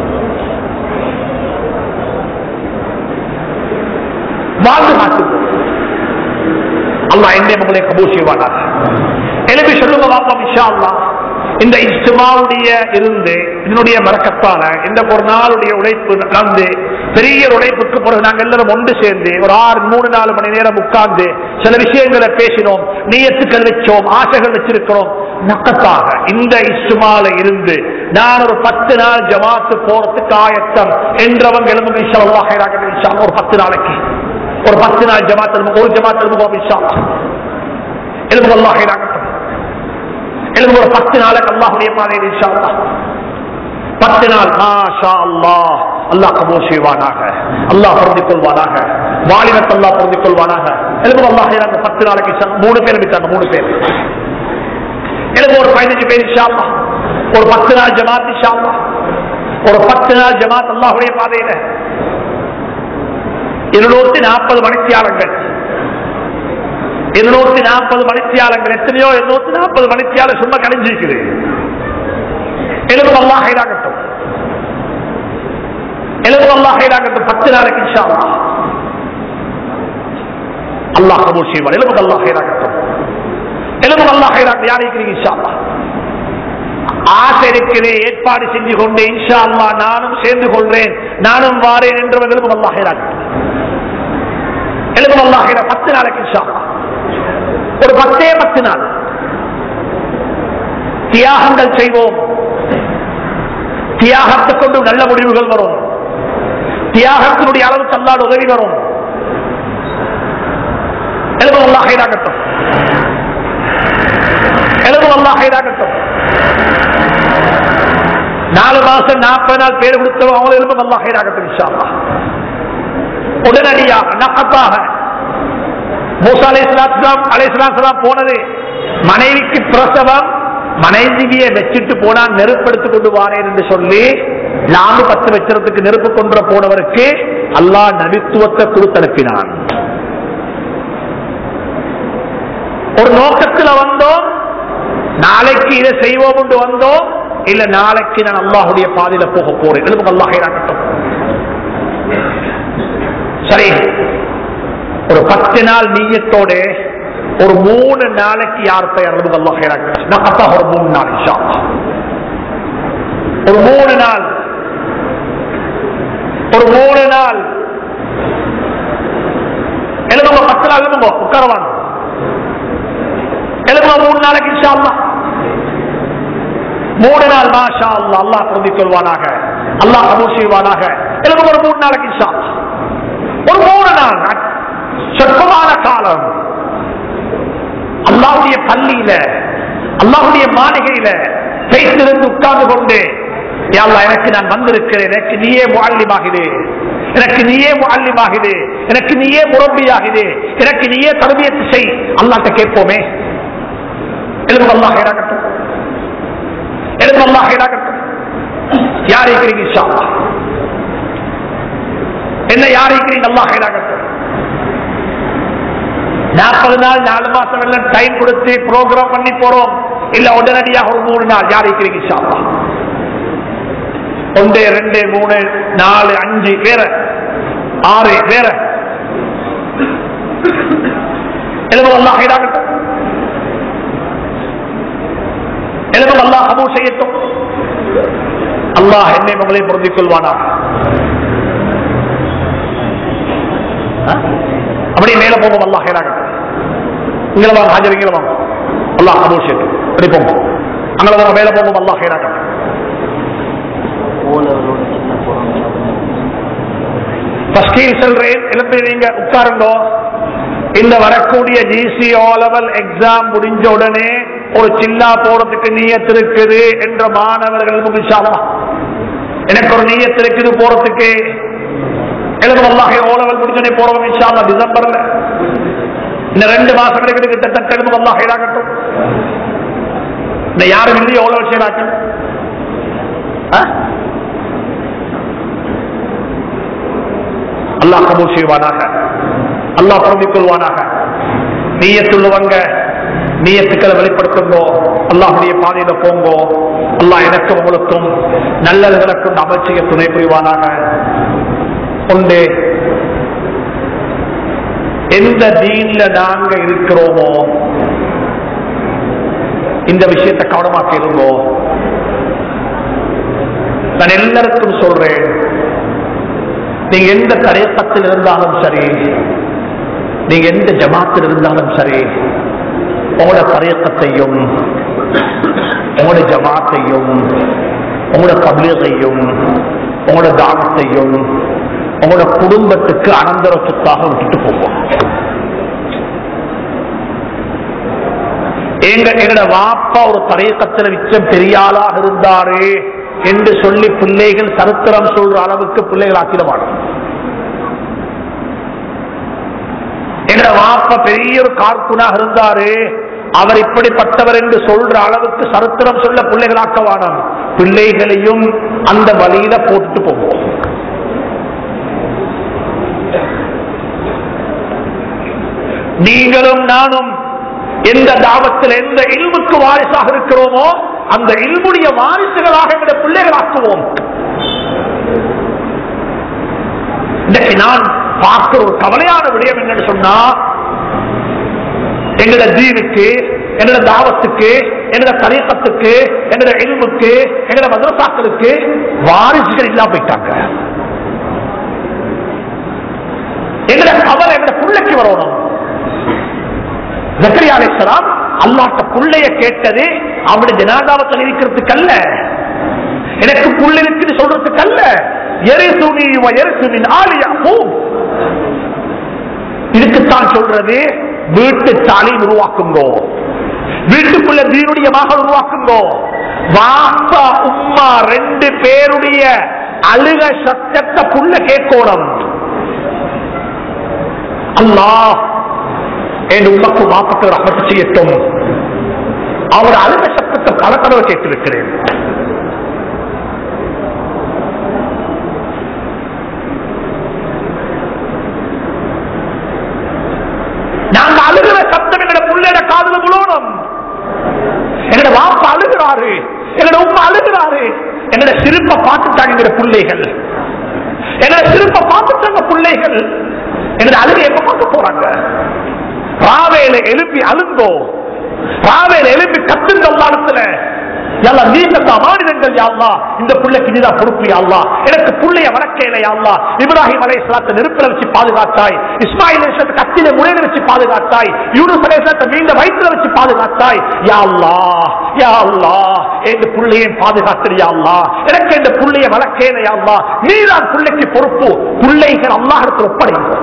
Speaker 1: வாழ்ந்து காட்டுவோம். அல்லாஹ் என்னை உங்களை கபூல் செய்வானாக. எழுப்பி சொல்லுங்க வாப்பா இன்ஷா அல்லாஹ். இந்த இஸ்திமாவுடைய இருந்து இதனுடைய மரக்கத்தான இந்த ஒரு நாளுடைய உழைப்பு நடந்து பெரிய உழைப்புக்கு பிறகு நாங்கள் எல்லாரும் ஒன்று சேர்ந்து ஒரு ஆறு மூணு நாலு மணி நேரம் உட்கார்ந்து சில விஷயங்களை பேசினோம், நியத்துக்கள் வச்சோம், ஆசைகள் வச்சிருக்கிறோம். நக்கத்தாக இந்த இஸ்திமால இருந்து நான் ஒரு பத்து நாள் ஜமாத்து போறதுக்கு ஆயத்தம் என்றவங்க எழுந்து இன்ஷா அல்லாஹ் ஹைராக்கட்டும். இன்ஷா அல்லாஹ் ஒரு பத்து நாளைக்கு ஒரு பத்து நாள் ஜமாத் ஒரு ஜமாத் எழுதுவோம். இன்ஷா அல்லாஹ் எழுந்து அல்லாஹ் ஹைராக்கட்டும். எழுபது ஒரு பத்து நாளைக்கு அல்லாஹ்வுடைய பாதையில் இன்ஷா அல்லாஹ் பத்து நாள் மாஷா அல்லாஹ் அல்லாஹ் கபூல் செய்வானாக, அல்லாஹ் பொருந்திக் கொள்வானாக, வாலிபத்தை அல்லாஹ் பொருந்திக் கொள்வானாக. எழுபது அல்லாஹ் பத்து நாளைக்கு மூணு பேர் விட்டாங்க, மூணு பேர் எழுபது ஒரு பதினஞ்சு பேர் இன்ஷா அல்லாஹ். ஒரு பத்து நாள் ஜமாத் இன்ஷா அல்லாஹ், ஒரு பத்து நாள் ஜமாத் அல்லாஹ்வுடைய பாதையில இருநூத்தி நாற்பது மணித்தியாலங்கள் இருநூத்தி நாற்பது மணித்தியாலங்கள் எத்தனையோ இருநூத்தி நாற்பது மணித்தியால சும்மா கணிஞ்சிருக்குது. எழுபது அல்லாஹ் ஹைராகட்டும், எழுபது அல்லாஹ் ஹைராகட்டும். பத்து நாளைக்கு இன்ஷா அல்லாஹ் அல்லாஹ் கபூல் செய்வார். எழுபது அல்லாஹ் ஹைராகட்டும், எழுபது அல்லாஹ் ஹைராகட்டும். யார் இருக்கிறீங்க இன்ஷா அல்லாஹ்? ஆசை இருக்கிறேன், ஏற்பாடு செஞ்சு கொண்டு இன்ஷா அல்லாஹ் நானும் சேர்ந்து கொள்றேன், நானும் வாரேன் என்றவர் எழுபது அல்லாஹ் ஹைராகட்டும், எழுபது அல்லாஹ் ஹைராகட்டும். பத்து நாளைக்கு இன்ஷா அல்லாஹ் ஒரு பத்தே பத்து நாள் தியாகங்கள் செய்வோம். தியாகத்தை கொண்டு நல்ல முடிவுகள் வரும். தியாகத்தினுடைய அளவுக்கு அல்லாஹ் உதவி வரும். எழுபது அல்லாஹ் ஹைராகட்டும், எழுபது அல்லாஹ் ஹைராகட்டும். நாலு மாசம் நாற்பது நாள் பேர் கொடுத்தவங்க அவங்க எழுபது அல்லாஹ் ஹைராகட்டும் இன்ஷா அல்லாஹ். உடனடியாக நகத்தாக மூசா அலைஹிஸ்ஸலாம் அலைஹிஸ்ஸலாம் போனது மனைவிக்கு பிரசவம், மனைவியை வச்சுட்டு போனா நெருப்படுத்திக் கொண்டு வாரேன் என்று சொல்லி லாம்பு பத்து வச்சறதுக்கு நெருப்பு கொன்ற போனவருக்கு அல்லாஹ் நபித்துவத்தை கொடுத்தனுப்பினான். ஒரு நோக்கத்தில் வந்தோம், நாளைக்கு இதை செய்வோம் என்று வந்தோம், இல்ல நாளைக்கு நான் அல்லாஹுடைய பாதையில போக போறேன். எழுபது அல்லாஹ் ஹைராகட்டும். சரி, ஒரு பத்து நாள் நீயத்தோட ஒரு மூணு நாளைக்கு யார் பெயர் எழுபது அல்லாஹ் ஹைராகட்டும். நான் ஒரு மூணு நாள் இன்ஷா அல்லாஹ், ஒரு மூணு நாள் ஒரு மூணு நாள் எழுபது பத்து நாள் எழுபது உட்காரவாங்க எழுபது மூணு நாளைக்கு இன்ஷா அல்லாஹ். மூணு நாள் மாஷா அல்லாஹ் அல்லாஹ் பொருந்திக் கொள்வானாக, அல்லாஹ் கபூல் செய்வானாக. எழுபது ஒரு மூணு நாளைக்கு இன்ஷா அல்லாஹ். ஒரு மூணு நாள் சொற்பமான காலம் அல்லாஹ்வுடைய பள்ளியில அல்லாஹ்வுடைய மாளிகையில பேசிலிருந்து உட்கார்ந்து கொண்டு யா அல்லாஹ் எனக்கு நான் வந்திருக்கிறேன், எனக்கு நீயே முஅல்லிமாகிடு, எனக்கு நீயே முஅல்லிமாகிடு, எனக்கு நீயே முரப்பியாகிடு, எனக்கு நீயே தர்பியத் செய் அல்லாஹ்ட்ட கேட்போமே. எழுபது அல்லாஹ் ஹைராகட்டும், எழுபது அல்லாஹ் ஹைராகட்டும். யார் இருக்கிறீங்க இன்ஷா அல்லாஹ்? என்ன யார் இருக்கிறீங்க? அல்லாஹ் ஹைராகட்டும். நாற்பது நாள் நாலு மாசம் எல்லாம் டைம் கொடுத்து ப்ரோக்ராம் பண்ணி போறோம், இல்ல உடனடியாக ஒரு மூணு நாள் யார் இருக்கிறீங்க இன்ஷா அல்லாஹ்? ஒன்று ரெண்டு மூணு நாலு அஞ்சு வேற ஆறு வேற எழுபது அல்லாஹ் ஹைராகட்டும், எழுபது அல்லாஹ் கபூல் செய்யட்டும். அல்லாஹ் என்னை மகளை பொருந்திக் கொள்வானா. அப்படியே மேல போவோம். அல்லாஹ் ஹைராகட்டும். இங்கே வாங்க, ஹாஜர் இங்கே வாங்க. அல்லாஹ் கபூல் செய்யட்டும். அப்படி போங்க, அங்கே வாங்க, மேல போவோம். அல்லாஹ் ஹைராகட்டும். சொல்றேன், எழுப்பி நீங்க உட்காருங்க. இந்த வரக்கூடிய ஜிசி ஓ லெவல் எக்ஸாம் முடிஞ்ச உடனே ஒரு சில்லா போறதுக்கு நியத்து இருக்குது என்ற மாணவர்கள் இன்ஷா அல்லாஹ், எனக்கு ஒரு நியத்து இருக்குது போறதுக்கு. எழுபது அல்லாஹ் ஓ லெவல் முடிஞ்சோடனே போறோம் இன்ஷா அல்லாஹ் டிசம்பர்ல. இந்த ரெண்டு மாசங்களுக்கு கிட்டத்தட்ட எழுபது அல்லாஹ் ஹைராகட்டும். இந்த யாரும் இல்லையே ஓ லெவல் செய்யறாங்க. அல்லாஹ் கபூல் செய்வானாக, அல்லாஹ் பொருந்திக் கொள்வானாக. நீயத்துள்ளவங்க நீயத்துக்களை வெளிப்படுத்துங்கோ, அல்லாஹுடைய பாதையில போங்கோ. அல்லாஹ் எனக்கும் உங்களுக்கும் நல்லதுகளை கொண்டு அமல் செய்ய துணை புரிவானாக. ஒன்று, எந்த தீன்ல நாங்க இருக்கிறோமோ இந்த விஷயத்தை கவனமாக இருங்கோ. நான் எல்லாருக்கும் சொல்றேன், நீங்க எந்த தரையத்தில் இருந்தாலும் சரி, நீங்க எந்த ஜமாத்தில் இருந்தாலும் சரி, உங்களோட தரையத்தையும் உங்களோட ஜமாத்தையும் உங்களோட தப்லீகையும் உங்களோட தாவத்தையும் உங்களோட குடும்பத்துக்கு அனந்தர சொத்தாக விட்டுட்டு போவோம். எங்க எங்கட வாப்பா ஒரு தரீக்கத்துல மிச்சம் பெரியாளாக இருந்தாரு என்று சொல்லி பிள்ளைகள் சரித்திரம் சொல்ற அளவுக்கு பிள்ளைகள் ஆக்கிடமாடும். எங்கட வாப்பா பெரிய ஒரு கார்குனாக இருந்தாரு, அவர் இப்படிப்பட்டவர் என்று சொல்ற அளவுக்கு சரித்திரம் சொல்ல பிள்ளைகளாக்கவானம். பிள்ளைகளையும் அந்த வழியில போட்டு போவோம். நீங்களும் நானும் எந்த தாவத்தில் எந்த இல்முக்கு வாரிசாக இருக்கிறோமோ அந்த இல்முடைய வாரிசுகளாக எங்களுடைய பிள்ளைகளாக்குவோம். இன்றைக்கு நான் பார்க்கிற ஒரு கவலையான விடயம் என்னன்னு சொன்னா, எங்களோட தீனுக்கு, எங்களோட தாவத்துக்கு, எங்களோட தரீக்கத்துக்கு, எங்களோட இல்முக்கு, எங்களோட மதரசாக்களுக்கு வாரிசுகள் இல்லாம போயிட்டாங்க. எங்களோட கவலை எங்களோட பிள்ளைக்கு வரணும். ஜக்கரியா அலைஹிஸ்ஸலாம் அல்லாஹ்ட்ட புள்ளைய கேட்டது அவருடைய ஜனாதாவத்தில் இருக்கிறதுக்கு அல்ல, எனக்கு புள்ள இருக்குன்னு சொல்றதுக்கு அல்ல. யரிசுனி வ யரிசு மின் ஆலி யாக்கூப், இதுக்குத்தான் சொல்றது வீட்டு தாலீம் உருவாக்குங்கோ, வீட்டுக்குள்ள தீனுடைய மகள் உருவாக்குங்கோ. வாப்பா உம்மா ரெண்டு பேருடைய அழுக சத்தத்தை புள்ள கேட்கணும். அல்லாஹ் என் உமக்கு வாப்பக்கு ரஹ்மத் செய்யட்டும். அவர் அழுக சத்தத்தை பல தடவை கேட்டிருக்கிறேன். நாங்க அழுகிற சத்தம் எங்களோட புள்ளையோட காதுல விழணும். எங்களோட வாப்பா அழுகிறாரு, எங்களோட உம்மா அழுகிறாரு, எங்களோட சிரிப்பை பார்த்துட்டாங்க எங்களோட பிள்ளைகள், எங்களோட சிரிப்பை பார்த்துட்டாங்க பிள்ளைகள். எங்களோட அழுகை எப்ப பார்க்க போறாங்க? ராவேல எழுப்பி அழுங்கோ, ராவேல எழுப்பி கத்துங்க. உள்ளத்துல எல்லாம் நீங்க மாநிலங்கள் யாழ்லா, இந்த பிள்ளைக்கு நீதான் பொறுப்பு யாழ்லா, எனக்கு பிள்ளைய வளர்க்கல யாழ்லா. இப்ராஹிம் அலைஹிஸ்ஸலாத்தை நெருப்பில வச்சு பாதுகாத்தாய், இஸ்மாயில் அலைஹிஸ்ஸலாத்தை கத்தில முறையில வச்சு பாதுகாத்தாய், யூனுஸ் அலைஹிஸ்ஸலாத்தை மீண்ட வயிற்றுல வச்சு பாதுகாத்தாய். யா அல்லாஹ் யா அல்லாஹ் இந்த பிள்ளையை பாதுகாத்து யா அல்லாஹ், எனக்கு இந்த பிள்ளைய வளர்க்கல யா அல்லாஹ், நீதான் பிள்ளைக்கு பொறுப்பு. பிள்ளைகள் அல்லாஹ்விடத்தில் ஒப்படைங்க.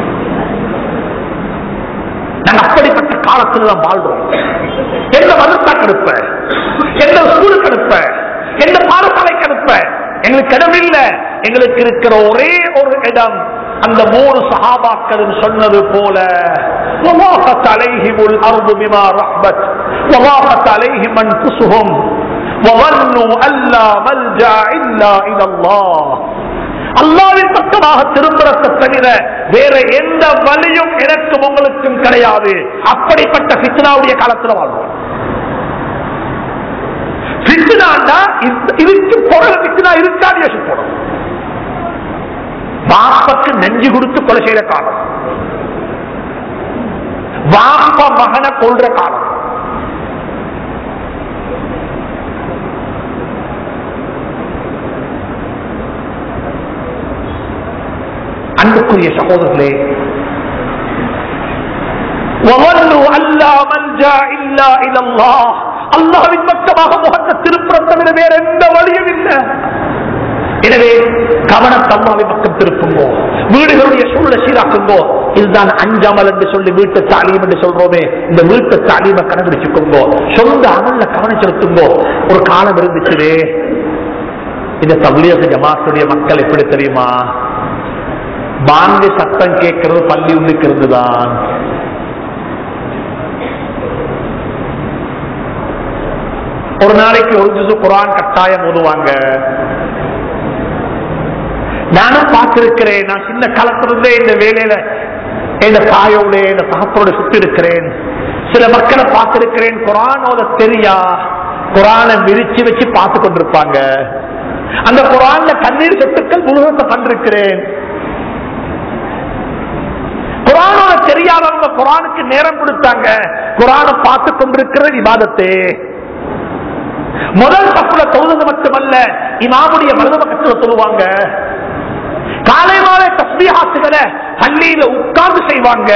Speaker 1: நாங்கள் அப்படிப்பட்ட காலத்தில் தான் வாழ்றோம். எந்த மதத்தாக்கு அனுப்ப, எந்த ஸ்கூலுக்கு அனுப்ப, எந்த பாடசாலைக்கு அனுப்ப எங்களுக்கு இடம் இல்லை. எங்களுக்கு இருக்கிற ஒரே ஒரு இடம் அந்த மூணு சஹாபாக்கள் சொன்னது போல, وَضَاقَتْ عَلَيْهِمُ الْأَرْضُ بِمَا رَحُبَتْ وَضَاقَتْ عَلَيْهِمْ أَنفُسُهُمْ وَظَنُّوا أَنْ لَا مَلْجَأَ إِلَّا إِلَى اللَّهِ. அல்லாஹ்வின் பக்கமாக திரும்புறதை தவிர வேற எந்த வழியும் எனக்கும் உங்களுக்கும் கிடையாது. அப்படிப்பட்ட ஃபித்னாவுடைய காலத்துல வாழ்வோம். ஃபித்னாண்டா இதுக்கு பொருள் ஃபித்னா இருக்காது யோசிப்போம். வாப்பக்கு நெஞ்சு கொடுத்து கொலை செய்யற காலம், வாப்ப மகனை கொள்ற காலம். அன்புக்குரிய சகோதரர்களே, அல்லாஹ்வின் பக்கமாக முகத்தை திருப்புறம் தவிர வேற எந்த வழியும் இல்லை. எனவே கவனத்தை அல்லாஹ்வின் பக்கம் திருப்புங்கோ, வீடுகளுடைய சூழலை சீராக்குங்கோ. இதுதான் அஞ்சமல் என்று சொல்லி வீட்டு தாலீம் என்று சொல்றோமே, இந்த வீட்டு தாலீமை கடைபிடிச்சுக்கோங்கோ. சொந்த அமல்ல கவனம் செலுத்துங்கோ. ஒரு காலம் இருந்துச்சு, இந்த தப்லீக் ஜமாத்துடைய மக்கள் எப்படி தெரியுமா, பாங்கு சத்தம் கேட்கிறது பள்ளி உள்ளிக்கிறது தான். ஒரு நாளைக்கு ஒரு ஜுஸு குர்ஆன் கட்டாயம் ஓதுவாங்க. நானும் பார்த்திருக்கிறேன். நான் சின்ன காலத்திலிருந்தே இந்த வேலையில இந்த தாயோட இந்த தகப்போட சுத்தி இருக்கிறேன். சில மக்களை பார்த்திருக்கிறேன், குர்ஆன் ஓத தெரியா, குர்ஆனை விரிச்சு வச்சு பார்த்து கொண்டிருப்பாங்க. அந்த குர்ஆன்ல கண்ணீர் சொட்டுக்கள் முழுவதை கண்டிருக்கிறேன். குர்ஆனோட தெரியாதவங்க குர்ஆனுக்கு நேரம் கொடுத்தாங்க. குர்ஆனை பார்த்து கொண்டிருக்கிறது இபாதத்தே. முதல் சப்புல தொழுது மட்டுமல்ல, இமாமுடைய வலது பக்கத்தில் தொழுவாங்க. காலை மாலை தஸ்பீஹாத்துகளை பள்ளியில உட்கார்ந்து செய்வாங்க.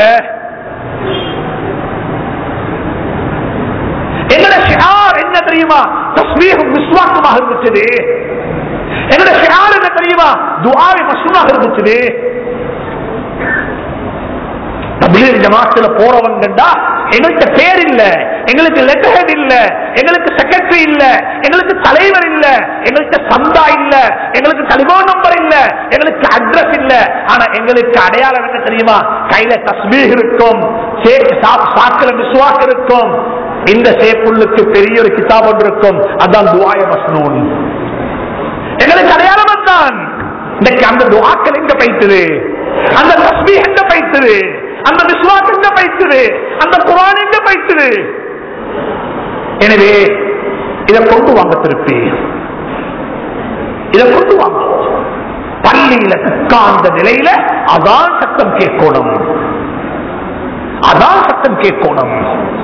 Speaker 1: எங்கட ஷிஆர் என்ன தெரியுமா, தஸ்பீஹும் மிஸ்வாக்குமாக இருந்துச்சு. எங்கட ஷிஆர் என்ன தெரியுமா, துஆவே மஸ்னூனாக இருந்துச்சு. தப்லீக் ஜமாத்துல போறவங்கண்டா எங்களுக்கு பேர் இல்ல, எங்களுக்கு லெட்டர் ஹெட் இல்ல, எங்களுக்கு செக்ரட்டரி இல்ல, எங்களுக்கு தலைவர் இல்ல, எங்களுக்கு சந்தா இல்ல, எங்களுக்கு டெலிபோன் நம்பர் இல்ல, எங்களுக்கு அட்ரஸ் இல்ல. ஆனா எங்களுக்கு அடையாளம் என்ன தெரியுமா? கையில தஸ்பீஹ் இருக்கும், சாக்கில மிஸ்வாக் இருக்கும், இந்த சேப்புள்ளுக்கு பெரிய ஒரு கிதாப் ஒன்று இருக்கும், அதான் துஆய மஸ்னூன். எங்களுக்கு அடையாளம் தான். இன்னைக்கு அந்த துஆக்கள் எங்க பைத்தது, அந்த தஸ்பீஹ் எங்க பைத்தது, அந்த மிஸ்வாக் எங்க பைத்தது, அந்த குர்ஆன் எங்க பைத்தது? எனவே இதை கொண்டு வாங்க, திருப்பி இதை கொண்டு வாங்க. பள்ளியில உட்கார்ந்த நிலையில அதான் சத்தம் கேட்கணும், அதான் சத்தம் கேட்கணும்.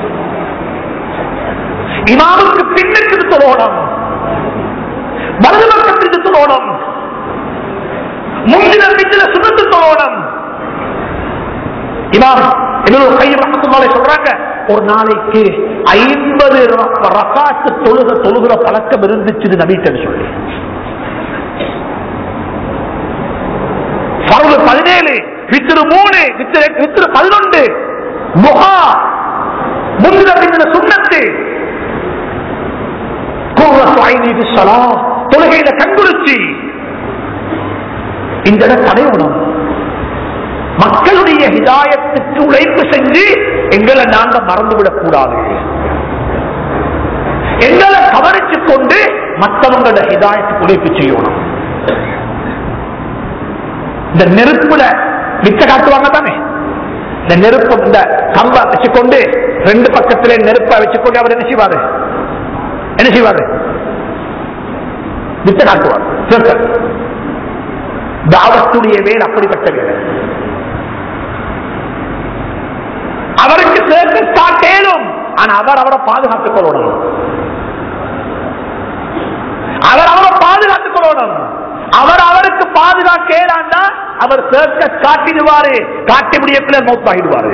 Speaker 1: இமாமுக்கு பின்னுக்கு தொழணும், வலது பக்கத்திற்கு தொழணும், முந்தின பின்னில சுமந்து தொழணும். இமாம் இப்னுல் கையிம் ரஹ்மத்துல்லாஹி சொல்றாங்க, ஒரு நாளைக்கு ஐம்பது ரகாத்து தொழுக தொழுகிற பழக்கம் இருந்துச்சு நபின்னு சொல்லி. பருவ பதினேழு, வித்திரு மூணு, வித்திரு பதினொன்று, முகா முந்தின பின்னில சுன்னத்து, தொழுகையில கண்குறிச்சி. இந்த இடம் தடையணும். மக்களுடைய ஹிதாயத்துக்கு உழைப்பு செஞ்சு எங்களை நாங்க மறந்துவிடக் கூடாது. எங்களை கவனித்துக் கொண்டு மற்றவங்களோட ஹிதாயத்துக்கு உழைப்பு செய்யணும். இந்த நெருப்புல மிச்ச காட்டுவாங்க தானே, இந்த நெருப்பு இந்த கம்ப வச்சுக்கொண்டு ரெண்டு பக்கத்திலே நெருப்பை வச்சுக்கொண்டு அவர் என்ன செய்வாரு, என்ன செய்வாரு? வித்த காட்டுவார். தாவத்துடைய வேல் அப்படிப்பட்ட வேலை. அவருக்கு சேர்த்து காட்டேனும், ஆனா அவர் அவரை பாதுகாத்துக் கொள்ளணும், அவர் அவரை பாதுகாத்துக் கொள்ளணும். அவர் அவருக்கு பாதுகாக்கேடாண்டா அவர் சேர்க்க காட்டிடுவாரு, காட்டி முடியக்குள்ள மௌத்தாகிடுவாரு.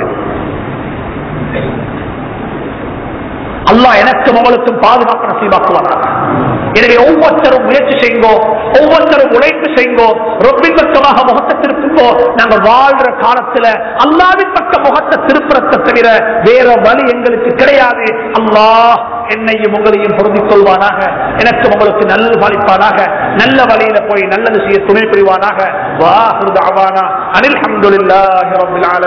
Speaker 1: அல்லாஹ் எனக்கும் அவளுக்கும் பாதுகாப்பு நசீபாக்குவாங்க. எனவே ஒவ்வொருத்தரும் முயற்சி செய்யுங்கோ, ஒவ்வொருத்தரும் உழைப்பு செய்யுங்கோ, ரொப்பின் பக்கமாக முகத்தை திருப்புங்கோ. நாங்கள் வாழ்ற காலத்துல அல்லாஹ்வின் பக்க முகத்தை திருப்புறத்தை தவிர வேற வழி எங்களுக்கு கிடையாது. அல்லாஹ் என்னையும் உங்களையும் பொருந்திக் கொள்வானாக, எனக்கும் உங்களுக்கு நல்ல பாலிப்பானாக, நல்ல வழியில போய் நல்லது செய்ய துணை புரிவானாக. வாஹிரு தஅவானா அனில் ஹம்துலில்லாஹி ரப்பில் ஆலமீன்.